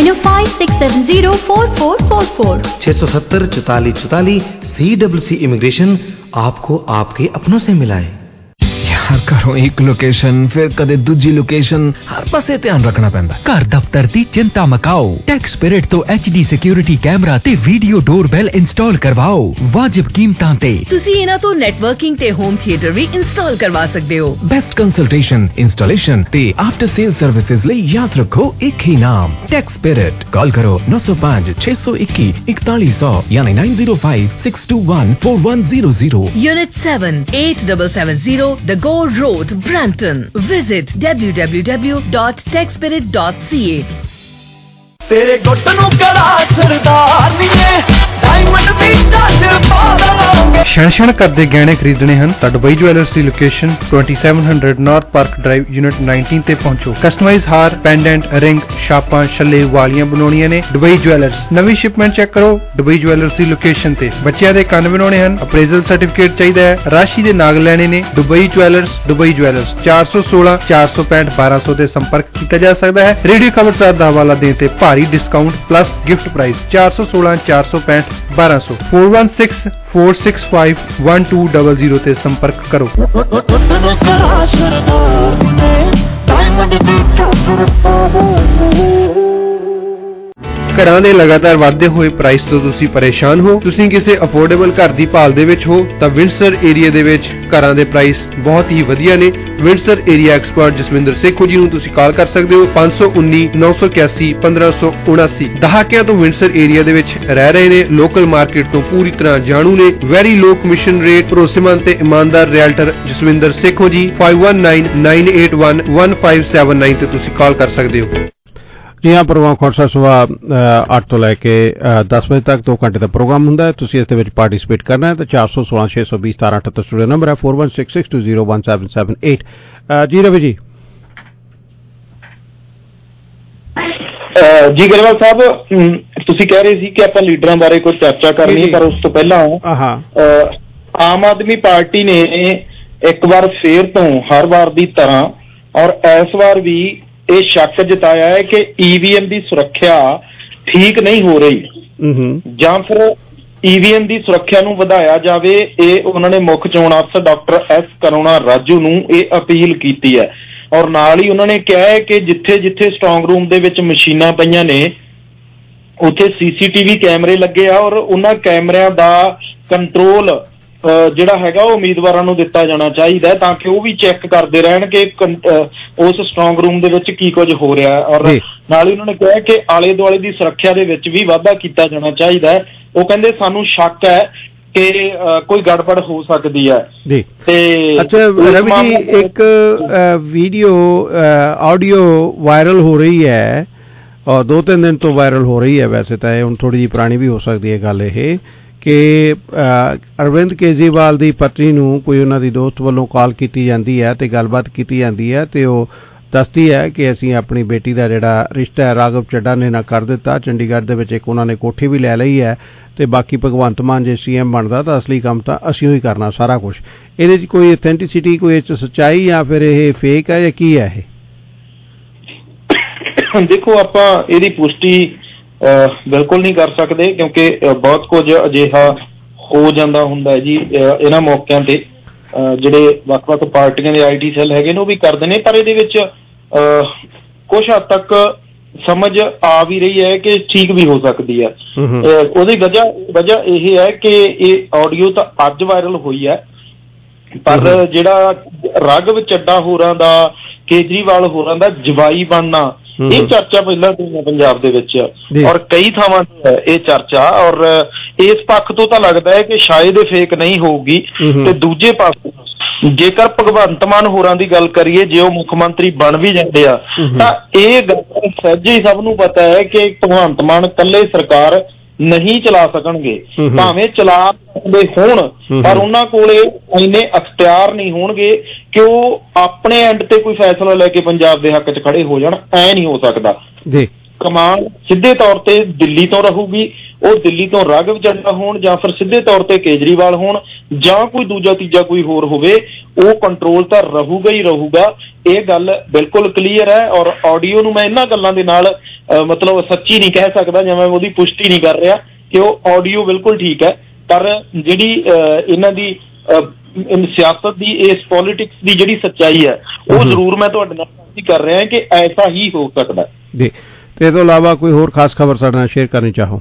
9056704444 670 44 44। CWC immigration आपको आपके अपनों से मिलाए। यार घरों एक लोकेशन फिर कदे दूजी लोकेशन, हर पासे ध्यान रखना पैंदा। घर दफ्तर दी चिंता मकाओ, टैक्स स्पिरिट तो HD सिक्योरिटी कैमरा ते वीडियो डोरबेल इंस्टॉल करवाओ वाजिब कीमतां ते। तुसी इना तो नेटवर्किंग ते होम थिएटर भी इंस्टॉल करवा सकते हो। बेस्ट कंसल्टेशन, इंस्टॉलेशन ते आफ्टर सेल सर्विसेज ले याद रखो एक ही नाम, टैक्स स्पिरिट। कॉल करो 905 621 4100 यानी 905 621 4100। Unit 7 8770 The Gore Road, Brampton. Visit www.techspirit.ca। तेरे गुट नू कड़ा सरदार नीए, डायमंड दी टच पा लांगे। ਛਣ ਕਰਦੇ ਗਹਿਣੇ ਖਰੀਦਣੇ ਹਨ ਤਾਂ ਦੁਬਈ ਜੁਐਲਰਸ ਦੀ location 2700 North Park drive unit 19 ਤੇ ਪਹੁੰਚੋ। ਕਸਟਮਾਈਜ਼ ਹਾਰ, ਪੈਂਡੈਂਟ, ਰਿੰਗ, ਛਾਪਾਂ, ਛੱਲੇ, ਵਾਲੀਆਂ ਬਣਾਉਣੀਆਂ ਨੇ। ਦੁਬਈ ਜੁਐਲਰਸ ਨਵੀਂ ਸ਼ਿਪਮੈਂਟ ਚੈੱਕ ਕਰੋ ਦੁਬਈ ਜੁਐਲਰਸ ਦੀ ਲੋਕੇਸ਼ਨ ਤੇ। ਬੱਚਿਆਂ ਦੇ ਕੰਨ ਬਣਾਉਣੇ ਹਨ, ਅਪਰੇਜ਼ਲ ਸਰਟੀਫਿਕੇਟ ਚਾਹੀਦਾ ਹੈ, ਰਾਸ਼ੀ ਦੇ ਨਾਗ ਲੈਣੇ ਨੇ। ਦੁਬਈ ਜੁਐਲਰਸ 416 465 1200 ਤੇ ਸੰਪਰਕ ਕੀਤਾ ਜਾ ਸਕਦਾ ਹੈ। ਰੇਡੀਓ ਖਬਰਸਾਰ ਦਾ ਹਵਾਲਾ ਦੇਣ ਤੇ ਭਾਰੀ ਡਿਸਕਾਊਂਟ ਪਲੱਸ ਗਿਫਟ ਪ੍ਰਾਈਸ 416 465 1200 416 465 1200 ਤੇ ਸੰਪਰਕ ਕਰੋ। ਘਰਾਂ ਦੇ ਲਗਾਤਾਰ ਵਧਦੇ ਹੋਏ ਪ੍ਰਾਈਸ ਤੋਂ ਤੁਸੀਂ ਪਰੇਸ਼ਾਨ ਹੋ? ਤੁਸੀਂ ਕਿਸੇ ਅਫੋਰਡੇਬਲ ਘਰ ਦੀ ਭਾਲ ਦੇ ਵਿੱਚ ਹੋ ਤਾਂ ਵਿੰਡਸਰ ਏਰੀਆ ਦੇ ਵਿੱਚ ਘਰਾਂ ਦੇ ਪ੍ਰਾਈਸ ਬਹੁਤ ਹੀ ਵਧੀਆ ਨੇ। Windsor area expert Jaswinder Sekhon ji ਨੂੰ ਤੁਸੀਂ ਕਾਲ ਕਰ ਸਕਦੇ ਹੋ 519 981 1579। ਦਹਾਕਿਆਂ ਤੋਂ ਵਿੰਡਸਰ ਏਰੀਆ ਦੇ ਵਿੱਚ ਰਹਿ ਰਹੇ ਨੇ, ਲੋਕਲ ਮਾਰਕੀਟ ਤੋਂ ਪੂਰੀ ਤਰ੍ਹਾਂ ਜਾਣੂ ਨੇ। ਵੈਰੀ ਲੋ ਕਮਿਸ਼ਨ ਰੇਟ, ਭਰੋਸੇਮੰਦ ਤੇ ਇਮਾਨਦਾਰ ਰਿਐਲਟਰ ਜਸਵਿੰਦਰ ਸੇਖੋ ਜੀ 5199811579 ਤੇ ਤੁਸੀਂ ਕਾਲ ਕਰ ਸਕਦੇ ਹੋ। ਜੀ ਹਾਂ, ਪ੍ਰੋਗਰਾਮ ਖੋਟਸਾ ਸੁਬਾਹ 8 ਤੋਂ ਲੈ ਕੇ 10 ਵਜੇ ਤੱਕ 2 ਘੰਟੇ ਦਾ ਪ੍ਰੋਗਰਾਮ ਹੁੰਦਾ ਹੈ। ਤੁਸੀਂ ਇਸ ਦੇ ਵਿੱਚ ਪਾਰਟੀਸਪੇਟ ਕਰਨਾ ਹੈ ਤਾਂ 416 620 1778 ਸਟੂਡੀਓ ਨੰਬਰ ਹੈ 4166201778। ਜੀ ਰਵੀ ਜੀ। ਜੀ ਗਰੇਵਾਲ ਸਾਹਿਬ, ਤੁਸੀਂ ਕਹਿ ਰਹੇ ਸੀ ਕਿ ਆਪਾਂ ਲੀਡਰਾਂ ਬਾਰੇ ਕੋਈ ਚਰਚਾ ਕਰਨੀ ਹੈ, ਪਰ ਉਸ ਤੋਂ ਪਹਿਲਾਂ ਆਮ ਆਦਮੀ ਪਾਰਟੀ ਨੇ ਇੱਕ ਵਾਰ ਫੇਰ ਤੋਂ ਹਰ ਵਾਰ ਦੀ ਤਰ੍ਹਾਂ ਔਰ ਇਸ ਵਾਰ ਵੀ ਇਹ ਸ਼ੱਕ ਜਤਾਇਆ ਹੈ ਕਿ EVM ਦੀ ਸੁਰੱਖਿਆ ਠੀਕ ਨਹੀਂ ਹੋ ਰਹੀ, ਜਾਂ ਫਿਰ EVM ਦੀ ਸੁਰੱਖਿਆ ਨੂੰ ਵਧਾਇਆ ਜਾਵੇ। ਇਹ ਉਹਨਾਂ ਨੇ ਮੁੱਖ ਚੋਣ ਅਫਸਰ ਡਾਕਟਰ S ਕਰੁਣਾ ਰਾਜੂ ਨੂੰ ਇਹ ਅਪੀਲ ਕੀਤੀ ਹੈ, ਔਰ ਨਾਲ ਹੀ ਉਹਨਾਂ ਨੇ ਕਿਹਾ ਹੈ ਕਿ ਜਿੱਥੇ ਜਿੱਥੇ ਸਟਰੋਂਗ ਰੂਮ ਦੇ ਵਿੱਚ ਮਸ਼ੀਨਾਂ ਪਈਆਂ ਨੇ ਉੱਥੇ CCTV ਕੈਮਰੇ ਲੱਗੇ ਆ, ਔਰ ਉਹਨਾਂ ਕੈਮਰਿਆਂ ਦਾ ਕੰਟਰੋਲ ਜਿਹੜਾ ਹੈਗਾ ਉਹ ਉਮੀਦਵਾਰਾਂ ਨੂੰ ਦਿੱਤਾ ਜਾਣਾ ਚਾਹੀਦਾ ਹੈ, ਤਾਂ ਕਿ ਉਹ ਵੀ ਚੈੱਕ ਕਰਦੇ ਰਹਿਣ ਕਿ ਉਸ ਸਟਰੋਂਗ ਰੂਮ ਦੇ ਵਿੱਚ ਕੀ ਕੁਝ ਹੋ ਰਿਹਾ ਹੈ। ਔਰ ਨਾਲ ਹੀ ਉਹਨਾਂ ਨੇ ਕਿਹਾ ਕਿ ਆਲੇ ਦੁਆਲੇ ਦੀ ਸੁਰੱਖਿਆ ਦੇ ਵਿੱਚ ਵੀ ਵਾਧਾ ਕੀਤਾ ਜਾਣਾ ਚਾਹੀਦਾ ਹੈ। ਉਹ ਕਹਿੰਦੇ ਸਾਨੂੰ ਸ਼ੱਕ ਹੈ ਕਿ ਕੋਈ ਗੜਬੜ ਹੋ ਸਕਦੀ ਹੈ ਜੀ। ਤੇ ਅੱਛਾ ਰਵੀ ਜੀ, ਇੱਕ ਵੀਡੀਓ ਆਡੀਓ ਵਾਇਰਲ ਹੋ ਰਹੀ ਹੈ ਔਰ 2-3 ਦਿਨ ਤੋਂ ਵਾਇਰਲ ਹੋ ਰਹੀ ਹੈ। ਵੈਸੇ ਤਾਂ ਇਹ ਹੁਣ ਥੋੜੀ ਜਿਹੀ ਪੁਰਾਣੀ ਵੀ ਹੋ ਸਕਦੀ ਹੈ ਗੱਲ ਇਹ, ਕਿ ਅਰਵਿੰਦ ਕੇਜਰੀਵਾਲ ਦੀ ਪਤਨੀ ਨੂੰ ਕੋਈ ਉਹਨਾਂ ਦੀ ਦੋਸਤ ਵੱਲੋਂ ਕਾਲ ਕੀਤੀ ਜਾਂਦੀ ਹੈ ਤੇ ਗੱਲਬਾਤ ਕੀਤੀ ਜਾਂਦੀ ਹੈ ਤੇ ਉਹ ਦੱਸਦੀ ਹੈ ਕਿ ਅਸੀਂ ਆਪਣੀ ਬੇਟੀ ਦਾ ਜਿਹੜਾ ਰਿਸ਼ਤਾ ਹੈ ਰਾਘਵ ਚੱਡਾ ਨੇ ਨਾਲ ਕਰ ਦਿੱਤਾ। ਚੰਡੀਗੜ੍ਹ ਦੇ ਵਿੱਚ ਇੱਕ ਉਹਨਾਂ ਨੇ ਕੋਠੀ ਵੀ ਲੈ ਲਈ ਹੈ ਤੇ ਬਾਕੀ ਭਗਵੰਤ ਮਾਨ ਜੇ CM ਬਣਦਾ ਤਾਂ ਅਸਲੀ ਕੰਮ ਤਾਂ ਅਸੀਂ ਹੀ ਕਰਨਾ ਸਾਰਾ ਕੁਝ। ਇਹਦੇ 'ਚ ਕੋਈ ਅਥੈਂਟਿਸਿਟੀ, ਕੋਈ ਇਹ 'ਚ ਸੱਚਾਈ ਜਾਂ ਫਿਰ ਇਹ ਫੇਕ ਹੈ ਜਾਂ ਕੀ ਹੈ ਇਹ? ਦੇਖੋ, ਆਪਾਂ ਇਹਦੀ ਪੁਸ਼ਟੀ ਬਿਲਕੁਲ ਨਹੀਂ ਕਰ ਸਕਦੇ ਕਿਉਂਕਿ ਬਹੁਤ ਕੁਝ ਅਜਿਹਾ ਹੋ ਜਾਂਦਾ ਹੁੰਦਾ ਜੀ ਇਹਨਾਂ ਮੌਕਿਆਂ ਤੇ। ਜਿਹੜੇ ਵੱਖ-ਵੱਖ ਪਾਰਟੀਆਂ ਦੇ IT ਸੈੱਲ ਹੈਗੇ ਨੇ ਉਹ ਵੀ ਕਰਦੇ ਨੇ, ਪਰ ਇਹਦੇ ਵਿੱਚ ਕੁਛ ਹੱਦ ਤੱਕ ਸਮਝ ਆ ਵੀ ਰਹੀ ਹੈ ਕਿ ਠੀਕ ਵੀ ਹੋ ਸਕਦੀ ਹੈ। ਉਹਦੀ ਵਜ੍ਹਾ ਇਹ ਹੈ ਕਿ ਇਹ ਆਡੀਓ ਤਾਂ ਅੱਜ ਵਾਇਰਲ ਹੋਈ ਹੈ, ਪਰ ਜਿਹੜਾ ਰਾਘਵ ਚੱਡਾ ਹੋਰਾਂ ਦਾ, ਕੇਜਰੀਵਾਲ ਹੋਰਾਂ ਦਾ ਜਵਾਈ ਬਣਨਾ, ਇਹ ਚਰਚਾ ਪਹਿਲਾਂ ਤੋਂ ਹੈ ਪੰਜਾਬ ਦੇ ਵਿੱਚ ਔਰ ਕਈ ਥਾਵਾਂ ਤੇ ਹੈ ਇਹ ਚਰਚਾ। ਔਰ ਇਸ ਪੱਖ ਤੋਂ ਤਾਂ ਲੱਗਦਾ ਹੈ ਕਿ ਸ਼ਾਇਦ ਇਹ ਫੇਕ ਨਹੀਂ ਹੋਊਗੀ। ਤੇ ਦੂਜੇ ਪਾਸੇ ਜੇਕਰ ਭਗਵੰਤ ਮਾਨ ਹੋਰਾਂ ਦੀ ਗੱਲ ਕਰੀਏ, ਜੇ ਉਹ ਮੁੱਖ ਮੰਤਰੀ ਬਣ ਵੀ ਜਾਂਦੇ ਆ ਤਾਂ ਇਹ ਗੱਲ ਸਹਿਜੇ ਹੀ ਸਭ ਨੂੰ ਪਤਾ ਹੈ ਕਿ ਭਗਵੰਤ ਮਾਨ ਇਕੱਲੇ ਸਰਕਾਰ ਨਹੀਂ ਚਲਾ ਸਕਣਗੇ। ਭਾਵੇਂ ਚਲਾ ਸਕਦੇ ਹੋਣ ਪਰ ਉਹਨਾਂ ਕੋਲੇ ਇੰਨੇ ਅਖਤਿਆਰ ਨਹੀਂ ਹੋਣਗੇ ਕਿ ਉਹ ਆਪਣੇ ਐਂਡ ਤੇ ਕੋਈ ਫੈਸਲਾ ਲੈ ਕੇ ਪੰਜਾਬ ਦੇ ਹੱਕ 'ਚ ਖੜੇ ਹੋ ਜਾਣ। ਐ ਨਹੀਂ ਹੋ ਸਕਦਾ ਜੀ। ਕਮਾਨ ਸਿੱਧੇ ਤੌਰ ਤੇ ਦਿੱਲੀ ਤੋਂ ਰਹੂਗੀ, ਉਹ ਦਿੱਲੀ ਤੋਂ ਰਾਘਵ ਚੱਡਾ ਹੋਣ ਜਾਂ ਫਿਰ ਸਿੱਧੇ ਤੌਰ ਤੇ ਕੇਜਰੀਵਾਲ ਹੋਣ ਜਾਂ ਕੋਈ ਦੂਜਾ ਤੀਜਾ ਕੋਈ ਹੋਰ ਹੋਵੇ, ਉਹ ਕੰਟਰੋਲ ਤਾਂ ਰਹੂਗਾ ਹੀ ਰਹੂਗਾ। ਇਹ ਗੱਲ ਬਿਲਕੁਲ ਕਲੀਅਰ ਹੈ। ਔਰ ਆਡੀਓ ਨੂੰ ਮੈਂ ਇਹਨਾਂ ਗੱਲਾਂ ਦੇ ਨਾਲ ਮਤਲਬ ਸੱਚੀ ਨਹੀਂ ਕਹਿ ਸਕਦਾ ਜਾਂ ਮੈਂ ਉਹਦੀ ਪੁਸ਼ਟੀ ਨਹੀਂ ਕਰ ਰਿਹਾ ਕਿ ਉਹ ਆਡੀਓ ਬਿਲਕੁਲ ਠੀਕ ਹੈ, ਪਰ ਜਿਹੜੀ ਇਹਨਾਂ ਦੀ ਸਿਆਸਤ ਦੀ, ਇਸ ਪੋਲੀਟਿਕਸ ਦੀ ਜਿਹੜੀ ਸੱਚਾਈ ਹੈ ਉਹ ਜ਼ਰੂਰ ਮੈਂ ਤੁਹਾਡੇ ਨਾਲ ਸਾਂਝੀ ਕਰ ਰਿਹਾ ਕਿ ਐਸਾ ਹੀ ਹੋ ਸਕਦਾ ਜੀ। ਤੇ ਇਸ ਤੋਂ ਇਲਾਵਾ ਕੋਈ ਹੋਰ ਖਾਸ ਖਬਰ ਸਾਡੇ ਨਾਲ ਸ਼ੇਅਰ ਕਰਨੀ ਚਾਹੋ?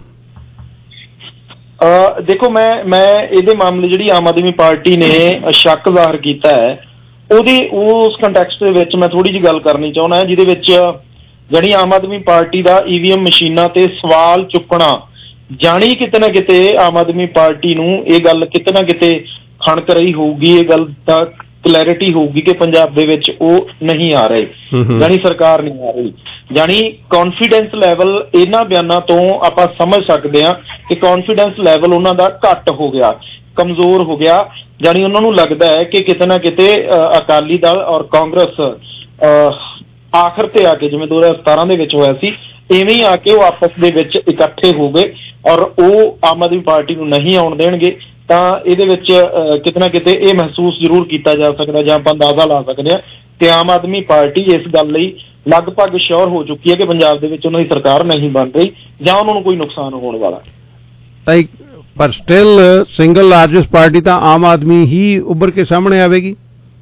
ਦੇਖੋ, ਮੈਂ ਇਹਦੇ ਮਾਮਲੇ ਜਿਹੜੀ ਆਮ ਆਦਮੀ ਪਾਰਟੀ ਨੇ ਸ਼ੱਕ ਜ਼ਾਹਰ ਕੀਤਾ ਹੈ ਉਸ ਕੰਟੈਕਸਟ ਦੇ ਵਿੱਚ ਮੈਂ ਥੋੜੀ ਜਿਹੀ ਗੱਲ ਕਰਨੀ ਚਾਹੁੰਦਾ ਹਾਂ, ਜਿਹਦੇ ਵਿੱਚ ਜਿਹੜੀ ਆਮ ਆਦਮੀ ਪਾਰਟੀ ਦਾ EVM ਮਸ਼ੀਨਾਂ ਤੇ ਸਵਾਲ ਚੁੱਕਣਾ, ਜਾਣੀ ਕਿਤੇ ਨਾ ਕਿਤੇ ਆਮ ਆਦਮੀ ਪਾਰਟੀ ਨੂੰ ਇਹ ਗੱਲ ਕਿਤੇ ਨਾ ਕਿਤੇ ਖਣਕ ਰਹੀ ਹੋਊਗੀ, ਇਹ ਗੱਲ ਦਾ ਕਲੈਰਿਟੀ ਹੋਊਗੀ ਕਿ ਪੰਜਾਬ ਦੇ ਵਿੱਚ ਉਹ ਨਹੀਂ ਆ ਰਹੇ, ਜਾਣੀ ਸਰਕਾਰ ਨਹੀਂ ਆ ਰਹੀ। ਜਾਣੀ ਕੌਨਫੀਡੈਂਸ ਲੈਵਲ ਇਹਨਾਂ ਬਿਆਨਾਂ ਤੋਂ ਆਪਾਂ ਸਮਝ ਸਕਦੇ ਹਾਂ ਕਿ ਕੌਨਫੀਡੈਂਸ ਲੈਵਲ ਉਹਨਾਂ ਦਾ ਘੱਟ ਹੋ ਗਿਆ, ਕਮਜ਼ੋਰ ਹੋ ਗਿਆ। ਜਾਣੀ ਉਹਨਾਂ ਨੂੰ ਲੱਗਦਾ ਹੈ ਕਿ ਕਿਤੇ ਨਾ ਕਿਤੇ ਅਕਾਲੀ ਦਲ ਔਰ ਕਾਂਗਰਸ ਆਖਰ ਤੇ ਆ ਕੇ, ਜਿਵੇਂ 2017 ਦੇ ਵਿੱਚ ਹੋਇਆ ਸੀ, ਇਵੇਂ ਹੀ ਆ ਕੇ ਉਹ ਆਪਸ ਦੇ ਵਿੱਚ ਇਕੱਠੇ ਹੋ ਗਏ ਔਰ ਉਹ ਆਮ ਆਦਮੀ ਪਾਰਟੀ ਨੂੰ ਨਹੀਂ ਆਉਣ ਦੇਣਗੇ। ਤਾਂ ਇਹਦੇ ਵਿੱਚ ਕਿਤੇ ਨਾ ਕਿਤੇ ਇਹ ਮਹਿਸੂਸ ਜ਼ਰੂਰ ਕੀਤਾ ਜਾ ਸਕਦਾ ਜਾਂ ਆਪਾਂ ਅੰਦਾਜ਼ਾ ਲਾ ਸਕਦੇ ਹਾਂ ਕਿ ਆਮ ਆਦਮੀ ਪਾਰਟੀ ਇਸ ਗੱਲ ਲਈ ਲਗਭਗ ਸ਼ੋਰ ਹੋ ਚੁੱਕੀ ਹੈ ਕਿ ਪੰਜਾਬ ਦੇ ਵਿੱਚ ਉਹਨਾਂ ਦੀ ਸਰਕਾਰ ਨਹੀਂ ਬਣ ਰਹੀ ਜਾਂ ਉਹਨਾਂ ਨੂੰ ਕੋਈ ਨੁਕਸਾਨ ਹੋਣ ਵਾਲਾ। ਪਰ ਸਟਿਲ ਸਿੰਗਲ ਲਾਰਜੈਸਟ ਪਾਰਟੀ ਤਾਂ ਆਮ ਆਦਮੀ ਹੀ ਉੱਭਰ ਕੇ ਸਾਹਮਣੇ ਆਵੇਗੀ।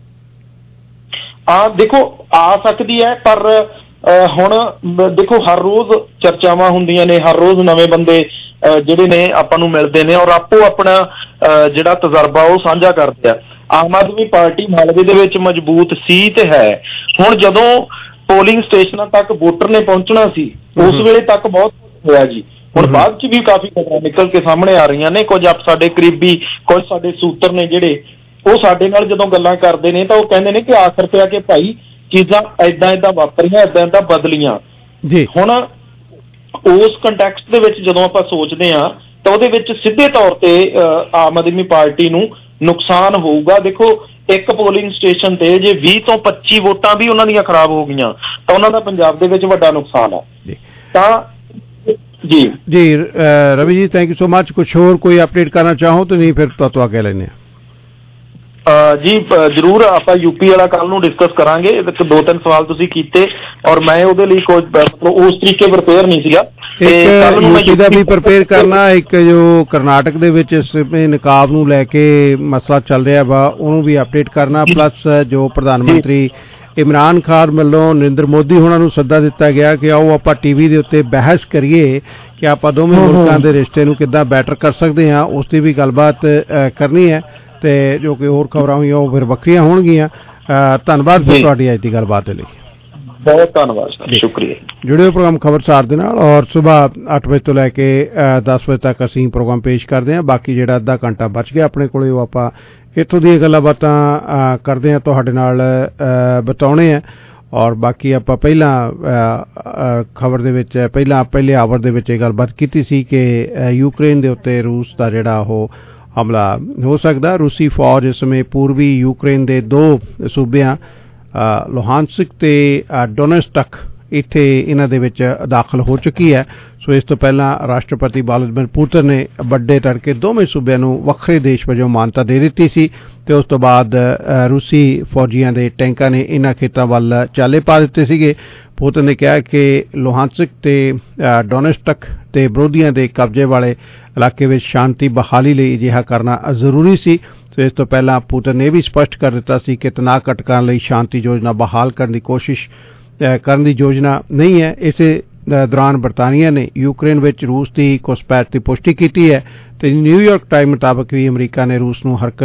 ਦੇਖੋ, ਆ ਸਕਦੀ ਹੈ, ਪਰ ਹੁਣ ਦੇਖੋ ਹਰ ਰੋਜ਼ ਚਰਚਾਵਾਂ ਹੁੰਦੀਆਂ ਨੇ, ਹਰ ਰੋਜ਼ ਨਵੇਂ ਬੰਦੇ ਜਿਹੜੇ ਨੇ ਆਪਾਂ ਨੂੰ ਮਿਲਦੇ ਨੇ ਔਰ ਆਪੋ ਆਪਣਾ ਜਿਹੜਾ ਤਜਰਬਾ ਉਹ ਸਾਂਝਾ ਕਰਦੇ ਆ। ਆਮ ਆਦਮੀ ਪਾਰਟੀ ਮਾਲਵੇ ਦੇ ਵਿੱਚ ਮਜ਼ਬੂਤ ਸੀ ਤੇ ਹੈ। ਹੁਣ ਜਦੋਂ ਪੋਲਿੰਗ ਸਟੇਸ਼ਨਾਂ ਤੱਕ ਵੋਟਰ ਨੇ ਪਹੁੰਚਣਾ ਸੀ ਉਸ ਵੇਲੇ ਤੱਕ ਬਹੁਤ ਹੋਇਆ ਜੀ। ਹੁਣ ਬਾਅਦ ਚ ਵੀ ਕਾਫੀ ਖਬਰਾਂ ਨਿਕਲ ਕੇ ਸਾਹਮਣੇ ਆ ਰਹੀਆਂ ਨੇ। ਕੁਝ ਸਾਡੇ ਕਰੀਬੀ, ਕੁਝ ਸਾਡੇ ਸੂਤਰ ਨੇ ਜਿਹੜੇ ਉਹ ਸਾਡੇ ਨਾਲ ਜਦੋਂ ਗੱਲਾਂ ਕਰਦੇ ਨੇ ਤਾਂ ਉਹ ਕਹਿੰਦੇ ਨੇ ਕਿ ਆਖਰ ਤੇ ਆ ਕੇ ਭਾਈ ਚੀਜ਼ਾਂ ਏਦਾਂ ਵਾਪਰੀਆਂ, ਏਦਾਂ ਬਦਲੀਆਂ। ਜੀ। ਹੁਣ ਉਸ ਕੰਟੈਕਸਟ ਦੇ ਵਿੱਚ ਜਦੋਂ ਆਪਾਂ ਸੋਚਦੇ ਹਾਂ ਤਾਂ ਉਹਦੇ ਵਿੱਚ ਸਿੱਧੇ ਤੌਰ ਤੇ ਆਮ ਆਦਮੀ ਪਾਰਟੀ ਨੂੰ ਨੁਕਸਾਨ ਹੋਊਗਾ। ਦੇਖੋ, ਇੱਕ ਪੋਲਿੰਗ ਸਟੇਸ਼ਨ ਤੇ ਜੇ 20 ਤੋਂ 25 ਵੋਟਾਂ ਵੀ ਉਹਨਾਂ ਦੀਆਂ ਖਰਾਬ ਹੋ ਗਈਆਂ ਤਾਂ ਉਹਨਾਂ ਦਾ ਪੰਜਾਬ ਦੇ ਵਿੱਚ ਵੱਡਾ ਨੁਕਸਾਨ ਹੈ। ਤਾਂ ਜੀ ਰਵੀ ਜੀ, ਥੈਂਕ ਯੂ ਸੋ ਮਚ। ਕੁਛ ਹੋਰ ਕੋਈ ਅਪਡੇਟ ਕਰਨਾ ਚਾਹੋ ਤਾਂ ਨਹੀਂ ਫਿਰ ਤੋਂ ਅੱਗੇ ਲੈਣੇ ਜੀ ਜ਼ਰੂਰ। ਆਪਾਂ ਯੂਪੀ ਵਾਲਾ ਕੱਲ ਨੂੰ ਡਿਸਕਸ ਕਰਾਂਗੇ। 2-3 ਸਵਾਲ ਤੁਸੀਂ ਕੀਤੇ ਔਰ ਮੈਂ ਉਹਦੇ ਲਈ ਕੋਈ ਮਤਲਬ ਉਸ ਤਰੀਕੇ ਪ੍ਰਪੇਅਰ ਨਹੀਂ ਸੀਗਾ। ਇੱਕ ਯੂਪੀ ਦਾ ਵੀ ਪ੍ਰਪੇਅਰ ਕਰਨਾ, ਇੱਕ ਜੋ ਕਰਨਾਟਕ ਦੇ ਵਿੱਚ ਇਸ ਨਿਕਾਬ ਨੂੰ ਲੈ ਕੇ ਮਸਲਾ ਚੱਲ ਰਿਹਾ ਵਾ ਉਹਨੂੰ ਵੀ ਅਪਡੇਟ ਕਰਨਾ, ਪਲੱਸ ਜੋ ਪ੍ਰਧਾਨ ਮੰਤਰੀ ਇਮਰਾਨ ਖਾਨ ਵੱਲੋਂ ਨਰਿੰਦਰ ਮੋਦੀ ਹੋਣਾ ਨੂੰ ਸੱਦਾ ਦਿੱਤਾ ਗਿਆ ਕਿ ਆਓ ਆਪਾਂ ਟੀਵੀ ਦੇ ਉੱਤੇ ਬਹਿਸ ਕਰੀਏ ਕਿ ਆਪਾਂ ਦੋਵੇਂ ਮੁਲਕਾਂ ਦੇ ਰਿਸ਼ਤੇ ਨੂੰ ਕਿੱਦਾਂ ਬੈਟਰ ਕਰ ਸਕਦੇ ਹਾਂ, ਉਸ ਦੀ ਵੀ ਗੱਲਬਾਤ ਕਰਨੀ ਹੈ। ਤੇ ਜੋ ਕਿ ਹੋਰ ਖਬਰਾਂ ਹੋਈਆਂ ਉਹ ਫਿਰ ਵੱਖਰੀਆਂ ਹੋਣਗੀਆਂ। ਧੰਨਵਾਦ ਫਿਰ ਤੁਹਾਡੀ ਅੱਜ ਦੀ ਗੱਲਬਾਤ ਦੇ ਲਈ। ਬਹੁਤ ਧੰਨਵਾਦ ਸਰ, ਸ਼ੁਕਰੀਆ। ਜੁੜਿਓ ਪ੍ਰੋਗਰਾਮ ਖਬਰਸਾਰ ਦੇ ਨਾਲ ਔਰ ਸੁਬਾਹ 8 ਵਜੇ ਤੋਂ ਲੈ ਕੇ 10 ਵਜੇ ਤੱਕ ਅਸੀਂ ਪ੍ਰੋਗਰਾਮ ਪੇਸ਼ ਕਰਦੇ ਹਾਂ। ਬਾਕੀ ਜਿਹੜਾ ਅੱਧਾ ਘੰਟਾ ਬਚ ਗਿਆ ਆਪਣੇ ਕੋਲੇ ਉਹ ਆਪਾਂ ਇੱਥੋਂ ਦੀਆਂ ਗੱਲਾਂ ਬਾਤਾਂ ਕਰਦੇ ਹਾਂ, ਤੁਹਾਡੇ ਨਾਲ ਬਤਾਉਣੇ ਆ। ਔਰ ਬਾਕੀ ਆਪਾਂ ਪਹਿਲਾਂ ਖਬਰ ਦੇ ਵਿੱਚ ਪਹਿਲੇ ਆਵਰ ਦੇ ਵਿੱਚ ਇਹ ਗੱਲਬਾਤ ਕੀਤੀ ਸੀ ਕਿ ਯੂਕਰੇਨ ਦੇ ਉੱਤੇ ਰੂਸ ਦਾ ਜਿਹੜਾ ਉਹ ਹਮਲਾ ਹੋ ਸਕਦਾ। ਰੂਸੀ ਫੌਜ ਇਸ ਸਮੇਂ ਪੂਰਬੀ ਯੂਕਰੇਨ ਦੇ 2 ਸੂਬਿਆਂ ਲੁਹਾਨਸਕ ਤੇ ਡੋਨੇਟਸਕ ਇੱਥੇ ਇਹਨਾਂ ਦੇ ਵਿੱਚ ਦਾਖਲ ਹੋ ਚੁੱਕੀ ਹੈ। ਸੋ ਇਸ ਤੋਂ ਪਹਿਲਾਂ ਰਾਸ਼ਟਰਪਤੀ ਵਲਾਦੀਮੀਰ ਪੁਤਿਨ ਨੇ ਵੱਡੇ ਤੜਕੇ ਦੋਵੇਂ ਸੂਬਿਆਂ ਨੂੰ ਵੱਖਰੇ ਦੇਸ਼ ਵਜੋਂ ਮਾਨਤਾ ਦੇ ਦਿੱਤੀ ਸੀ ਤੇ ਉਸ ਤੋਂ ਬਾਅਦ ਰੂਸੀ ਫੌਜੀਆਂ ਦੇ ਟੈਂਕਾਂ ਨੇ ਇਹਨਾਂ ਖੇਤਰਾਂ ਵੱਲ ਚਾਲੇ ਪਾ ਦਿੱਤੇ ਸੀਗੇ। ਪੁਤਿਨ ਨੇ ਕਿਹਾ ਕਿ ਲੁਹਾਨਸਕ ਤੇ ਡੋਨੇਟਸਕ ਤੇ ਵਿਰੋਧੀਆਂ ਦੇ ਕਬਜ਼ੇ ਵਾਲੇ ਇਲਾਕੇ ਵਿੱਚ ਸ਼ਾਂਤੀ ਬਹਾਲੀ ਲਈ ਅਜਿਹਾ ਕਰਨਾ ਜ਼ਰੂਰੀ ਸੀ। ਸੋ ਇਸ ਤੋਂ ਪਹਿਲਾਂ ਪੁਤਿਨ ਨੇ ਵੀ ਸਪਸ਼ਟ ਕਰ ਦਿੱਤਾ ਸੀ ਕਿ ਤਣਾਅ ਘੱਟ ਕਰਨ ਲਈ ਸ਼ਾਂਤੀ ਯੋਜਨਾ ਬਹਾਲ ਕਰਨ ਦੀ ਕੋਸ਼ਿਸ਼ ਕਰਨ ਦੀ ਯੋਜਨਾ ਨਹੀਂ ਹੈ। ਇਸੇ ਦੌਰਾਨ ਬਰਤਾਨੀਆ ਨੇ ਯੂਕਰੇਨ ਵਿੱਚ ਰੂਸ ਦੀ ਘੁਸਪੈਠ ਦੀ ਪੁਸ਼ਟੀ ਕੀਤੀ ਹੈ ਤੇ ਨਿਊਯਾਰਕ ਟਾਈਮ ਮੁਤਾਬਕ ਵੀ ਅਮਰੀਕਾ ਨੇ ਰੂਸ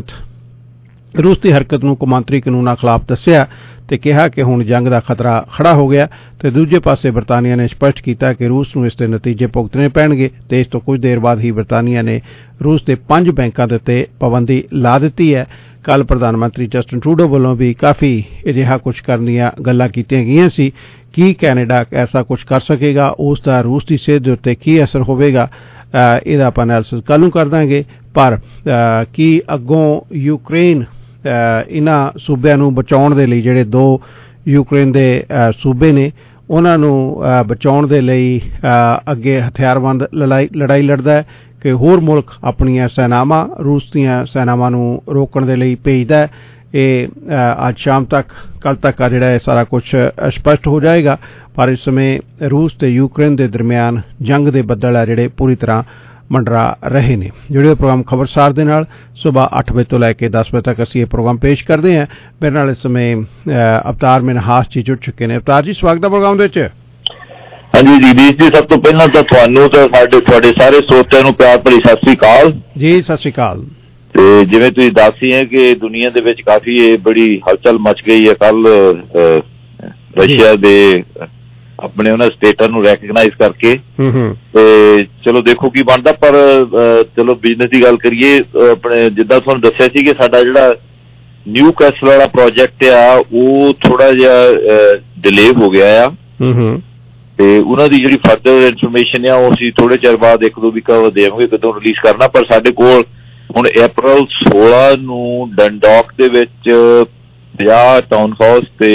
ਦੀ ਹਰਕਤ ਨੂੰ ਕੌਮਾਂਤਰੀ ਕਾਨੂੰਨਾਂ ਖਿਲਾਫ ਦੱਸਿਆ ਤੇ ਕਿਹਾ ਕਿ ਹੁਣ ਜੰਗ ਦਾ ਖਤਰਾ ਖੜਾ ਹੋ ਗਿਆ। ਤੇ ਦੂਜੇ ਪਾਸੇ ਬਰਤਾਨੀਆ ਨੇ ਸਪਸ਼ਟ ਕੀਤਾ ਕਿ ਰੂਸ ਨੂੰ ਇਸ ਦੇ ਨਤੀਜੇ ਭੁਗਤਣੇ ਪੈਣਗੇ ਤੇ ਇਸ ਤੋਂ ਕੁਝ ਦੇਰ ਬਾਅਦ ਹੀ ਬਰਤਾਨੀਆ ਨੇ ਰੂਸ ਦੇ 5 ਬੈਂਕਾਂ ਦੇ ਉੱਤੇ ਪਾਬੰਦੀ ਲਾ ਦਿੱਤੀ ਹੈ। ਕੱਲ ਪ੍ਰਧਾਨ ਮੰਤਰੀ ਜਸਟਿਨ ਟਰੂਡੋ ਵੱਲੋਂ ਵੀ ਕਾਫੀ ਅਜਿਹਾ ਕੁਝ ਕਰਨ ਦੀਆਂ ਗੱਲਾਂ ਕੀਤੀਆਂ ਗਈਆਂ ਸੀ। ਕੀ ਕੈਨੇਡਾ ਐਸਾ ਕੁਝ ਕਰ ਸਕੇਗਾ, ਉਸ ਦਾ ਰੂਸ ਦੀ ਸਿਹਤ ਦੇ ਉੱਤੇ ਕੀ ਅਸਰ ਹੋਵੇਗਾ, ਇਹਦਾ ਆਪਾਂ ਐਨਾਲਿਸਿਸ ਕੱਲ੍ਹ ਨੂੰ ਕਰ ਦਾਂਗੇ। ਪਰ ਕੀ ਅੱਗੋਂ ਯੂਕਰੇਨ ਇਹਨਾਂ ਸੂਬਿਆਂ ਨੂੰ ਬਚਾਉਣ ਦੇ ਲਈ, ਜਿਹੜੇ 2 ਯੂਕਰੇਨ ਦੇ ਸੂਬੇ ਨੇ ਉਹਨਾਂ ਨੂੰ ਬਚਾਉਣ ਦੇ ਲਈ ਅੱਗੇ ਹਥਿਆਰਬੰਦ ਲੜਾਈ ਲੜਦਾ ਹੈ ਕਿ ਹੋਰ ਮੁਲਕ ਆਪਣੀਆਂ ਸੈਨਾਵਾਂ ਰੂਸ ਦੀਆਂ ਸੈਨਾਵਾਂ ਨੂੰ ਰੋਕਣ ਦੇ ਲਈ ਭੇਜਦਾ ਹੈ। ਇਹ ਅੱਜ ਸ਼ਾਮ ਤੱਕ ਕੱਲ੍ਹ ਤੱਕ ਆ ਜਿਹੜਾ ਇਹ ਸਾਰਾ ਕੁਝ ਸਪਸ਼ਟ ਹੋ ਜਾਏਗਾ। ਪਰ ਇਸ ਸਮੇਂ ਰੂਸ ਤੇ ਯੂਕਰੇਨ ਦੇ ਦਰਮਿਆਨ ਜੰਗ ਦੇ ਬੱਦਲ ਆ ਜਿਹੜੇ ਪੂਰੀ ਤਰ੍ਹਾਂ ਮੰਡਰਾ ਰਹੇ ਨੇ। ਜਿਹੜੇ ਪ੍ਰੋਗਰਾਮ ਖਬਰਸਾਰ ਦੇ ਨਾਲ ਸੁਬਾਹ 8 ਵਜੇ ਤੋਂ ਲੈ ਕੇ 10 ਵਜੇ ਤੱਕ ਅਸੀਂ ਇਹ ਪ੍ਰੋਗਰਾਮ ਪੇਸ਼ ਕਰਦੇ ਹਾਂ। ਮੇਰੇ ਨਾਲ ਇਸ ਸਮੇਂ ਅਵਤਾਰ ਮਿਨਹਾਸ ਜੀ ਜੁੜ ਚੁੱਕੇ ਨੇ। ਅਵਤਾਰ ਜੀ, ਸਵਾਗਤ ਹੈ ਪ੍ਰੋਗਰਾਮ ਦੇ ਵਿੱਚ। ਹਾਂਜੀ ਜਗਦੀਸ਼ ਜੀ, ਸਭ ਤੋਂ ਪਹਿਲਾਂ ਤਾਂ ਤੁਹਾਨੂੰ ਤੇ ਤੁਹਾਡੇ ਸਾਰੇ ਸਰੋਤਿਆਂ ਨੂੰ ਪਿਆਰ ਭਰੀ ਸਤਿ ਸ੍ਰੀ ਅਕਾਲ ਜੀ। ਸਤਿ ਸ੍ਰੀ ਅਕਾਲ। ਤੇ ਜਿਵੇਂ ਤੁਸੀਂ ਦੱਸੀ ਹੈ ਕਿ ਦੁਨੀਆ ਦੇ ਵਿੱਚ ਕਾਫੀ ਇਹ ਬੜੀ ਹਲਚਲ ਮਚ ਗਈ ਹੈ ਕੱਲ ਰਸ਼ੀਆ ਦੇ ਆਪਣੇ ਉਹਨਾਂ ਸਟੇਟਾਂ ਨੂੰ ਰੈਕਗਨਾਈਜ਼ ਕਰਕੇ। ਤੇ ਚਲੋ ਦੇਖੋ ਕੀ ਬਣਦਾ। ਪਰ ਚਲੋ ਬਿਜ਼ਨਸ ਦੀ ਗੱਲ ਕਰੀਏ, ਆਪਣੇ ਜਿੱਦਾਂ ਤੁਹਾਨੂੰ ਦੱਸਿਆ ਸੀ ਕਿ ਸਾਡਾ ਜਿਹੜਾ ਨਿਊ ਕੈਸਲ ਵਾਲਾ ਪ੍ਰੋਜੈਕਟ ਆ ਉਹ ਥੋੜਾ ਜਿਹਾ ਡਿਲੇ ਹੋ ਗਿਆ ਆ ਤੇ ਉਹਨਾਂ ਦੀ ਜਿਹੜੀ ਫਰਦਰ ਇਨਫੋਰਮੇਸ਼ਨ ਆ ਉਹ ਅਸੀਂ ਥੋੜੇ ਚਿਰ ਬਾਅਦ 1-2 ਵੀਕ ਦੇਵਾਂਗੇ ਕਦੋਂ ਰਿਲੀਜ਼ ਕਰਨਾ। ਪਰ ਸਾਡੇ ਕੋਲ ਹੁਣ April 16 ਨੂੰ ਡੰਡੋਕ ਦੇ ਵਿੱਚ 50 ਟਾਊਨ ਹਾਊਸ ਤੇ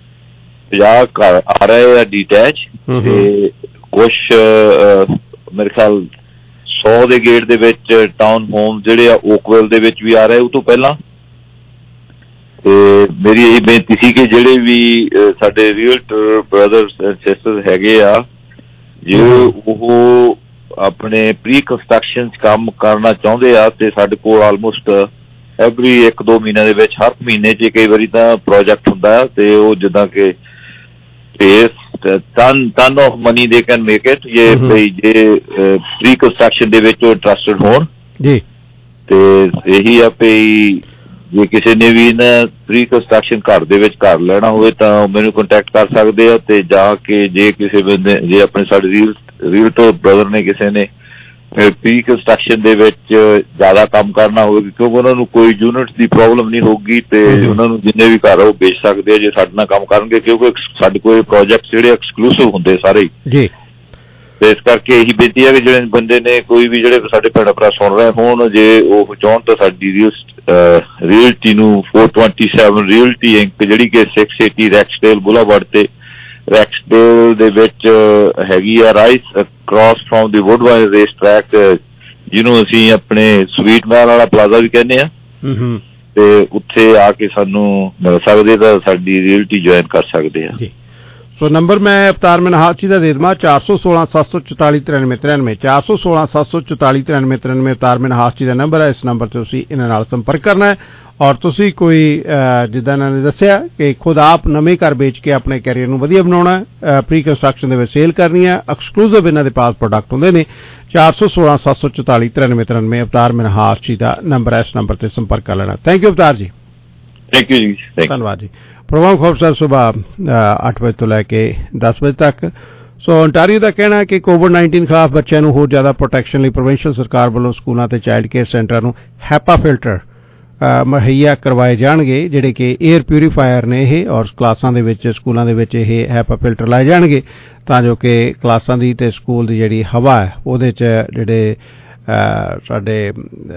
50 ਘਰ ਆ ਰਹੇ ਆ ਡੀਟੈਚ ਤੇ ਕੁਛ ਮੇਰੇ ਖਿਆਲ 100 ਦੇ ਗੇਟ ਦੇ ਵਿੱਚ ਟਾਊਨ ਹੋਮ ਜਿਹੜੇ ਆ ਓਕਵਿਲ ਦੇ ਵਿੱਚ ਵੀ ਆ ਰਹੇ ਉਹ ਤੋਂ ਪਹਿਲਾਂ। ਤੇ ਮੇਰੀ ਇਹ ਬੇਨਤੀ ਸੀ ਕਿ ਜਿਹੜੇ ਵੀ ਸਾਡੇ ਰੀਅਲਟਰ ਬ੍ਰਦਰਸ ਐਂਡ ਸਿਸਟਰਸ ਹੈਗੇ ਆ ਜੇ ਉਹ ਆਪਣੇ ਪ੍ਰੀ ਕੰਸਟਰਕਸ਼ਨ ਕੰਮ ਕਰਨਾ ਚਾਹੁੰਦੇ ਆ ਤੇ ਸਾਡੇ ਕੋਲ ਆਲਮੋਸਟ ਐਵਰੀ 1-2 ਮਹੀਨਿਆਂ ਦੇ ਵਿੱਚ ਹਰ ਮਹੀਨੇ 'ਚ ਕਈ ਵਾਰੀ ਤਾਂ ਪ੍ਰੋਜੈਕਟ ਹੁੰਦਾ ਤੇ ਉਹ ਜਿੱਦਾਂ ਕਿ ton of money they can make it ਜੇ ਪ੍ਰੀ ਕੰਸਟਰਕਸ਼ਨ ਦੇ ਵਿੱਚ ਉਹ ਇੰਟਰਸਟਡ ਹੋਣ ਜੀ। ਤੇ ਇਹੀ ਆ ਵੀ ਜੇ ਕਿਸੇ ਨੇ ਵੀ ਨਾ ਪ੍ਰੀ ਕੰਸਟਰਕਸ਼ਨ ਘਰ ਦੇ ਵਿੱਚ ਘਰ ਲੈਣਾ ਹੋਵੇ ਤਾਂ ਮੈਨੂੰ ਕੰਟੈਕਟ ਕਰ ਸਕਦੇ ਆ ਤੇ ਜਾ ਕੇ ਜੇ ਕਿਸੇ ਬੰਦੇ ਜੇ ਆਪਣੇ ਸਾਡੇ ਰੀਅਲਟਰ ਬ੍ਰਦਰ ਨੇ ਕਿਸੇ ਨੇ ਪ੍ਰੀ ਕੰਸਟਰਕਸ਼ਨ ਦੇ ਵਿੱਚ ਜ਼ਿਆਦਾ ਕੰਮ ਕਰਨਾ ਹੋਵੇਗਾ, ਕਿਉਂਕਿ ਉਹਨਾਂ ਨੂੰ ਕੋਈ ਯੂਨਿਟ ਦੀ ਪ੍ਰੋਬਲਮ ਨਹੀਂ ਹੋਊਗੀ ਤੇ ਉਹਨਾਂ ਨੂੰ ਜਿੰਨੇ ਵੀ ਘਰ ਉਹ ਵੇਚ ਸਕਦੇ ਆ ਜੇ ਸਾਡੇ ਨਾਲ ਕੰਮ ਕਰਨਗੇ, ਕਿਉਂਕਿ ਸਾਡੇ ਕੋਲ ਪ੍ਰੋਜੈਕਟ ਜਿਹੜੇ ਐਕਸਕਲੂਸਿਵ ਹੁੰਦੇ ਸਾਰੇ ਜੀ। ਤੇ ਇਸ ਕਰਕੇ ਇਹੀ ਬੇਨਤੀ ਹੈ ਕਿ ਜਿਹੜੇ ਬੰਦੇ ਨੇ ਕੋਈ ਵੀ ਜਿਹੜੇ ਸਾਡੇ ਭੈਣ ਭਰਾ ਸੁਣ ਰਹੇ ਹੋਣ, ਜੇ ਉਹ ਚਾਹੁਣ ਤਾਂ ਸਾਡੀ ਰੀਅਲਟੀ ਨੂੰ 427 ਰੀਅਲਟੀ ਇੰਕ ਜਿਹੜੀ ਕਿ 680 ਰੈਕਸਡੇਲ ਬੁਲਾਵਰਡ ਤੇ ਰੈਕਸਡੇਲ ਦੇ ਵਿੱਚ ਹੈਗੀ ਆ, right across from the Woodbine race track, ਜਿਹਨੂੰ ਅਸੀਂ ਆਪਣੇ ਸਵੀਟ ਮਹਿਲ ਵਾਲਾ ਪਲਾਜ਼ਾ ਵੀ ਕਹਿੰਦੇ ਆ, ਤੇ ਉੱਥੇ ਆ ਕੇ ਸਾਨੂੰ ਮਿਲ ਸਕਦੇ ਤਾਂ ਸਾਡੀ ਰੀਅਲਟੀ ਜੁਆਇਨ ਕਰ ਸਕਦੇ ਆ। ਸੋ ਨੰਬਰ ਮੈਂ ਅਵਤਾਰ ਮਨਹਾਸੀ ਦਾ ਦੇ ਦੇਵਾਂ 416-744-9393 416-744-9393 ਅਵਤਾਰ ਮਨਹਾਸੀ ਦਾ ਨੰਬਰ ਹੈ। ਇਸ ਨੰਬਰ ਤੇ ਤੁਸੀਂ ਇਹਨਾਂ ਨਾਲ ਸੰਪਰਕ ਕਰਨਾ ਹੈ ਔਰ ਤੁਸੀਂ ਕੋਈ ਜਿੱਦਾਂ ਇਹਨਾਂ ਨੇ ਦੱਸਿਆ ਕਿ ਖੁਦ ਆਪ ਨਵੇਂ ਘਰ ਵੇਚ ਕੇ ਆਪਣੇ ਕੈਰੀਅਰ ਨੂੰ ਵਧੀਆ ਬਣਾਉਣਾ, ਪ੍ਰੀ ਕੰਸਟਰਕਸ਼ਨ ਦੇ ਵਿੱਚ ਸੇਲ ਕਰਨੀ ਹੈ, ਐਕਸਕਲੂਸਿਵ ਇਹਨਾਂ ਦੇ ਪਾਸ ਪ੍ਰੋਡਕਟ ਹੁੰਦੇ ਨੇ। 416-744-9393 ਅਵਤਾਰ ਮਨਹਾਸੀ ਦਾ ਨੰਬਰ ਹੈ, ਇਸ ਨੰਬਰ ਤੇ ਸੰਪਰਕ ਕਰ ਲੈਣਾ। ਥੈਂਕ ਯੂ ਅਵਤਾਰ ਜੀ। ਥੈਂਕ ਯੂ ਜੀ, ਧੰਨਵਾਦ ਜੀ। ਪ੍ਰੋਗਰਾਮ ਖੂਬਸੂਰਤ ਸੁਬਾਹ 8 ਵਜੇ ਤੋਂ ਲੈ ਕੇ 10 ਵਜੇ ਤੱਕ। ਸੋ ਓਨਟਾਰੀਓ ਦਾ ਕਹਿਣਾ ਹੈ ਕਿ ਕੋਵਿਡ-19 ਖਿਲਾਫ ਬੱਚਿਆਂ ਨੂੰ ਹੋਰ ਜ਼ਿਆਦਾ ਪ੍ਰੋਟੈਕਸ਼ਨ ਲਈ ਪ੍ਰੋਵਿੰਸ਼ੀਅਲ ਸਰਕਾਰ ਵੱਲੋਂ ਸਕੂਲਾਂ ਤੇ ਚਾਈਲਡ ਕੇਅਰ ਸੈਂਟਰਾਂ ਨੂੰ ਹੈਪਾ ਫਿਲਟਰ ਮੁਹੱਈਆ ਕਰਵਾਏ ਜਾਣਗੇ, ਜਿਹੜੇ ਕਿ ਏਅਰ ਪਿਊਰੀਫਾਇਰ ਨੇ ਇਹ, ਔਰ ਕਲਾਸਾਂ ਦੇ ਵਿੱਚ ਸਕੂਲਾਂ ਦੇ ਵਿੱਚ ਇਹ ਹੈਪਾ ਫਿਲਟਰ ਲਾਏ ਜਾਣਗੇ ਤਾਂ ਜੋ ਕਿ ਕਲਾਸਾਂ ਦੀ ਤੇ ਸਕੂਲ ਦੀ ਜਿਹੜੀ ਹਵਾ ਹੈ ਉਹਦੇ 'ਚ ਜਿਹੜੇ ਸਾਡੇ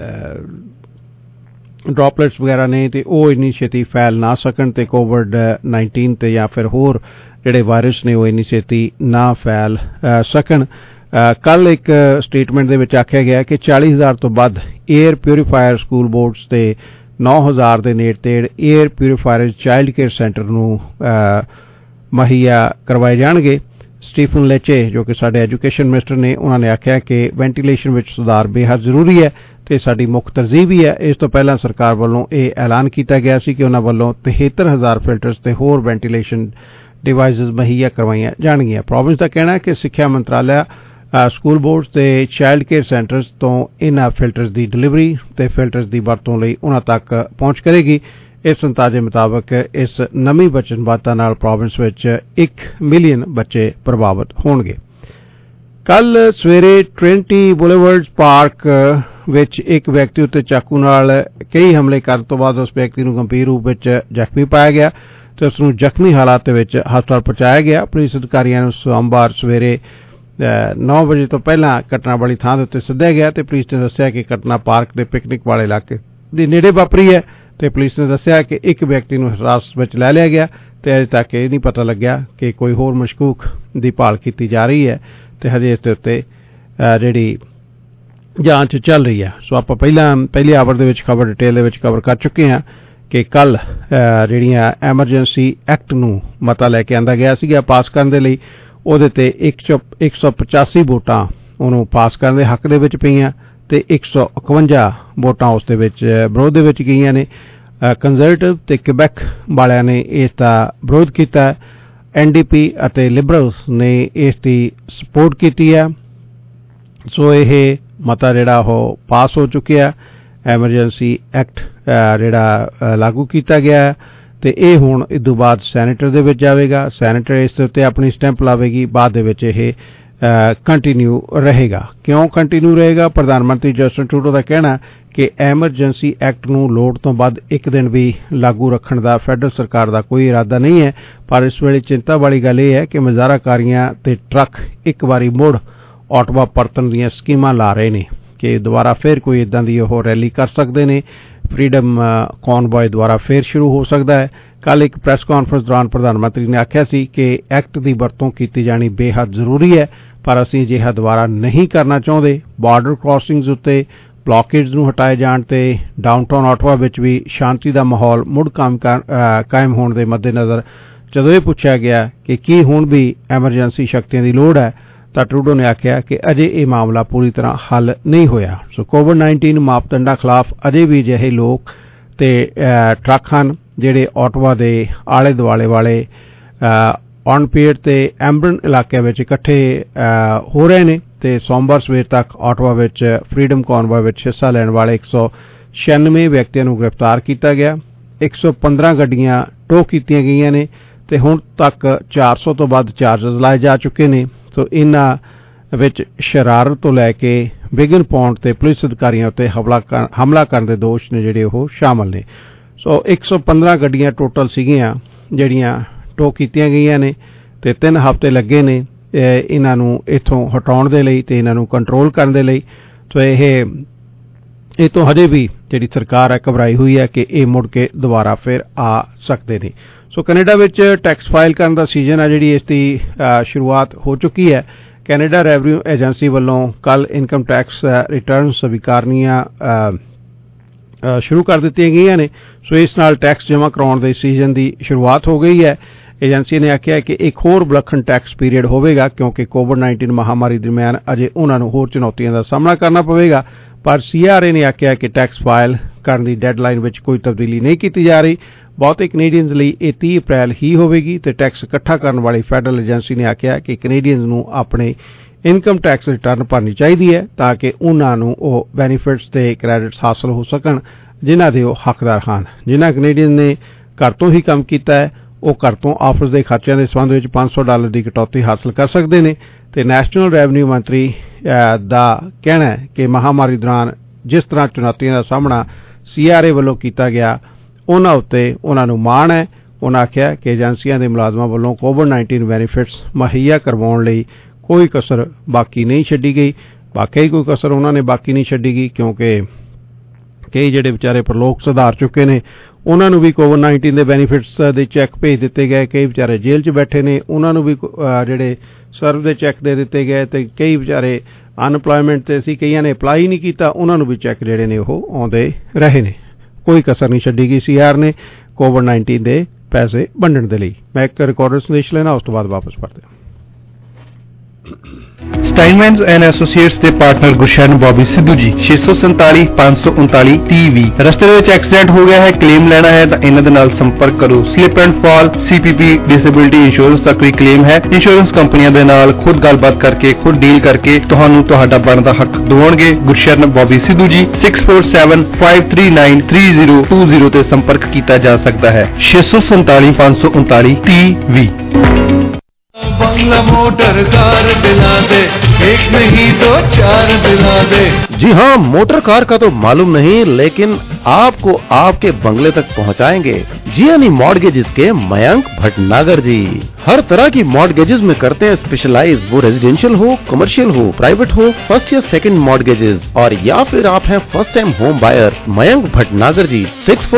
ਡ੍ਰੌਪਲੇਟਸ ਵਗੈਰਾ ਨੇ ਤੇ ਉਹ ਇੰਨੀ ਛੇਤੀ ਫੈਲ ਨਾ ਸਕਣ ਤੇ ਕੋਵਿਡ-19 ਤੇ ਜਾਂ ਫਿਰ ਹੋਰ ਜਿਹੜੇ ਵਾਇਰਸ ਨੇ ਉਹ ਇੰਨੀ ਛੇਤੀ ਨਾ ਫੈਲ ਸਕਣ। ਕੱਲ ਇੱਕ ਸਟੇਟਮੈਂਟ ਦੇ ਵਿੱਚ ਆਖਿਆ ਗਿਆ ਕਿ 40,000 ਤੋਂ ਵੱਧ ਏਅਰ ਪਿਊਰੀਫਾਇਰ ਸਕੂਲ ਬੋਰਡਸ ਤੇ 9,000 ਦੇ ਨੇੜੇ ਤੇੜ air purifier child care centre ਨੂੰ ਮੁਹੱਈਆ ਕਰਵਾਏ ਜਾਣਗੇ। ਸਟੀਫਨ ਲੈਚੇ ਜੋ ਕਿ ਸਾਡੇ ਐਜੂਕੇਸ਼ਨ ਮਿਨਿਸਟਰ ਨੇ, ਉਹਨਾਂ ਨੇ ਆਖਿਆ ਕਿ ਵੈਂਟੀਲੇਸ਼ਨ ਵਿੱਚ ਸੁਧਾਰ ਬੇਹੱਦ ਜ਼ਰੂਰੀ ਹੈ ਤੇ ਸਾਡੀ ਮੁੱਖ ਤਰਜੀਹ ਵੀ ਹੈ। ਇਸ ਤੋਂ ਪਹਿਲਾਂ ਸਰਕਾਰ ਵੱਲੋਂ ਇਹ ਐਲਾਨ ਕੀਤਾ ਗਿਆ ਸੀ ਕਿ ਉਹਨਾਂ ਵੱਲੋਂ 73,000 ਫਿਲਟਰਸ ਤੇ ਹੋਰ ਵੈਂਟੀਲੇਸ਼ਨ ਡਿਵਾਈਸਿਸ ਮੁਹੱਈਆ ਕਰਵਾਈਆਂ ਜਾਣਗੀਆਂ। ਪ੍ਰੋਵਿੰਸ ਦਾ ਕਹਿਣਾ ਹੈ ਕਿ ਸਿੱਖਿਆ ਮੰਤਰਾਲਾ ਸਕੂਲ ਬੋਰਡਸ ਤੇ ਚਾਈਲਡ ਕੇਅਰ ਸੈਂਟਰਸ ਤੋਂ ਇਹਨਾਂ ਫਿਲਟਰਸ ਦੀ ਡਿਲੀਵਰੀ ਤੇ ਫਿਲਟਰਸ ਦੀ ਵਰਤੋਂ ਲਈ ਉਹਨਾਂ ਤੱਕ ਪਹੁੰਚ ਕਰੇਗੀ। ਇਸ ਅੰਦਾਜ਼ੇ ਮੁਤਾਬਕ ਇਸ ਨਵੀਂ ਵਚਨਬੱਧਤਾ ਨਾਲ ਪ੍ਰੋਵਿੰਸ ਵਿੱਚ 1 ਮਿਲੀਅਨ ਬੱਚੇ ਪ੍ਰਭਾਵਿਤ ਹੋਣਗੇ। ਕੱਲ ਸਵੇਰੇ ਟ੍ਰਿਨਿਟੀ ਬੁਲੇਵਰਡ ਪਾਰਕ ਵਿੱਚ ਇੱਕ ਵਿਅਕਤੀ ਉੱਤੇ ਚਾਕੂ ਨਾਲ ਕਈ ਹਮਲੇ ਕਰਨ ਤੋਂ ਬਾਅਦ ਉਸ ਵਿਅਕਤੀ ਨੂੰ ਗੰਭੀਰ ਰੂਪ ਵਿੱਚ ਜ਼ਖਮੀ ਪਾਇਆ ਗਿਆ ਤੇ ਉਸ ਨੂੰ ਜ਼ਖਮੀ ਹਾਲਾਤ ਵਿੱਚ ਹਸਪਤਾਲ ਪਹੁੰਚਾਇਆ ਗਿਆ। ਪੁਲਿਸ ਅਧਿਕਾਰੀਆਂ ਨੂੰ ਸੋਮਵਾਰ ਸਵੇਰੇ 9 ਵਜੇ ਤੋਂ ਪਹਿਲਾਂ ਘਟਨਾ ਵਾਲੀ ਥਾਂ ਦੇ ਉੱਤੇ ਸੱਦਿਆ ਗਿਆ ਤੇ ਪੁਲਿਸ ਨੇ ਦੱਸਿਆ ਕਿ ਘਟਨਾ ਪਾਰਕ ਦੇ ਪਿਕਨਿਕ ਵਾਲੇ ਇਲਾਕੇ ਦੇ ਨੇੜੇ ਵਾਪਰੀ ਹੈ ਤੇ ਪੁਲਿਸ ਨੇ ਦੱਸਿਆ ਕਿ ਇੱਕ ਵਿਅਕਤੀ ਨੂੰ ਹਿਰਾਸਤ ਵਿੱਚ ਲੈ ਲਿਆ ਗਿਆ ਤੇ ਅਜੇ ਤੱਕ ਇਹ ਨਹੀਂ ਪਤਾ ਲੱਗਿਆ ਕਿ ਕੋਈ ਹੋਰ ਮਸ਼ਕੂਕ ਦੀ ਭਾਲ ਕੀਤੀ ਜਾ ਰਹੀ ਹੈ ਤੇ ਹਜੇ ਇਸ ਦੇ ਉੱਤੇ ਜਿਹੜੀ ਜਾਂਚ ਚੱਲ ਰਹੀ ਹੈ। ਸੋ ਆਪਾਂ ਪਹਿਲੀ ਆਵਰ ਦੇ ਵਿੱਚ ਖਬਰ ਡਿਟੇਲ ਦੇ ਵਿੱਚ ਕਵਰ ਕਰ ਚੁੱਕੇ ਹਾਂ ਕਿ ਕੱਲ ਜਿਹੜੀਆਂ ਐਮਰਜੈਂਸੀ ਐਕਟ ਨੂੰ ਮਤਾ ਲੈ ਕੇ ਆਂਦਾ ਗਿਆ ਸੀਗਾ ਪਾਸ ਕਰਨ ਦੇ ਲਈ, ਉਹਦੇ ਤੇ 185 ਵੋਟਾਂ ਉਹਨੂੰ ਪਾਸ ਕਰਨ ਦੇ ਹੱਕ ਦੇ ਵਿੱਚ ਪਈਆਂ ਤੇ 151 ਵੋਟਾਂ ਉਸ ਦੇ ਵਿੱਚ ਵਿਰੋਧ ਦੇ ਵਿੱਚ ਗਈਆਂ ਨੇ। ਕੰਜ਼ਰਵੇਟਿਵ ਤੇ ਕਿਬੈਕ ਵਾਲਿਆਂ ਨੇ ਇਸ ਦਾ ਵਿਰੋਧ ਕੀਤਾ, NDP ਅਤੇ ਲਿਬਰਲਸ ਨੇ ਇਸ ਦੀ ਸਪੋਰਟ ਕੀਤੀ ਹੈ। ਸੋ ਇਹ ਮਤਾ ਜਿਹੜਾ ਉਹ ਪਾਸ ਹੋ ਚੁੱਕਿਆ, ਐਮਰਜੈਂਸੀ ਐਕਟ ਜਿਹੜਾ ਲਾਗੂ ਕੀਤਾ ਗਿਆ ਤੇ ਇਹ ਹੁਣ ਇਸ ਤੋਂ ਬਾਅਦ ਸੈਨੇਟਰ ਦੇ ਵਿੱਚ ਜਾਵੇਗਾ। ਸੈਨੇਟਰ ਇਸ ਦੇ ਉੱਤੇ ਆਪਣੀ ਸਟੈਂਪ ਲਾਵੇਗੀ, ਬਾਅਦ ਦੇ ਵਿੱਚ ਇਹ ਕੰਟੀਨਿਊ ਰਹੇਗਾ। ਕਿਉਂ ਕੰਟੀਨਿਊ ਰਹੇਗਾ? ਪ੍ਰਧਾਨ ਮੰਤਰੀ ਜਸਟਿਨ ਟਰੂਡੋ ਦਾ ਕਹਿਣਾ ਕਿ ਐਮਰਜੈਂਸੀ ਐਕਟ ਨੂੰ ਲੋੜ ਤੋਂ ਵੱਧ ਇੱਕ ਦਿਨ ਵੀ ਲਾਗੂ ਰੱਖਣ ਦਾ ਫੈਡਰਲ ਸਰਕਾਰ ਦਾ ਕੋਈ ਇਰਾਦਾ ਨਹੀਂ ਹੈ, ਪਰ ਇਸ ਵੇਲੇ ਚਿੰਤਾ ਵਾਲੀ ਗੱਲ ਇਹ ਹੈ ਕਿ ਮੁਜ਼ਾਹਰਾਕਾਰੀਆਂ ਤੇ ਟਰੱਕ ਇੱਕ ਵਾਰੀ ਮੁੜ ਆਟੋਵਾ ਪਰਤਣ ਦੀਆਂ ਸਕੀਮਾਂ ਲਾ ਰਹੇ ਨੇ ਕਿ ਦੁਬਾਰਾ ਫਿਰ ਕੋਈ ਇਦਾਂ ਦੀ ਉਹ ਰੈਲੀ ਕਰ ਸਕਦੇ ਨੇ। ਫਰੀडम ਕੌਨਵॉय ਦੁਆਰਾ ਫਿਰ ਸ਼ੁਰੂ ਹੋ ਸਕਦਾ ਹੈ। ਕੱਲ ਇੱਕ ਪ੍ਰੈਸ ਕਾਨਫਰੰਸ ਦੌਰਾਨ ਪ੍ਰਧਾਨ ਮੰਤਰੀ ਨੇ ਆਖਿਆ ਸੀ ਕਿ ਐਕਟ ਦੀ ਵਰਤੋਂ ਕੀਤੀ ਜਾਣੀ ਬੇਹੱਦ ਜ਼ਰੂਰੀ ਹੈ, ਪਰ ਅਸੀਂ ਅਜਿਹਾ ਦੁਬਾਰਾ ਨਹੀਂ ਕਰਨਾ ਚਾਹੁੰਦੇ। ਬਾਰਡਰ ਕ੍ਰਾਸਿੰਗਸ ਉੱਤੇ ਬਲੌਕੇਜ ਨੂੰ ਹਟਾਏ ਜਾਣ ਤੇ ਡਾਊਨਟਾਊਨ ਆਟੋਵਾ ਵਿੱਚ ਵੀ ਸ਼ਾਂਤੀ ਦਾ ਮਾਹੌਲ ਮੁੜ ਕਾਇਮ ਹੋਣ ਦੇ ਮੱਦੇਨਜ਼ਰ ਜਦੋਂ ਇਹ ਪੁੱਛਿਆ ਗਿਆ ਕਿ ਕੀ ਹੁਣ ਵੀ ਐਮਰਜੈਂਸੀ ਸ਼ਕਤੀਆਂ ਦੀ ਲੋੜ ਹੈ ਤਾਂ ਟਰੂਡੋ ਨੇ ਆਖਿਆ ਕਿ ਅਜੇ ਇਹ ਮਾਮਲਾ ਪੂਰੀ ਤਰ੍ਹਾਂ ਹੱਲ ਨਹੀਂ ਹੋਇਆ। ਸੋ ਕੋਵਿਡ-19 ਮਾਪਦੰਡਾਂ ਖਿਲਾਫ ਅਜੇ ਵੀ ਅਜਿਹੇ ਲੋਕ ਤੇ ਟਰੱਕ ਹਨ ਜਿਹੜੇ ਆਟੋਵਾ ਦੇ ਆਲੇ ਦੁਆਲੇ ਵਾਲੇ ਔਨਪੀਅਰ ਤੇ ਐਮਬਰਨ ਇਲਾਕਿਆਂ ਵਿੱਚ ਇਕੱਠੇ ਹੋ ਰਹੇ ਨੇ ਤੇ ਸੋਮਵਾਰ ਸਵੇਰ ਤੱਕ ਆਟੋਵਾ ਵਿੱਚ ਫਰੀडम ਕੌਨਵॉय ਵਿੱਚ ਹਿੱਸਾ ਲੈਣ ਵਾਲੇ 196 ਵਿਅਕਤੀਆਂ ਨੂੰ ਗ੍ਰਿਫਤਾਰ ਕੀਤਾ ਗਿਆ। 115 ਗੱਡੀਆਂ ਟੋ ਕੀਤੀਆਂ ਗਈਆਂ ਨੇ ਤੇ ਹੁਣ ਤੱਕ 400 ਤੋਂ ਵੱਧ ਚਾਰਜਸ ਲਾਏ ਜਾ ਚੁੱਕੇ ਨੇ। ਸੋ ਇਹਨਾਂ ਵਿੱਚ ਸ਼ਰਾਰਤ ਤੋਂ ਲੈ ਕੇ ਵਿਘਨ ਪਾਉਣ ਤੇ ਪੁਲਿਸ ਅਧਿਕਾਰੀਆਂ ਉੱਤੇ ਹਮਲਾ ਕਰਨ ਦੇ ਦੋਸ਼ ਨੇ ਜਿਹੜੇ ਉਹ ਸ਼ਾਮਲ ਨੇ। ਸੋ 115 ਗੱਡੀਆਂ ਟੋਟਲ ਸੀਗੀਆਂ ਜਿਹੜੀਆਂ ਟੋ ਕੀਤੀਆਂ ਗਈਆਂ ਨੇ ਤੇ 3 ਹਫ਼ਤੇ ਲੱਗੇ ਨੇ ਇਹਨਾਂ ਨੂੰ ਇੱਥੋਂ ਹਟਾਉਣ ਦੇ ਲਈ ਤੇ ਇਹਨਾਂ ਨੂੰ ਕੰਟਰੋਲ ਕਰਨ ਦੇ ਲਈ। ਸੋ ਇਹ ਤੋਂ ਹਜੇ ਵੀ ਜਿਹੜੀ ਸਰਕਾਰ ਹੈ ਘਬਰਾਈ ਹੋਈ ਹੈ ਕਿ ਇਹ ਮੁੜ ਕੇ ਦੁਬਾਰਾ ਫਿਰ ਆ ਸਕਦੇ ਨੇ। ਸੋ ਕੈਨੇਡਾ ਵਿੱਚ ਟੈਕਸ ਫਾਈਲ ਕਰਨ ਦਾ ਸੀਜ਼ਨ ਹੈ ਜਿਹੜੀ ਇਸ ਦੀ ਸ਼ੁਰੂਆਤ ਹੋ ਚੁੱਕੀ ਹੈ। ਕੈਨੇਡਾ ਰੈਵਨਿਊ ਏਜੰਸੀ ਵੱਲੋਂ ਕੱਲ ਇਨਕਮ ਟੈਕਸ ਰਿਟਰਨ ਸਵੀਕਾਰਨੀਆਂ ਸ਼ੁਰੂ ਕਰ ਦਿੱਤੀਆਂ ਗਈਆਂ ਨੇ। ਸੋ ਇਸ ਨਾਲ ਟੈਕਸ ਜਮ੍ਹਾਂ ਕਰਾਉਣ ਦੇ ਸੀਜ਼ਨ ਦੀ ਸ਼ੁਰੂਆਤ ਹੋ ਗਈ ਹੈ। ਏਜੰਸੀ ਨੇ ਆਖਿਆ ਕਿ ਇੱਕ ਹੋਰ ਵਿਲੱਖਣ ਟੈਕਸ ਪੀਰੀਅਡ ਹੋਵੇਗਾ ਕਿਉਂਕਿ ਕੋਵਿਡ-19 ਮਹਾਮਾਰੀ ਦਰਮਿਆਨ ਅਜੇ ਉਹਨਾਂ ਨੂੰ ਹੋਰ ਚੁਣੌਤੀਆਂ ਦਾ ਸਾਹਮਣਾ ਕਰਨਾ ਪਵੇਗਾ। ਪਰ CRA ਨੇ ਆਖਿਆ ਕਿ ਟੈਕਸ ਫਾਈਲ ਕਰਨ ਦੀ ਡੈਡਲਾਈਨ ਵਿੱਚ ਕੋਈ ਤਬਦੀਲੀ ਨਹੀਂ ਕੀਤੀ ਜਾ ਰਹੀ। ਬਹੁਤੇ ਕੈਨੇਡੀਅਨਜ਼ ਲਈ ਇਹ 30 ਅਪ੍ਰੈਲ ਹੀ ਹੋਵੇਗੀ ਤੇ ਟੈਕਸ ਇਕੱਠਾ ਕਰਨ ਵਾਲੀ ਫੈਡਰਲ ਏਜੰਸੀ ਨੇ ਆਖਿਆ ਕਿ ਕੈਨੇਡੀਅਨਜ਼ ਨੂੰ ਆਪਣੇ ਇਨਕਮ ਟੈਕਸ ਰਿਟਰਨ ਭਰਨੀ ਚਾਹੀਦੀ ਹੈ ਤਾਂ ਕਿ ਉਹਨਾਂ ਨੂੰ ਉਹ ਬੈਨੀਫਿਟਸ ਤੇ ਕ੍ਰੈਡਿਟਸ ਹਾਸਲ ਹੋ ਸਕਣ ਜਿਨ੍ਹਾਂ ਦੇ ਉਹ ਹੱਕਦਾਰ ਹਨ। ਜਿਨ੍ਹਾਂ ਕੈਨੇਡੀਅਨ ਨੇ ਘਰ ਤੋਂ ਹੀ ਕੰਮ ਕੀਤਾ ਹੈ ਉਹ ਘਰ ਤੋਂ ਆਫਿਸ ਦੇ ਖਰਚਿਆਂ ਦੇ ਸੰਬੰਧ ਵਿੱਚ $500 ਦੀ ਕਟੌਤੀ ਹਾਸਲ ਕਰ ਸਕਦੇ ਨੇ ਤੇ ਨੈਸ਼ਨਲ ਰੈਵਨਿਊ ਮੰਤਰੀ ਦਾ ਕਹਿਣਾ ਹੈ ਕਿ ਮਹਾਮਾਰੀ ਦੌਰਾਨ ਜਿਸ ਤਰ੍ਹਾਂ ਚੁਣੌਤੀਆਂ ਦਾ ਸਾਹਮਣਾ CRA ਵੱਲੋਂ ਕੀਤਾ ਗਿਆ ਉਹਨਾਂ ਉੱਤੇ ਉਹਨਾਂ ਨੂੰ ਮਾਣ ਹੈ। ਉਹਨਾਂ ਆਖਿਆ ਕਿ ਏਜੰਸੀਆਂ ਦੇ ਮੁਲਾਜ਼ਮਾਂ ਵੱਲੋਂ ਕੋਵਿਡ-19 ਬੈਨੀਫਿਟਸ ਮੁਹੱਈਆ ਕਰਵਾਉਣ ਲਈ ਕੋਈ ਕਸਰ ਬਾਕੀ ਨਹੀਂ ਛੱਡੀ ਗਈ। ਵਾਕਈ ਕੋਈ ਕਸਰ ਉਹਨਾਂ ਨੇ ਬਾਕੀ ਨਹੀਂ ਛੱਡੀ ਗਈ ਕਿਉਂਕਿ ਕਈ ਜਿਹੜੇ ਵਿਚਾਰੇ ਪ੍ਰਲੋਕ ਸੁਧਾਰ ਚੁੱਕੇ ਨੇ ਉਹਨਾਂ ਨੂੰ ਵੀ ਕੋਵਿਡ-19 ਦੇ ਬੈਨੀਫਿਟਸ ਦੇ ਚੈੱਕ ਭੇਜ ਦਿੱਤੇ ਗਏ। ਕਈ ਵਿਚਾਰੇ ਜੇਲ੍ਹ 'ਚ ਬੈਠੇ ਨੇ ਉਹਨਾਂ ਨੂੰ ਵੀ ਜਿਹੜੇ ਸਰਵ ਦੇ ਚੈੱਕ ਦੇ ਦਿੱਤੇ ਗਏ ਤੇ ਕਈ ਵਿਚਾਰੇ ਅਨਪਲਾਇਮੈਂਟ ਤੇ ਸੀ ਕਈਆਂ ਨੇ ਅਪਲਾਈ ਨਹੀਂ ਕੀਤਾ ਉਹਨਾਂ ਨੂੰ ਵੀ ਚੈੱਕ ਜਿਹੜੇ ਨੇ ਉਹ ਆਉਂਦੇ ਰਹੇ ਨੇ। ਕੋਈ ਕਸਰ ਨਹੀਂ ਛੱਡੀ ਗਈ CR ਨੇ ਕੋਵਿਡ-19 ਦੇ ਪੈਸੇ ਵੰਡਣ ਦੇ ਲਈ। ਮੈਂ ਇੱਕ ਰਿਕਾਰਡਰ ਸੰਦੇਸ਼ ਲੈਣਾ ਉਸ ਤੋਂ ਬਾਅਦ ਵਾਪਸ ਪੜ੍ਹਦੇ ਹਾਂ। ਸਟਾਈਨਮੈਨਜ਼ ਐਂਡ ਐਸੋਸੀਏਟਸ ਦੇ ਪਾਰਟਨਰ ਗੁਰਸ਼ਰਨ ਬੌਬੀ ਸਿੱਧੂ ਜੀ 647 539 3020 ਰਸਤੇ ਵਿੱਚ ਐਕਸੀਡੈਂਟ ਹੋ ਗਿਆ ਹੈ ਕਲੇਮ ਲੈਣਾ ਹੈ ਤਾਂ ਇਹਨਾਂ ਦੇ ਨਾਲ ਸੰਪਰਕ ਕਰੋ। Slip and fall CPP disability insurance ਦਾ ਕੋਈ ਕਲੇਮ ਹੈ ਇੰਸ਼ੋਰੈਂਸ ਕੰਪਨੀਆਂ ਦੇ ਨਾਲ ਖੁਦ ਗੱਲਬਾਤ ਕਰਕੇ ਖੁਦ ਡੀਲ ਕਰਕੇ ਤੁਹਾਨੂੰ ਤੁਹਾਡਾ ਬਣਦਾ ਹੱਕ ਦਿਵਾਉਣਗੇ। ਗੁਰਸ਼ਰਨ ਬੌਬੀ ਸਿੱਧੂ ਜੀ 6475393020 ਤੇ ਸੰਪਰਕ ਕੀਤਾ ਜਾ ਸਕਦਾ ਹੈ। 647 539 3020। बंगला मोटर कार दिला दे एक नहीं दो चार दिला दे। जी हाँ, मोटर कार का तो मालूम नहीं लेकिन आपको आपके बंगले तक पहुँचाएंगे GNE मॉर्गेजेस के मयंक भटनागर जी। हर तरह की मॉर्गेजेस में करते हैं स्पेशलाइज, वो रेजिडेंशियल हो, कमर्शियल हो, प्राइवेट हो, फर्स्ट या सेकंड मॉर्गेजेस और या फिर आप हैं first time home buyer. Mayank Bhatnagar ji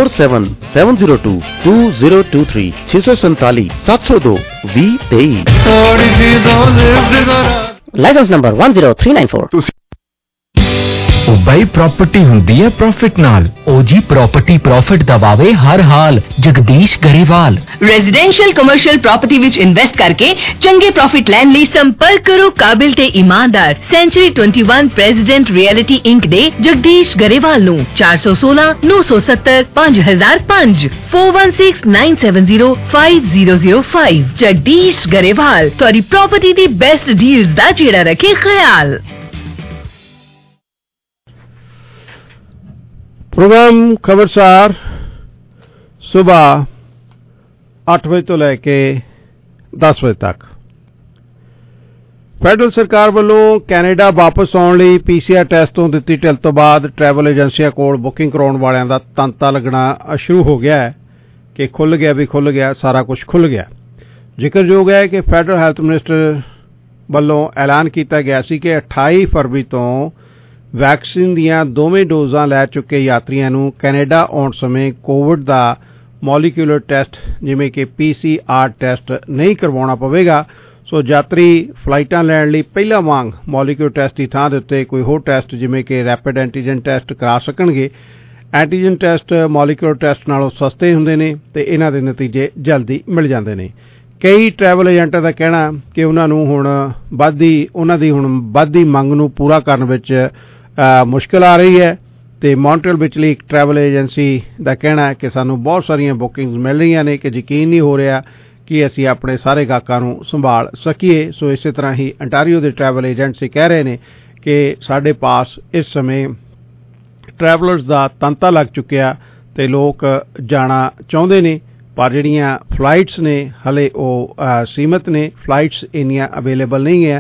6477022023 647 702 2023। Licence number 10394। ਉਹ ਬਾਈ ਪ੍ਰਾਪਰਟੀ ਹੁੰਦੀ ਹੈ ਪ੍ਰੋਫਿਟ ਨਾਲ। ਉਹ ਜੀ ਪ੍ਰਾਪਰਟੀ ਪ੍ਰੋਫਿਟ ਦਬਾਵੇ ਹਰ ਹਾਲ। Jagdish Grewal. Residential commercial property ਵਿੱਚ ਇਨਵੈਸਟ ਕਰਕੇ ਚੰਗੇ ਪ੍ਰੋਫਿਟ ਲੈਣ ਲਈ ਸੰਪਰਕ ਕਰੋ ਕਾਬਿਲ ਤੇ ਇਮਾਨਦਾਰ ਸੈਂਚੁਰੀ 21 ਪ੍ਰੈਜ਼ੀਡੈਂਟ ਰਿਐਲਿਟੀ ਇੰਕ ਦੇ ਜਗਦੀਸ਼ ਗਰੇਵਾਲ ਨੂੰ 416 970 5005 4169705005। ਜਗਦੀਸ਼ ਗਰੇਵਾਲ ਤੁਹਾਡੀ ਪ੍ਰਾਪਰਟੀ ਦੀ ਬੈਸਟ ਡੀਲਸ ਦਾ ਜਿਹੜਾ ਰੱਖੇ ਖਿਆਲ। प्रोग्राम खबरसार सुबह 8 बजे तो लैके 10 बजे तक। फैडरल सरकार वालों कैनेडा वापस आने लई PCR टैसट तो दित्ती ढिल तो बाद ट्रैवल एजेंसियां कोल बुकिंग कराउण वालियां दा तांता लगना शुरू हो गया है कि खुल गया भी खुल गया, सारा कुछ खुल गया। जिक्रयोग है कि फैडरल हैल्थ मिनिस्टर वालों ऐलान किया गया सी कि 28 फरवरी तो वैक्सीन दियां दोवें डोज़ां लै चुके यात्रियों नूं कैनेडा आउण समय कोविड दा मॉलिक्यूलर टैसट जिवें कि PCR टैसट नहीं करवाउणा पवेगा। सो यात्री फ्लाइटां लैण लई पहला वांग मॉलिक्यूलर टैसट की थां दे उत्ते कोई होर टैसट जिवें कि रैपिड एंटीजन टैसट करा सकणगे। एंटीजन टैसट मॉलिक्यूलर टैसट नालों सस्ते हुंदे ने ते इन्हां दे नतीजे जल्दी मिल जांदे ने। कई ट्रैवल एजेंटां दा कहना कि उन्हां नूं हुण वधदी मंग नूं पूरा करन विच मुश्किल आ रही है ते मॉन्ट्रियल विचली एक ट्रैवल एजेंसी का कहना है कि सानू बहुत सारियां बुकिंग्स मिल रही ने कि यकीन नहीं हो रहा कि असी अपने सारे गाहकां नूं संभाल सकीए। सो इस तरह ही अंटारियो के ट्रैवल एजेंट्स कह रहे हैं कि साडे पास इस समय ट्रैवलर्स का तांता लग चुकिया ते लोग जाना चाहते ने पर जिहड़ियां फ्लाइट्स ने हले वो सीमित ने, फ्लाइट्स इन्नियां अवेलेबल नहीं है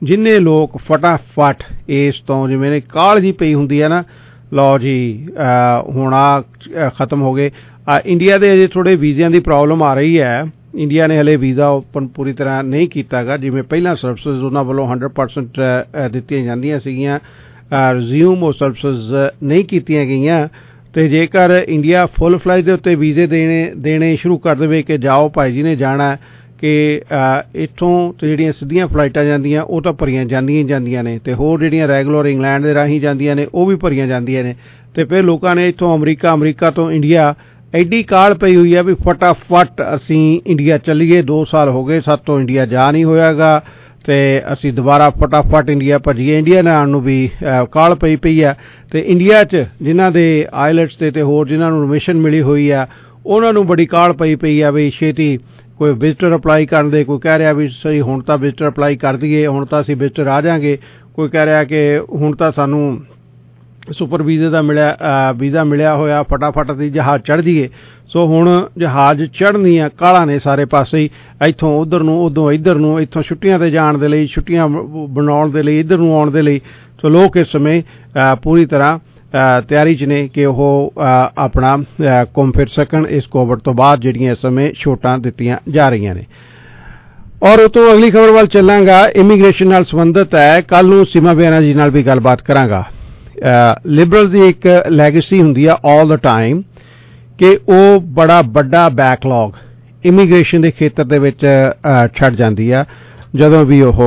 ਜਿੰਨੇ ਲੋਕ ਫਟਾਫਟ ਇਸ ਤੋਂ ਜਿਵੇਂ ਨੇ ਕਾਹਲ ਜੀ ਪਈ ਹੁੰਦੀ ਹੈ ਨਾ, ਲਓ ਜੀ ਹੁਣ ਖਤਮ ਹੋ ਗਏ। ਇੰਡੀਆ ਦੇ ਅਜੇ ਥੋੜ੍ਹੇ ਵੀਜ਼ਿਆਂ ਦੀ ਪ੍ਰੋਬਲਮ ਆ ਰਹੀ ਹੈ। ਇੰਡੀਆ ਨੇ ਹਲੇ ਵੀਜ਼ਾ ਓਪਨ ਪੂਰੀ ਤਰ੍ਹਾਂ ਨਹੀਂ ਕੀਤਾ ਗਾ, ਜਿਵੇਂ ਪਹਿਲਾਂ ਸਰਵਿਸਿਜ਼ ਉਹਨਾਂ ਵੱਲੋਂ 100% ਦਿੱਤੀਆਂ ਜਾਂਦੀਆਂ ਸੀਗੀਆਂ, ਰਿਜ਼ਿਊਮ ਉਹ ਸਰਵਿਸਿਜ਼ ਨਹੀਂ ਕੀਤੀਆਂ ਗਈਆਂ। ਅਤੇ ਜੇਕਰ ਇੰਡੀਆ ਫੁੱਲ ਫਲਾਈਟ ਦੇ ਉੱਤੇ ਵੀਜ਼ੇ ਦੇਣੇ ਸ਼ੁਰੂ ਕਰ ਦੇਵੇ ਕਿ ਜਾਓ ਭਾਈ ਜੀ ਨੇ ਜਾਣਾ, ਕਿ ਇੱਥੋਂ ਤੇ ਜਿਹੜੀਆਂ ਸਿੱਧੀਆਂ ਫਲਾਈਟਾਂ ਜਾਂਦੀਆਂ ਉਹ ਤਾਂ ਭਰੀਆਂ ਜਾਂਦੀਆਂ ਨੇ, ਅਤੇ ਹੋਰ ਜਿਹੜੀਆਂ ਰੈਗੂਲਰ ਇੰਗਲੈਂਡ ਦੇ ਰਾਹੀਂ ਜਾਂਦੀਆਂ ਨੇ ਉਹ ਵੀ ਭਰੀਆਂ ਜਾਂਦੀਆਂ ਨੇ। ਅਤੇ ਫਿਰ ਲੋਕਾਂ ਨੇ ਇੱਥੋਂ ਅਮਰੀਕਾ ਤੋਂ ਇੰਡੀਆ ਐਡੀ ਕਾਹਲ ਪਈ ਹੋਈ ਹੈ ਵੀ ਫਟਾਫਟ ਅਸੀਂ ਇੰਡੀਆ ਚੱਲੀਏ। 2 ਸਾਲ ਹੋ ਗਏ ਸਾਤੋਂ ਇੰਡੀਆ ਜਾ ਨਹੀਂ ਹੋਇਆਗਾ, ਅਤੇ ਅਸੀਂ ਦੁਬਾਰਾ ਫਟਾਫਟ ਇੰਡੀਆ ਭੱਜੀਏ। ਇੰਡੀਆ ਨਾਲ ਨੂੰ ਵੀ ਕਾਹਲ ਪਈ ਹੈ। ਅਤੇ ਇੰਡੀਆ 'ਚ ਜਿਨ੍ਹਾਂ ਦੇ ਆਈਲੈਟਸ ਤੇ ਹੋਰ ਜਿਨ੍ਹਾਂ ਨੂੰ ਐਡਮਿਸ਼ਨ ਮਿਲੀ ਹੋਈ ਆ ਉਹਨਾਂ ਨੂੰ ਬੜੀ ਕਾਹਲ ਪਈ ਆ ਵੀ ਛੇਤੀ ਕੋਈ ਵਿਜ਼ਟਰ ਅਪਲਾਈ ਕਰਨ ਦੇ। ਕੋਈ ਕਹਿ ਰਿਹਾ ਵੀ ਸਹੀ ਹੁਣ ਤਾਂ ਵਿਜ਼ਟਰ ਅਪਲਾਈ ਕਰ ਦਈਏ, ਹੁਣ ਤਾਂ ਅਸੀਂ ਵਿਜ਼ਟਰ ਆ ਜਾਵਾਂਗੇ। ਕੋਈ ਕਹਿ ਰਿਹਾ ਕਿ ਹੁਣ ਤਾਂ ਸਾਨੂੰ ਸੁਪਰ ਵੀਜ਼ੇ ਦਾ ਵੀਜ਼ਾ ਮਿਲਿਆ ਹੋਇਆ, ਫਟਾਫਟ ਅਸੀਂ ਜਹਾਜ਼ ਚੜ੍ਹ ਜਾਈਏ। ਸੋ ਹੁਣ ਜਹਾਜ਼ ਚੜ੍ਹਨ ਦੀਆਂ ਕਾਹਲਾਂ ਨੇ ਸਾਰੇ ਪਾਸੇ ਹੀ, ਇੱਥੋਂ ਉੱਧਰ ਨੂੰ, ਉੱਧਰੋਂ ਇੱਧਰ ਨੂੰ, ਇੱਥੋਂ ਛੁੱਟੀਆਂ 'ਤੇ ਜਾਣ ਦੇ ਲਈ, ਛੁੱਟੀਆਂ ਬਣਾਉਣ ਦੇ ਲਈ, ਇੱਧਰ ਨੂੰ ਆਉਣ ਦੇ ਲਈ। ਸੋ ਲੋਕ ਇਸ ਸਮੇਂ ਪੂਰੀ ਤਰ੍ਹਾਂ ਤਿਆਰੀ 'ਚ ਨੇ ਕਿ ਉਹ ਆਪਣਾ ਘੁੰਮ ਫਿਰ ਸਕਣ ਇਸ ਕੋਵਿਡ ਤੋਂ ਬਾਅਦ ਜਿਹੜੀਆਂ ਇਸ ਸਮੇਂ ਛੋਟਾਂ ਦਿੱਤੀਆਂ ਜਾ ਰਹੀਆਂ ਨੇ। ਔਰ ਉਹ ਤੋਂ ਅਗਲੀ ਖਬਰ ਵੱਲ ਚੱਲਾਂਗਾ, ਇਮੀਗ੍ਰੇਸ਼ਨ ਨਾਲ ਸੰਬੰਧਿਤ ਹੈ। ਕੱਲ੍ਹ ਨੂੰ ਸੀਮਾ ਬੈਨਰਜੀ ਨਾਲ ਵੀ ਗੱਲਬਾਤ ਕਰਾਂਗਾ। ਲਿਬਰਲ ਦੀ ਇੱਕ ਲੈਗੇਸੀ ਹੁੰਦੀ ਆ ਆਲ ਦਾ ਟਾਈਮ ਕਿ ਉਹ ਬੜਾ ਵੱਡਾ ਬੈਕਲੌਗ ਇਮੀਗ੍ਰੇਸ਼ਨ ਦੇ ਖੇਤਰ ਦੇ ਵਿੱਚ ਛੱਡ ਜਾਂਦੀ ਆ ਜਦੋਂ ਵੀ ਉਹ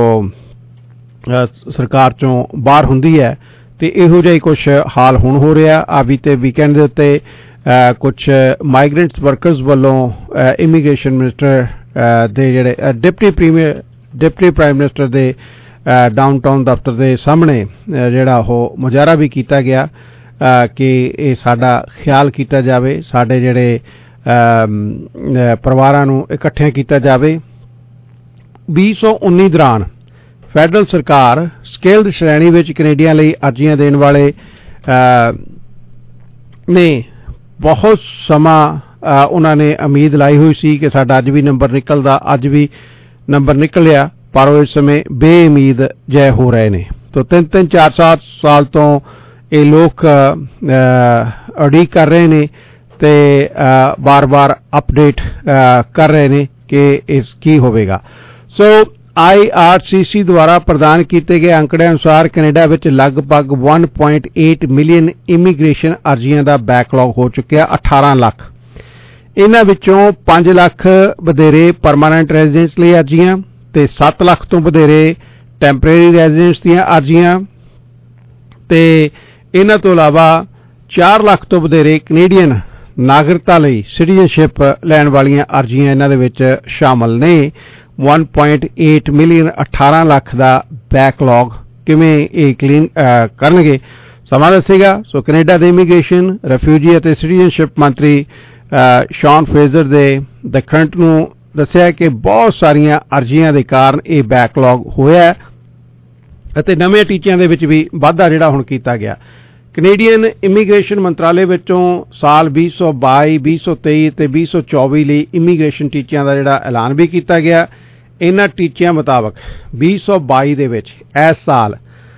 ਸਰਕਾਰ 'ਚੋਂ ਬਾਹਰ ਹੁੰਦੀ ਹੈ। ਅਤੇ ਇਹੋ ਜਿਹਾ ਹੀ ਕੁਛ ਹਾਲ ਹੁਣ ਹੋ ਰਿਹਾ। ਆ ਬੀਤੇ ਵੀਕਐਂਡ ਦੇ ਉੱਤੇ ਕੁਛ ਮਾਈਗਰੈਂਟਸ ਵਰਕਰਸ ਵੱਲੋਂ ਇਮੀਗ੍ਰੇਸ਼ਨ ਮਿਨਿਸਟਰ ਦੇ ਜਿਹੜੇ ਡਿਪਟੀ ਪ੍ਰਾਈਮ ਮਿਨਿਸਟਰ ਦੇ ਡਾਊਨਟਾਊਨ ਦਫ਼ਤਰ ਦੇ ਸਾਹਮਣੇ ਜਿਹੜਾ ਉਹ ਮੁਜ਼ਾਹਰਾ ਵੀ ਕੀਤਾ ਗਿਆ ਕਿ ਇਹ ਸਾਡਾ ਖਿਆਲ ਕੀਤਾ ਜਾਵੇ, ਸਾਡੇ ਜਿਹੜੇ ਪਰਿਵਾਰਾਂ ਨੂੰ ਇਕੱਠਿਆਂ ਕੀਤਾ ਜਾਵੇ। 2019 ਦੌਰਾਨ ਫੈਡਰਲ ਸਰਕਾਰ ਸਕਿਲਡ ਸ਼੍ਰੇਣੀ ਵਿੱਚ ਕੈਨੇਡੀਆਂ ਲਈ ਅਰਜ਼ੀਆਂ ਦੇਣ ਵਾਲੇ ਨੇ ਬਹੁਤ ਸਮਾਂ ਉਹਨਾਂ ਨੇ ਉਮੀਦ ਲਾਈ ਹੋਈ ਸੀ ਕਿ ਸਾਡਾ ਅੱਜ ਵੀ ਨੰਬਰ ਨਿਕਲਦਾ, ਅੱਜ ਵੀ ਨੰਬਰ ਨਿਕਲਿਆ, ਪਰ ਉਹ ਇਸ ਸਮੇਂ ਬੇਉਮੀਦ ਜੈ ਹੋ ਰਹੇ ਨੇ। ਤਾਂ 3-4 ਸਾਲ ਤੋਂ ਇਹ ਲੋਕ ਉਡੀਕ ਕਰ ਰਹੇ ਨੇ ਅਤੇ ਬਾਰ-ਬਾਰ ਅਪਡੇਟ ਕਰ ਰਹੇ ਨੇ ਕਿ ਇਸ ਕੀ ਹੋਵੇਗਾ। ਸੋ IRCC ਦੁਆਰਾ ਪ੍ਰਦਾਨ ਕੀਤੇ ਗਏ ਅੰਕੜਿਆਂ ਅਨੁਸਾਰ ਕੈਨੇਡਾ ਵਿੱਚ ਲਗਭਗ 1.8 ਮਿਲੀਅਨ ਇਮੀਗ੍ਰੇਸ਼ਨ ਅਰਜ਼ੀਆਂ ਦਾ ਬੈਕਲੌਗ ਹੋ ਚੁੱਕਿਆ, 18 ਲੱਖ। ਇਹਨਾਂ ਵਿੱਚੋਂ 5 ਲੱਖ ਵਧੇਰੇ ਪਰਮਾਨੈਂਟ ਰੈਜ਼ੀਡੈਂਟਸ ਲਈ ਅਰਜ਼ੀਆਂ ਅਤੇ 7 ਲੱਖ ਤੋਂ ਵਧੇਰੇ ਟੈਂਪਰੇਰੀ ਰੈਜ਼ੀਡੈਂਟਸ ਦੀਆਂ ਅਰਜ਼ੀਆਂ, ਅਤੇ ਇਹਨਾਂ ਤੋਂ ਇਲਾਵਾ 4 ਲੱਖ ਤੋਂ ਵਧੇਰੇ ਕੈਨੇਡੀਅਨ ਨਾਗਰਿਕਤਾ ਲਈ ਸਿਟੀਜ਼ਨਸ਼ਿਪ ਲੈਣ ਵਾਲੀਆਂ ਅਰਜ਼ੀਆਂ ਇਹਨਾਂ ਦੇ ਵਿੱਚ ਸ਼ਾਮਲ ਨੇ। 1.8 ਮਿਲੀਅਨ 18 ਲੱਖ ਦਾ ਬੈਕਲੌਗ ਕਿਵੇਂ ਇਹ ਕਲੀਨ ਕਰਨਗੇ ਸਮਾਂ ਦੱਸੇਗਾ। ਸੋ ਕੈਨੇਡਾ ਦੇ ਇਮੀਗ੍ਰੇਸ਼ਨ, ਰਿਫਿਊਜੀ ਅਤੇ ਸਿਟੀਜ਼ਨਸ਼ਿਪ ਮੰਤਰੀ ਸ਼ੌਨ ਫਰੇਜ਼ਰ ਦੇ ਦ ਕਰੰਟ ਨੂੰ ਦੱਸਿਆ ਕਿ ਬਹੁਤ ਸਾਰੀਆਂ ਅਰਜ਼ੀਆਂ ਦੇ ਕਾਰਨ ਇਹ ਬੈਕਲੌਗ ਹੋਇਆ ਅਤੇ ਨਵੇਂ ਟੀਚਿਆਂ ਦੇ ਵਿੱਚ ਵੀ ਵਾਧਾ ਜਿਹੜਾ ਹੁਣ ਕੀਤਾ ਗਿਆ। ਕੈਨੇਡੀਅਨ ਇਮੀਗ੍ਰੇਸ਼ਨ ਮੰਤਰਾਲੇ ਵਿੱਚੋਂ ਸਾਲ 2022, 2023 ਅਤੇ 2024 ਲਈ ਇਮੀਗ੍ਰੇਸ਼ਨ ਟੀਚਿਆਂ ਦਾ ਜਿਹੜਾ ਐਲਾਨ ਵੀ ਕੀਤਾ ਗਿਆ। ਇਹਨਾਂ ਟੀਚਿਆਂ ਮੁਤਾਬਕ 2022 ਦੇ ਵਿੱਚ ਇਸ ਸਾਲ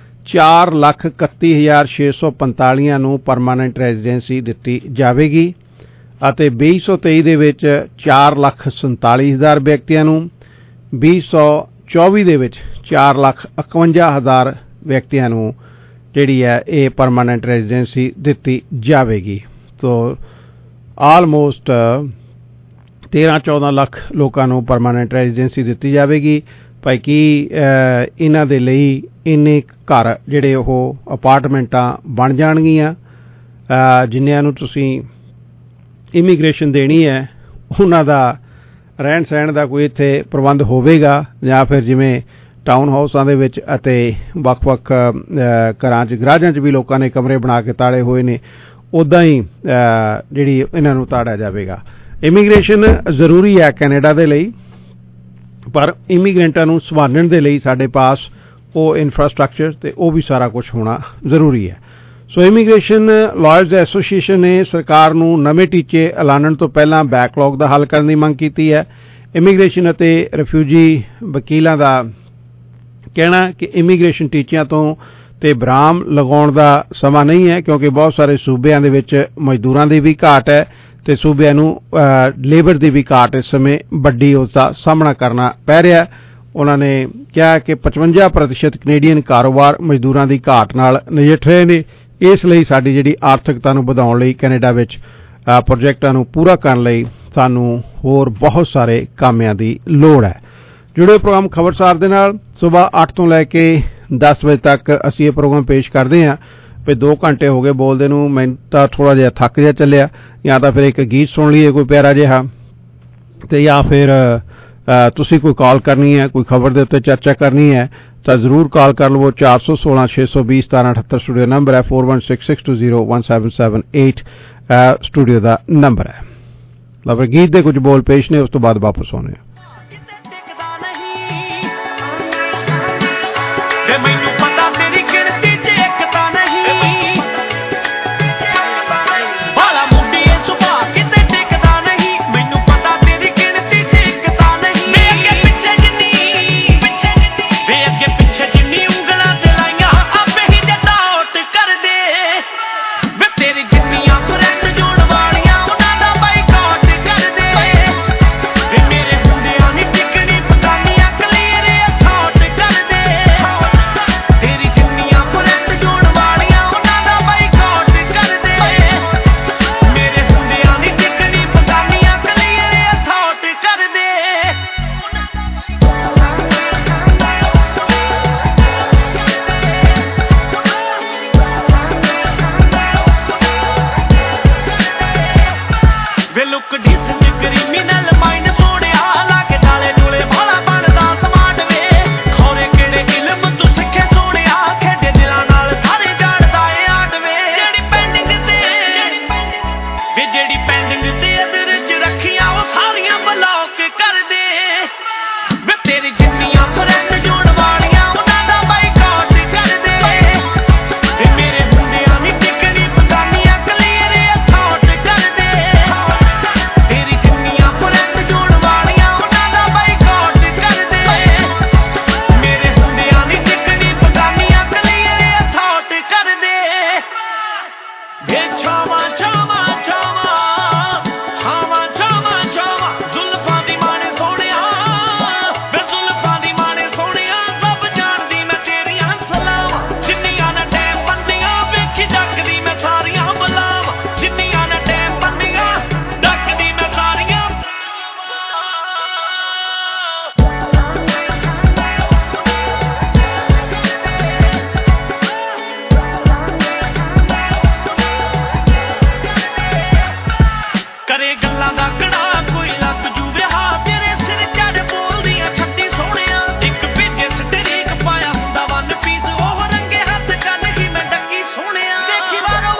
4,31,645 ਨੂੰ ਪਰਮਾਨੈਂਟ ਰੈਜ਼ੀਡੈਂਸੀ ਦਿੱਤੀ ਜਾਵੇਗੀ ਅਤੇ 2023 ਦੇ ਵਿੱਚ 4,47,000 ਵਿਅਕਤੀਆਂ ਨੂੰ, 2024 ਦੇ ਵਿੱਚ 4,51,000 ਵਿਅਕਤੀਆਂ ਨੂੰ ਜਿਹੜੀ ਹੈ ਇਹ ਪਰਮਾਨੈਂਟ ਰੈਜ਼ੀਡੈਂਸੀ ਦਿੱਤੀ ਜਾਵੇਗੀ। ਤੋ ਆਲਮੋਸਟ 13-14 ਲੱਖ ਲੋਕਾਂ ਨੂੰ ਪਰਮਾਨੈਂਟ ਰੈਜ਼ੀਡੈਂਸੀ ਦਿੱਤੀ ਜਾਵੇਗੀ। ਭਾਈ ਕੀ ਇਹਨਾਂ ਦੇ ਲਈ ਇੰਨੇ ਘਰ ਜਿਹੜੇ ਉਹ ਅਪਾਰਟਮੈਂਟਾਂ ਬਣ ਜਾਣਗੀਆਂ, ਜਿਨ੍ਹਾਂ ਨੂੰ ਤੁਸੀਂ ਇਮੀਗ੍ਰੇਸ਼ਨ ਦੇਣੀ ਹੈ ਉਹਨਾਂ ਦਾ ਰਹਿਣ ਸਹਿਣ ਦਾ ਕੋਈ ਇੱਥੇ ਪ੍ਰਬੰਧ ਹੋਵੇਗਾ, ਜਾਂ ਫਿਰ ਜਿਵੇਂ ਟਾਊਨ ਹਾਊਸਾਂ ਦੇ ਵਿੱਚ ਅਤੇ ਵੱਖ-ਵੱਖ ਘਰਾਂ 'ਚ ਗਰਾਜਾਂ 'ਚ ਵੀ ਲੋਕਾਂ ਨੇ ਕਮਰੇ ਬਣਾ ਕੇ ਤਾੜੇ ਹੋਏ ਨੇ, ਉੱਦਾਂ ਹੀ ਜਿਹੜੀ ਇਹਨਾਂ ਨੂੰ ਤਾੜਿਆ ਜਾਵੇਗਾ। ਇਮੀਗ੍ਰੇਸ਼ਨ ਜ਼ਰੂਰੀ ਹੈ ਕੈਨੇਡਾ ਦੇ ਲਈ, ਪਰ ਇਮੀਗ੍ਰੈਂਟਾਂ ਨੂੰ ਸੰਭਾਲਣ ਦੇ ਲਈ ਸਾਡੇ ਪਾਸ ਉਹ ਇਨਫਰਾਸਟ੍ਰਕਚਰ ਅਤੇ ਉਹ ਵੀ ਸਾਰਾ ਕੁਝ ਹੋਣਾ ਜ਼ਰੂਰੀ ਹੈ। ਸੋ ਇਮੀਗ੍ਰੇਸ਼ਨ ਲਾਇਰਜ਼ ਐਸੋਸੀਏਸ਼ਨ ਨੇ ਸਰਕਾਰ ਨੂੰ ਨਵੇਂ ਟੀਚੇ ਐਲਾਨਣ ਤੋਂ ਪਹਿਲਾਂ ਬੈਕਲੌਗ ਦਾ ਹੱਲ ਕਰਨ ਦੀ ਮੰਗ ਕੀਤੀ ਹੈ। ਇਮੀਗ੍ਰੇਸ਼ਨ ਅਤੇ ਰਿਫਿਊਜੀ ਵਕੀਲਾਂ ਦਾ ਕਹਿਣਾ ਕਿ ਇਮੀਗ੍ਰੇਸ਼ਨ ਟੀਚਿਆਂ ਤੋਂ ਤੇ ਵਿਰਾਮ ਲਗਾਉਣ ਦਾ ਸਮਾਂ ਨਹੀਂ ਹੈ, ਕਿਉਂਕਿ ਬਹੁਤ ਸਾਰੇ ਸੂਬਿਆਂ ਦੇ ਵਿੱਚ ਮਜ਼ਦੂਰਾਂ ਦੀ ਵੀ ਘਾਟ ਹੈ ਤੇ ਸੂਬਿਆਂ ਨੂੰ ਲੇਬਰ ਦੀ ਵੀ ਘਾਟ ਇਸ ਸਮੇਂ ਵੱਡੀ ਉਸ ਦਾ ਸਾਹਮਣਾ ਕਰਨਾ ਪੈ ਰਿਹਾ। ਉਹਨਾਂ ਨੇ ਕਿਹਾ ਕਿ 55% ਕੈਨੇਡੀਅਨ ਕਾਰੋਬਾਰ ਮਜ਼ਦੂਰਾਂ ਦੀ ਘਾਟ ਨਾਲ ਨਜਿੱਠ ਰਹੇ ਨੇ। ਇਸ ਲਈ ਸਾਡੀ ਜਿਹੜੀ ਆਰਥਿਕਤਾ ਨੂੰ ਵਧਾਉਣ ਲਈ ਕੈਨੇਡਾ ਵਿੱਚ ਪ੍ਰੋਜੈਕਟਾਂ ਨੂੰ ਪੂਰਾ ਕਰਨ ਲਈ ਸਾਨੂੰ ਹੋਰ ਬਹੁਤ ਸਾਰੇ ਕਾਮਿਆਂ ਦੀ ਲੋੜ ਹੈ। ਜੁੜੇ ਪ੍ਰੋਗਰਾਮ ਖਬਰਸਾਰ ਦੇ ਨਾਲ ਸੁਬਾਹ 8 ਤੋਂ ਲੈ ਕੇ 10 ਵਜੇ ਤੱਕ ਅਸੀਂ ਇਹ ਪ੍ਰੋਗਰਾਮ ਪੇਸ਼ ਕਰਦੇ ਹਾਂ। ਵੀ 2 ਘੰਟੇ ਹੋ ਗਏ ਬੋਲਦੇ ਨੂੰ, ਮੈਨੂੰ ਤਾਂ ਥੋੜ੍ਹਾ ਜਿਹਾ ਥੱਕ ਜਿਹਾ ਚੱਲਿਆ। ਜਾਂ ਤਾਂ ਫਿਰ ਇੱਕ ਗੀਤ ਸੁਣ ਲਈਏ ਕੋਈ ਪਿਆਰਾ ਜਿਹਾ, ਤੇ ਜਾਂ ਫਿਰ ਤੁਸੀਂ ਕੋਈ ਕਾਲ ਕਰਨੀ ਹੈ, ਕੋਈ ਖਬਰ ਦੇ ਉੱਤੇ ਚਰਚਾ ਕਰਨੀ ਹੈ ਤਾਂ ਜ਼ਰੂਰ ਕਾਲ ਕਰ ਲਵੋ। 416 620 1778 ਸਟੂਡੀਓ ਨੰਬਰ ਹੈ। 4166201778 ਸਟੂਡੀਓ ਦਾ ਨੰਬਰ ਹੈ। ਲਓ ਗੀਤ ਦੇ ਕੁਝ ਬੋਲ ਪੇਸ਼ ਨੇ, ਉਸ ਤੋਂ ਬਾਅਦ ਵਾਪਸ ਆਉਂਦੇ ਹਾਂ। ਮੈਨੂੰ ਪਤਾ ਤੇਰੀ ਗਿਣਤੀ ਚ ਇੱਕ ਤਾਂ ਨਹੀਂ, ਬਾਲਾ ਮੁੰਡੀ ਇਹ ਸੁਭਾਅ ਕਿਤੇ ਟਿਕਦਾ ਨਹੀਂ। ਮੈਨੂੰ ਪਤਾ ਤੇਰੀ ਗਿਣਤੀ ਚ ਇੱਕ ਤਾਂ ਨਹੀਂ, ਵੇ ਅੱਗੇ ਪਿੱਛੇ ਜਿੰਨੀ ਉਂਗਲਾਂ ਤੇ ਲਾਈਆਂ ਆਪੇ ਹੀ ਡਾਟ ਕਰ ਦੇ। ਵੇ ਤੇਰੀ ਜਿੰਨੀਆਂ ਫਰੈਂਡ ਜੋੜ ਵਾਲੀਆਂ ਉਹਨਾਂ ਦਾ ਬਾਈਕਾਟ ਕਰ ਦੇ। ਵੇ ਮੇਰੇ ਹੁੰਦਿਆਂ ਨੀ ਟਿਕਣੀ ਪਕਾਨੀਆਂ ਕਲੀਅਰ ਅਥਾਟ ਕਰ ਦੇ। ਤੇਰੀ ਜਿੰਨੀਆਂ ਫਰੈਂਡ ਜੋੜ ਵਾਲੀਆਂ ਉਹਨਾਂ ਦਾ ਬਾਈਕਾਟ ਕਰ ਦੇ। ਮੇਰੇ ਹੁੰਦਿਆਂ ਨੀ ਟਿਕਣੀ ਪਕਾਨੀਆਂ ਕਲੀਅਰ ਅਥਾਟ ਕਰ ਦੇ। We look decent criminal mind ਸੋਹਣਿਆ, ਲਾ ਕੇ ਡਾਲੇ ਡੂਲੇ ਭਾਲਾ ਬਣਦਾ ਸਮਾਰਟ ਵੇ। ਖੌਰੇ ਕਿਹੜੇ ਇਲਮ ਤੂੰ ਸਿੱਖੇ ਸੋਹਣਿਆ, ਖੇਡੇ ਦਿਲਾਂ ਨਾਲ ਸਾਰੇ ਜਾਣਦਾ ਏ ਆਟ ਵੇ। ਜਿਹੜੀ ਪੈਂਡਿੰਗ ਤੇ ਅਦਰ ਚ ਰੱਖੀਆਂ ਉਹ ਸਾਰੀਆਂ ਬਲੌਕ ਕਰ ਦੇ। ਵੇ ਤੇਰੀ ਜਿੰਨੀਆਂ ਫਰੈਂਡ ਜੋੜ ਵਾਲੀਆਂ ਉਹਨਾਂ ਦਾ ਬਾਈਕਾਟ ਕਰ ਦੇ। ਵੇ ਮੇਰੇ ਹੁੰਦਿਆਂ ਨੀ ਟਿਕਣੀ ਪਕਾਨੀਆਂ ਕਲੀਅਰ ਅਥਾਟ ਕਰ ਦੇ। ਤੇਰੀ ਜਿੰਨੀਆਂ ਫਰੈਂਡ ਜੋੜ ਵਾਲੀਆਂ ਉਹਨਾਂ ਦਾ ਬਾਈਕਾਟ ਕਰ ਦੇ। ਮੇਰੇ ਹੁੰਦਿਆਂ ਨੀ ਟਿਕਣੀ ਪਕਾਨੀਆਂ ਕਲੀਅਰ ਅਥਾਟ ਕਰ ਦੇ। ਵੇ ਛਾਵਾਂ ਛਾਵਾਂ ਛਾਵਾਂ ਛਾਵਾਂ ਛਾਵਾਂ ਛਾਵਾਂ ਜ਼ੁਲਫਾਂ ਦੀ ਮਾਣੇ ਸੋਹਣਿਆ। ਵੇ ਜ਼ੁਲਫਾਂ ਦੀ ਮਾਣੇ ਸੋਹਣਿਆ, ਸਭ ਜਾਣਦੀ ਮੈਂ ਤੇਰੀਆਂ ਸਲਾਵਾਂ। ਜਿੰਨੀਆਂ ਨਾ ਟੈਮ ਬੰਦੀਆਂ ਵੇਖੀ ਡੱਕਦੀ ਮੈਂ ਸਾਰੀਆਂ ਬਲਾਵਾਂ। ਜਿੰਨੀਆਂ ਨਾ ਟੈਮ ਬੰਦੀਆਂ ਡੱਕਦੀ ਮੈਂ ਸਾਰੀਆਂ ਕਰੇ ਗੱਲਾਂ ਦਾ ਕੜਾ ਕੋਈ ਲੱਗ ਜੂਵੇ ਹਾਂ। ਤੇਰੇ ਸਿਰ ਚੜ ਬੋਲਦੀਆਂ ਛੱਤੀ ਸੋਹਣਿਆ। ਇੱਕ ਭੇਜੇ ਸਟਰੀਕ ਪਾਇਆ ਹੁੰਦਾ ਵਨ ਪੀਸ, ਉਹ ਰੰਗੇ ਹੱਥ ਚੱਲ ਗਈ ਮੈਂ ਡੱਕੀ ਸੋਹਣਿਆ। ਦੇਖੀ ਵਾਰੋ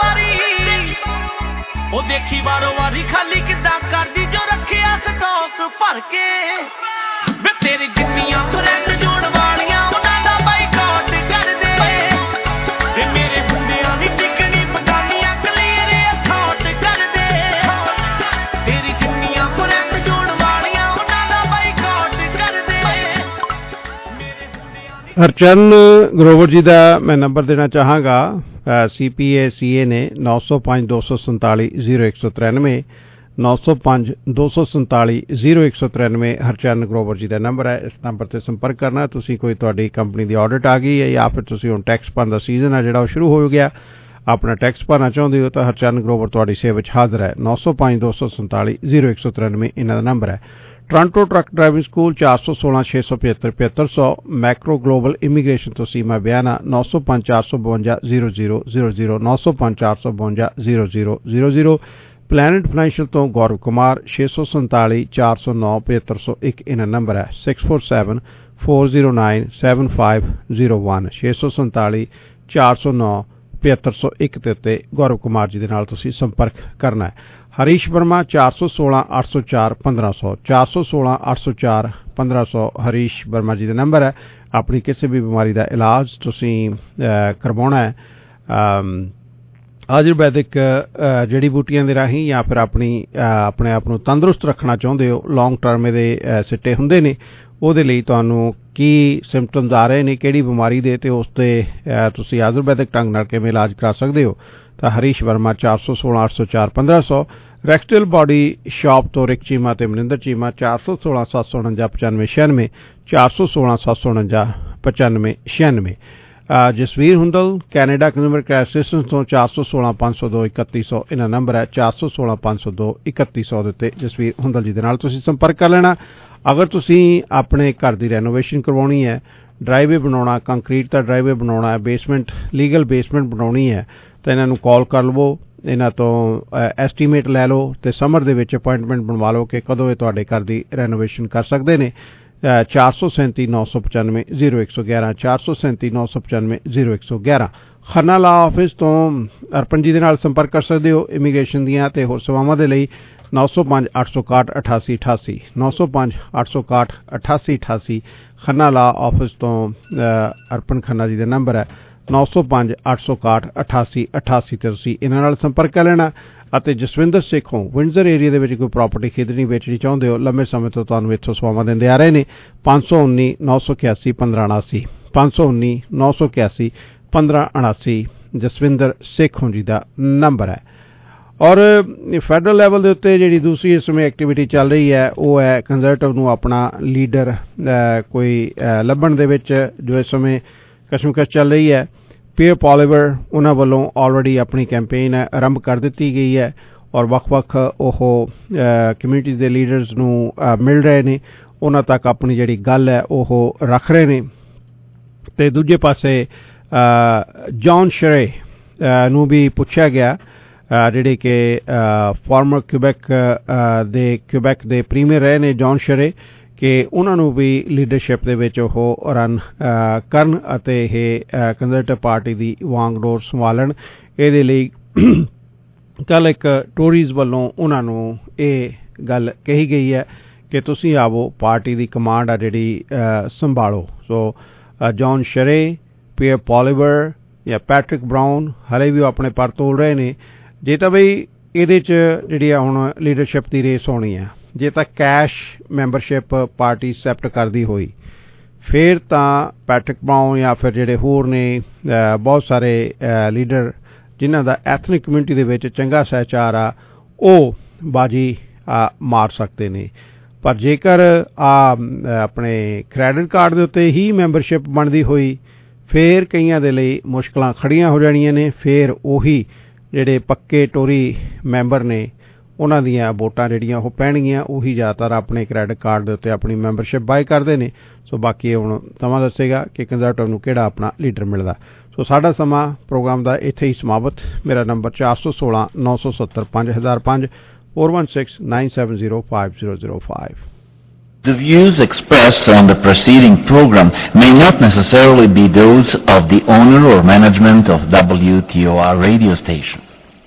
ਵਾਰੀ ਖਾਲੀ ਕਿੱਦਾਂ ਕਰਦੀ ਜੋ ਰੱਖਿਆ ਸਟਾਕ ਭਰ ਕੇ। ਵੇ ਤੇਰੀ ਜਿੰਨੀਆਂ ਫਰੈਂਡ ਜੋੜ ਵਾਲੀਆਂ ਉਹਨਾਂ ਦਾ ਬਾਈਕਾਟ ਕਰ ਦੇ। ਵੇ ਮੇਰੇ ਹੁੰਦਿਆਂ ਨੀ ਟਿਕਣੀ ਪਕਾਨੀਆਂ ਕਲੀਅਰ ਅਥਾਟ ਕਰ ਦੇ। ਤੇਰੀ ਜਿੰਨੀਆਂ ਫਰੈਂਡ ਜੋੜ ਵਾਲੀਆਂ ਉਹਨਾਂ ਦਾ ਬਾਈਕਾਟ ਕਰ ਦੇ। ਹਰਚੰਦ ਗਰੋਵਰ ਜੀ ਦਾ ਮੈਂ ਨੰਬਰ ਦੇਣਾ ਚਾਹਾਂਗਾ। CPA ਨੇ 905-247-0193 905-247-0193 ਹਰਚੰਦ ਗਰੋਵਰ ਜੀ ਦਾ ਨੰਬਰ ਹੈ। ਇਸ ਨੰਬਰ ਤੇ ਸੰਪਰਕ ਕਰਨਾ। ਤੁਸੀਂ ਕੋਈ ਤੁਹਾਡੀ ਕੰਪਨੀ ਦੀ ਆਡਿਟ ਆ ਗਈ ਹੈ ਜਾਂ ਫਿਰ ਤੁਸੀਂ ਹੁਣ ਟੈਕਸ ਭਰਨ ਦਾ ਸੀਜ਼ਨ ਹੈ ਜਿਹੜਾ ਉਹ ਸ਼ੁਰੂ ਹੋ ਗਿਆ, ਆਪਣਾ ਟੈਕਸ ਭਰਨਾ ਚਾਹੁੰਦੇ ਹੋ ਤਾਂ ਹਰਚੰਦ ਗਰੋਵਰ ਤੁਹਾਡੀ ਸੇਵਾ ਵਿੱਚ ਹਾਜ਼ਰ ਹੈ। 905-247-0193 ਇਹਨਾਂ ਦਾ ਨੰਬਰ ਹੈ। Toronto truck driving school 416-675-7500 Macro Global immigration ਤੋਂ ਸੀਮਾ ਬਿਆਨਾ 905-452-0000 905-452-0000 ਪਲੈਨਟ ਫਾਈਨੈਂਸ਼ੀਅਲ ਤੋਂ ਗੌਰਵ ਕੁਮਾਰ 647-409-7501 ਇਹਨਾਂ ਨੰਬਰ ਹੈ। 647-409-7501 647-409-7501 ਦੇ ਉੱਤੇ ਗੌਰਵ ਕੁਮਾਰ ਜੀ ਦੇ ਨਾਲ ਤੁਸੀਂ ਸੰਪਰਕ ਕਰਨਾ ਹੈ। ਹਰੀਸ਼ ਵਰਮਾ 416-804-1500 416-804-1500 ਹਰੀਸ਼ ਵਰਮਾ ਜੀ ਦਾ ਨੰਬਰ ਹੈ। ਆਪਣੀ ਕਿਸੇ ਵੀ ਬਿਮਾਰੀ ਦਾ ਇਲਾਜ ਤੁਸੀਂ ਕਰਵਾਉਣਾ ਹੈ ਆਯੁਰਵੈਦਿਕ ਜੜੀ ਬੂਟੀਆਂ ਦੇ ਰਾਹੀਂ ਜਾਂ ਫਿਰ ਆਪਣੇ ਆਪ ਨੂੰ ਤੰਦਰੁਸਤ ਰੱਖਣਾ ਚਾਹੁੰਦੇ ਹੋ, ਲੌਂਗ ਟਰਮ ਦੇ ਸਿੱਟੇ ਹੁੰਦੇ ਨੇ, ਉਹਦੇ ਲਈ ਤੁਹਾਨੂੰ ਕੀ ਸਿੰਪਟਮਸ ਆ ਰਹੇ ਨੇ, ਕਿਹੜੀ ਬਿਮਾਰੀ ਦੇ, ਤੇ ਉਸ 'ਤੇ ਤੁਸੀਂ ਆਯੁਰਵੈਦਿਕ ਢੰਗ ਨਾਲ ਕਿਵੇਂ ਇਲਾਜ ਕਰਾ ਸਕਦੇ ਹੋ, ਤਾਂ Harish Verma 416 804 1500, Rexdale body shop ਤੋਂ ਰਿਕ ਚੀਮਾ ਤੇ Maninder Cheema 416 749 9596, 416 749 9596। Jasvir Hundal Canada consumer care assistance ਤੋਂ 416 502 3100 ਇਹਨਾਂ ਨੰਬਰ ਹੈ 416 502 3100 ਦੇ ਉੱਤੇ ਜਸਵੀਰ ਹੁੰਦਲ ਜੀ ਦੇ ਨਾਲ ਤੁਸੀਂ ਸੰਪਰਕ ਕਰ ਲੈਣਾ। ਅਗਰ ਤੁਸੀਂ ਆਪਣੇ ਘਰ ਦੀ ਰੈਨੋਵੇਸ਼ਨ ਕਰਵਾਉਣੀ ਹੈ, ਡਰਾਈਵੇ ਬਣਾਉਣਾ, ਕੰਕਰੀਟ ਦਾ ਡਰਾਈਵੇ ਬਣਾਉਣਾ ਹੈ, ਬੇਸਮੈਂਟ ਲੀਗਲ ਬੇਸਮੈਂਟ ਬਣਾਉਣੀ ਹੈ, ਤਾਂ ਇਹਨਾਂ ਨੂੰ ਕਾਲ ਕਰ ਲਵੋ, ਇਹਨਾਂ ਤੋਂ ਐਸਟੀਮੇਟ ਲੈ ਲਓ ਤੇ ਸਮਰ ਦੇ ਵਿੱਚ ਅਪਾਇੰਟਮੈਂਟ ਬਣਵਾ ਲਓ ਕਿ ਕਦੋਂ ਇਹ ਤੁਹਾਡੇ ਘਰ ਦੀ ਰੈਨੋਵੇਸ਼ਨ ਕਰ ਸਕਦੇ ਨੇ। 437 995 0111 437 995 0111। ਖੰਨਾ ਲਾ ਆਫਿਸ ਤੋਂ ਅਰਪਨ ਜੀ ਦੇ ਨਾਲ ਸੰਪਰਕ ਕਰ ਸਕਦੇ ਹੋ ਇਮੀਗ੍ਰੇਸ਼ਨ ਦੀਆਂ ਤੇ ਹੋਰ ਸੇਵਾਵਾਂ ਦੇ ਲਈ 905 861 8888 905 861 8888। ਖੰਨਾ ਲਾ ਆਫਿਸ ਤੋਂ ਅਰਪਨ ਖੰਨਾ ਜੀ ਦਾ ਨੰਬਰ ਹੈ 905 861 8888 ਤੇ ਤੁਸੀਂ ਇਹਨਾਂ ਨਾਲ ਸੰਪਰਕ ਕਰ ਲੈਣਾ। ਅਤੇ ਜਸਵਿੰਦਰ ਸੇਖੋਂ ਵਿੰਡਜ਼ਰ ਏਰੀਆ ਦੇ ਵਿੱਚ ਕੋਈ ਪ੍ਰਾਪਰਟੀ ਖਰੀਦਣੀ ਵੇਚਣੀ ਚਾਹੁੰਦੇ ਹੋ, ਲੰਮੇ ਸਮੇਂ ਤੋਂ ਤੁਹਾਨੂੰ ਇੱਥੋਂ ਸੇਵਾਵਾਂ ਦਿੰਦੇ ਆ ਰਹੇ ਨੇ। 519 981 1579 519 981 1579 ਜਸਵਿੰਦਰ ਸੇਖੋਂ ਜੀ ਦਾ ਨੰਬਰ ਹੈ। ਔਰ ਫੈਡਰਲ ਲੈਵਲ ਦੇ ਉੱਤੇ ਜਿਹੜੀ ਦੂਸਰੀ ਇਸ ਸਮੇਂ ਐਕਟੀਵਿਟੀ ਚੱਲ ਰਹੀ ਹੈ ਉਹ ਹੈ ਕੰਜ਼ਰਵੇਟਿਵ ਨੂੰ ਆਪਣਾ ਲੀਡਰ ਕੋਈ ਲੱਭਣ ਦੇ ਵਿੱਚ ਜੋ ਇਸ ਸਮੇਂ ਕਸ਼ਮਕਸ਼ ਚੱਲ ਰਹੀ ਹੈ। ਪੀਅਰ ਪੋਲੀਵਰ ਉਹਨਾਂ ਵੱਲੋਂ ਆਲਰੇਡੀ ਆਪਣੀ ਕੈਂਪੇਨ ਆਰੰਭ ਕਰ ਦਿੱਤੀ ਗਈ ਹੈ ਔਰ ਵੱਖ-ਵੱਖ ਉਹ ਕਮਿਊਨਿਟੀਜ਼ ਦੇ ਲੀਡਰਸ ਨੂੰ ਮਿਲ ਰਹੇ ਨੇ, ਉਹਨਾਂ ਤੱਕ ਆਪਣੀ ਜਿਹੜੀ ਗੱਲ ਹੈ ਉਹ ਰੱਖ ਰਹੇ ਨੇ। ਤੇ ਦੂਜੇ ਪਾਸੇ ਜੌਨ ਸ਼ਰੇ ਨੂੰ ਵੀ ਪੁੱਛਿਆ ਗਿਆ, ਜਿਹੜੇ ਕਿ ਫਾਰਮਰ ਕਿਊਬੈਕ ਦੇ ਪ੍ਰੀਮੀਅਰ ਰਹੇ ਨੇ ਜੌਨ ਸ਼ਰੇ, ਕਿ ਉਹਨਾਂ ਨੂੰ ਵੀ ਲੀਡਰਸ਼ਿਪ ਦੇ ਵਿੱਚ ਉਹ ਰਨ ਕਰਨ ਅਤੇ ਇਹ ਕੰਜ਼ਰਵੇਟਿਵ ਪਾਰਟੀ ਦੀ ਵਾਂਗਡੋਰ ਸੰਭਾਲਣ। ਇਹਦੇ ਲਈ ਕੱਲ ਇੱਕ ਟੋਰੀਜ਼ ਵੱਲੋਂ ਉਹਨਾਂ ਨੂੰ ਇਹ ਗੱਲ ਕਹੀ ਗਈ ਹੈ ਕਿ ਤੁਸੀਂ ਆਵੋ ਪਾਰਟੀ ਦੀ ਕਮਾਂਡ ਆ ਜਿਹੜੀ ਸੰਭਾਲੋ। So Jean Charest, Pierre Poilievre ਜਾਂ ਪੈਟਰਿਕ ਬਰਾਊਨ ਹਲੇ ਵੀ ਉਹ ਆਪਣੇ ਪਰ ਤੋਲ ਰਹੇ ਨੇ। ਜੇ ਤਾਂ ਬਈ ਇਹਦੇ 'ਚ ਜਿਹੜੀ ਆ ਹੁਣ ਲੀਡਰਸ਼ਿਪ ਦੀ ਰੇਸ ਹੋਣੀ ਹੈ, ਜੇ ਤਾਂ ਕੈਸ਼ ਮੈਂਬਰਸ਼ਿਪ ਪਾਰਟੀ ਐਕਸੈਪਟ ਕਰਦੀ ਹੋਈ ਫਿਰ ਤਾਂ ਪੈਟਰਿਕ ਬਰਾਊਨ ਜਾਂ ਫਿਰ ਜਿਹੜੇ ਹੋਰ ਨੇ ਬਹੁਤ ਸਾਰੇ ਲੀਡਰ ਜਿਨ੍ਹਾਂ ਦਾ ਐਥਨਿਕ ਕਮਿਊਨਿਟੀ ਦੇ ਵਿੱਚ ਚੰਗਾ ਸਹਿਚਾਰ ਆ ਉਹ ਬਾਜੀ ਮਾਰ ਸਕਦੇ ਨੇ। ਪਰ ਜੇਕਰ ਆਪਣੇ ਕ੍ਰੈਡਿਟ ਕਾਰਡ ਦੇ ਉੱਤੇ ਹੀ ਮੈਂਬਰਸ਼ਿਪ ਬਣਦੀ ਹੋਈ ਫਿਰ ਕਈਆਂ ਦੇ ਲਈ ਮੁਸ਼ਕਲਾਂ ਖੜੀਆਂ ਹੋ ਜਾਣੀਆਂ ਨੇ। ਫਿਰ ਉਹੀ ਜਿਹੜੇ ਪੱਕੇ ਟੋਰੀ ਮੈਂਬਰ ਨੇ ਉਹਨਾਂ ਦੀਆਂ ਵੋਟਾਂ ਜਿਹੜੀਆਂ ਉਹ ਪੈਣਗੀਆਂ, ਉਹੀ ਜ਼ਿਆਦਾਤਰ ਆਪਣੇ ਕ੍ਰੈਡਿਟ ਕਾਰਡ ਦੇ ਉੱਤੇ ਆਪਣੀ ਮੈਂਬਰਸ਼ਿਪ ਬਾਏ ਕਰਦੇ ਨੇ। ਸੋ ਬਾਕੀ ਹੁਣ ਸਮਾਂ ਦੱਸੇਗਾ ਕਿ ਕੰਜ਼ਰਵੇਟਿਵ ਨੂੰ ਕਿਹੜਾ ਆਪਣਾ ਲੀਡਰ ਮਿਲਦਾ। ਸੋ ਸਾਡਾ ਸਮਾਂ ਪ੍ਰੋਗਰਾਮ ਦਾ ਇੱਥੇ ਹੀ ਸਮਾਪਤ। ਮੇਰਾ number 416 970 5005 416 970 5005। The views expressed on the preceding program may not necessarily be those of the owner or management of WTOR radio station.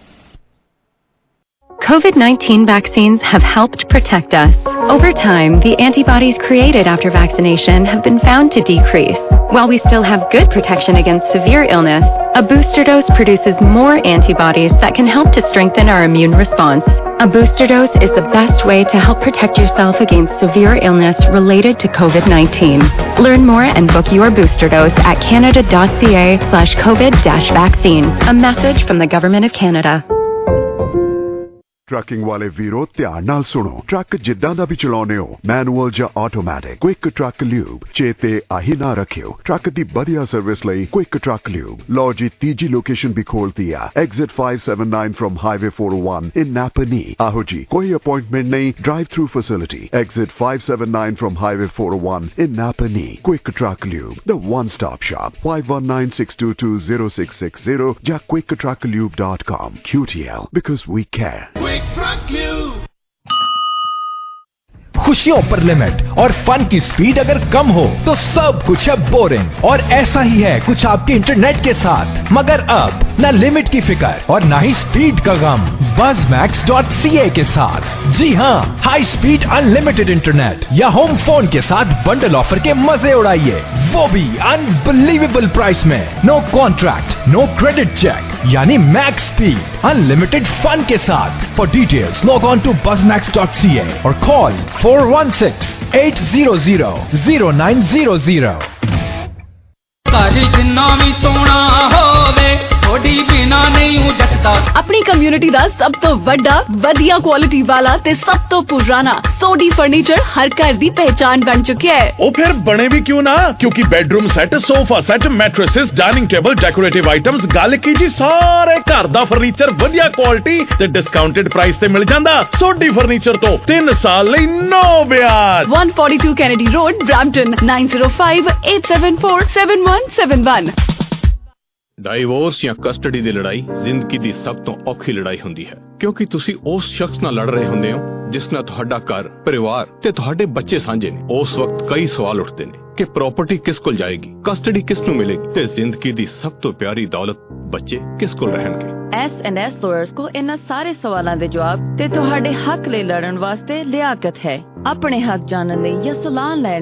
COVID-19 vaccines have helped protect us. Over time, the antibodies created after vaccination have been found to decrease. While we still have good protection against severe illness, a booster dose produces more antibodies that can help to strengthen our immune response. A booster dose is the best way to help protect yourself against severe illness related to COVID-19. Learn more and book your booster dose at canada.ca/COVID-vaccine. A message from the Government of Canada. Trucking ਵਾਲੇ ਵੀਰੋ ਧਿਆਨ ਨਾਲ ਸੁਣੋ। Truck ਜਿੱਦਾਂ ਦਾ ਵੀ ਚਲਾਉਨੇ ਹੋ, manual ਜਾਂ automatic, quick truck lube ਚੇਤੇ ਆਹੀ ਨਾ ਰੱਖਿਓ। ਟਰੱਕ ਦੀ ਵਧੀਆ ਸਰਵਿਸ ਲਈ ਕੁਇਕ ਟਰੱਕ ਲਿਊਬ। ਲਓ ਜੀ ਤੀਜੀ ਲੋਕੇਸ਼ਨ ਵੀ ਖੋਲਤੀ ਆ, exit 579 from highway 401 in Napanee. ਆਹੋ ਜੀ, ਕੋਈ ਅਪਾਇੰਟਮੈਂਟ ਨਹੀਂ, drive through facility. Exit 579 from highway 401 in Napanee. Quick truck lube, the one stop shop। 5196220660 ਜਾਂ quicktrucklube.com। QTL, because we care। खुशियों पर लिमिट और फन की स्पीड अगर कम हो तो सब कुछ है बोरिंग। और ऐसा ही है कुछ आपके इंटरनेट के साथ। मगर अब न लिमिट की फिक्र और ना ही स्पीड का गम buzzmax.ca के साथ। जी हाँ, हाई स्पीड अनलिमिटेड इंटरनेट या होम फोन के साथ बंडल ऑफर के मजे उड़ाइए, वो भी अनबिलीवेबल प्राइस में। No contract, no credit check, यानी मैक्स स्पीड अनलिमिटेड फन के साथ। For details log on to buzzmax.ca और कॉल 4 0416-800-0900 ਘਰ ਜਿੰਨਾ ਵੀ ਸੋਹਣਾ ਹੋਵੇ ਥੋੜੀ ਬਿਨਾ ਨਹੀਂ ਹੂੰ ਜੱਟਦਾ। ਆਪਣੀ ਕਮਿਊਨਿਟੀ ਦਾ ਸਭ ਤੋਂ ਵੱਡਾ ਵਧੀਆ ਕੁਆਲਿਟੀ ਵਾਲਾ ਤੇ ਸਭ ਤੋਂ ਪੁਰਾਣਾ ਸੋਡੀ ਫਰਨੀਚਰ ਹਰ ਘਰ ਦੀ ਪਹਿਚਾਨ ਬਣ ਚੁੱਕਿਆ ਹੈ। ਉਹ ਫਿਰ ਬਣੇ ਵੀ ਕਿਉਂ ਨਾ, ਕਿਉਂਕਿ bedroom set, sofa set, mattresses, dining table, decorative items, ਗੱਲ ਕੀ ਜੀ ਸਾਰੇ ਘਰ ਦਾ ਫਰਨੀਚਰ ਵਧੀਆ ਕੁਆਲਿਟੀ ਤੇ ਡਿਸਕਾਊਂਟਡ ਪ੍ਰਾਈਸ ਤੇ ਮਿਲ ਜਾਂਦਾ। ਸੋਡੀ ਫਰਨੀਚਰ ਤੋਂ 3 ਸਾਲ ਲਈ ਨੋ ਵਿਆਜ। 142 ਕੈਨੇਡੀ ਰੋਡ, ਬ੍ਰੈਂਪਟਨ 9058747171। ਡਾਈਵੋਰਸ ਜਾਂ ਕਸਟਡੀ ਦੀ ਲੜਾਈ ਜ਼ਿੰਦਗੀ ਦੀ ਸਭ ਤੋਂ ਔਖੀ ਲੜਾਈ ਹੁੰਦੀ ਹੈ, ਕਿਉਂਕਿ ਤੁਸੀਂ ਉਸ ਸ਼ਖਸ ਨਾਲ ਲੜ ਰਹੇ ਹੁੰਦੇ ਹੋ ਜਿਸ ਨਾਲ ਤੁਹਾਡਾ ਘਰ, ਪਰਿਵਾਰ ਤੇ ਤੁਹਾਡੇ ਬੱਚੇ ਸਾਂਝੇ ਨੇ। ਉਸ ਵਕਤ ਕਈ ਸਵਾਲ ਉੱਠਦੇ ਨੇ ਕਿ ਪ੍ਰਾਪਰਟੀ ਕਿਸ ਕੋਲ ਜਾਏਗੀ, ਕਸਟਡੀ ਕਿਸ ਨੂੰ ਮਿਲੇਗੀ ਤੇ ਜ਼ਿੰਦਗੀ ਦੀ ਸਭ ਤੋਂ ਪਿਆਰੀ ਦੌਲਤ ਬੱਚੇ ਕਿਸ ਕੋਲ ਰਹਿਣਗੇ। S&S lawyers ਕੋਲ ਇਹਨਾਂ ਸਾਰੇ ਸਵਾਲਾਂ ਦੇ ਜਵਾਬ ਤੇ ਤੁਹਾਡੇ ਹੱਕ ਲਈ ਲੜਨ ਵਾਸਤੇ ਲਿਆਕਤ ਹੈ। ਆਪਣੇ ਹੱਕ ਜਾਣਨ ਲਈ ਜਾਂ ਸਲਾਹ ਲੈਣ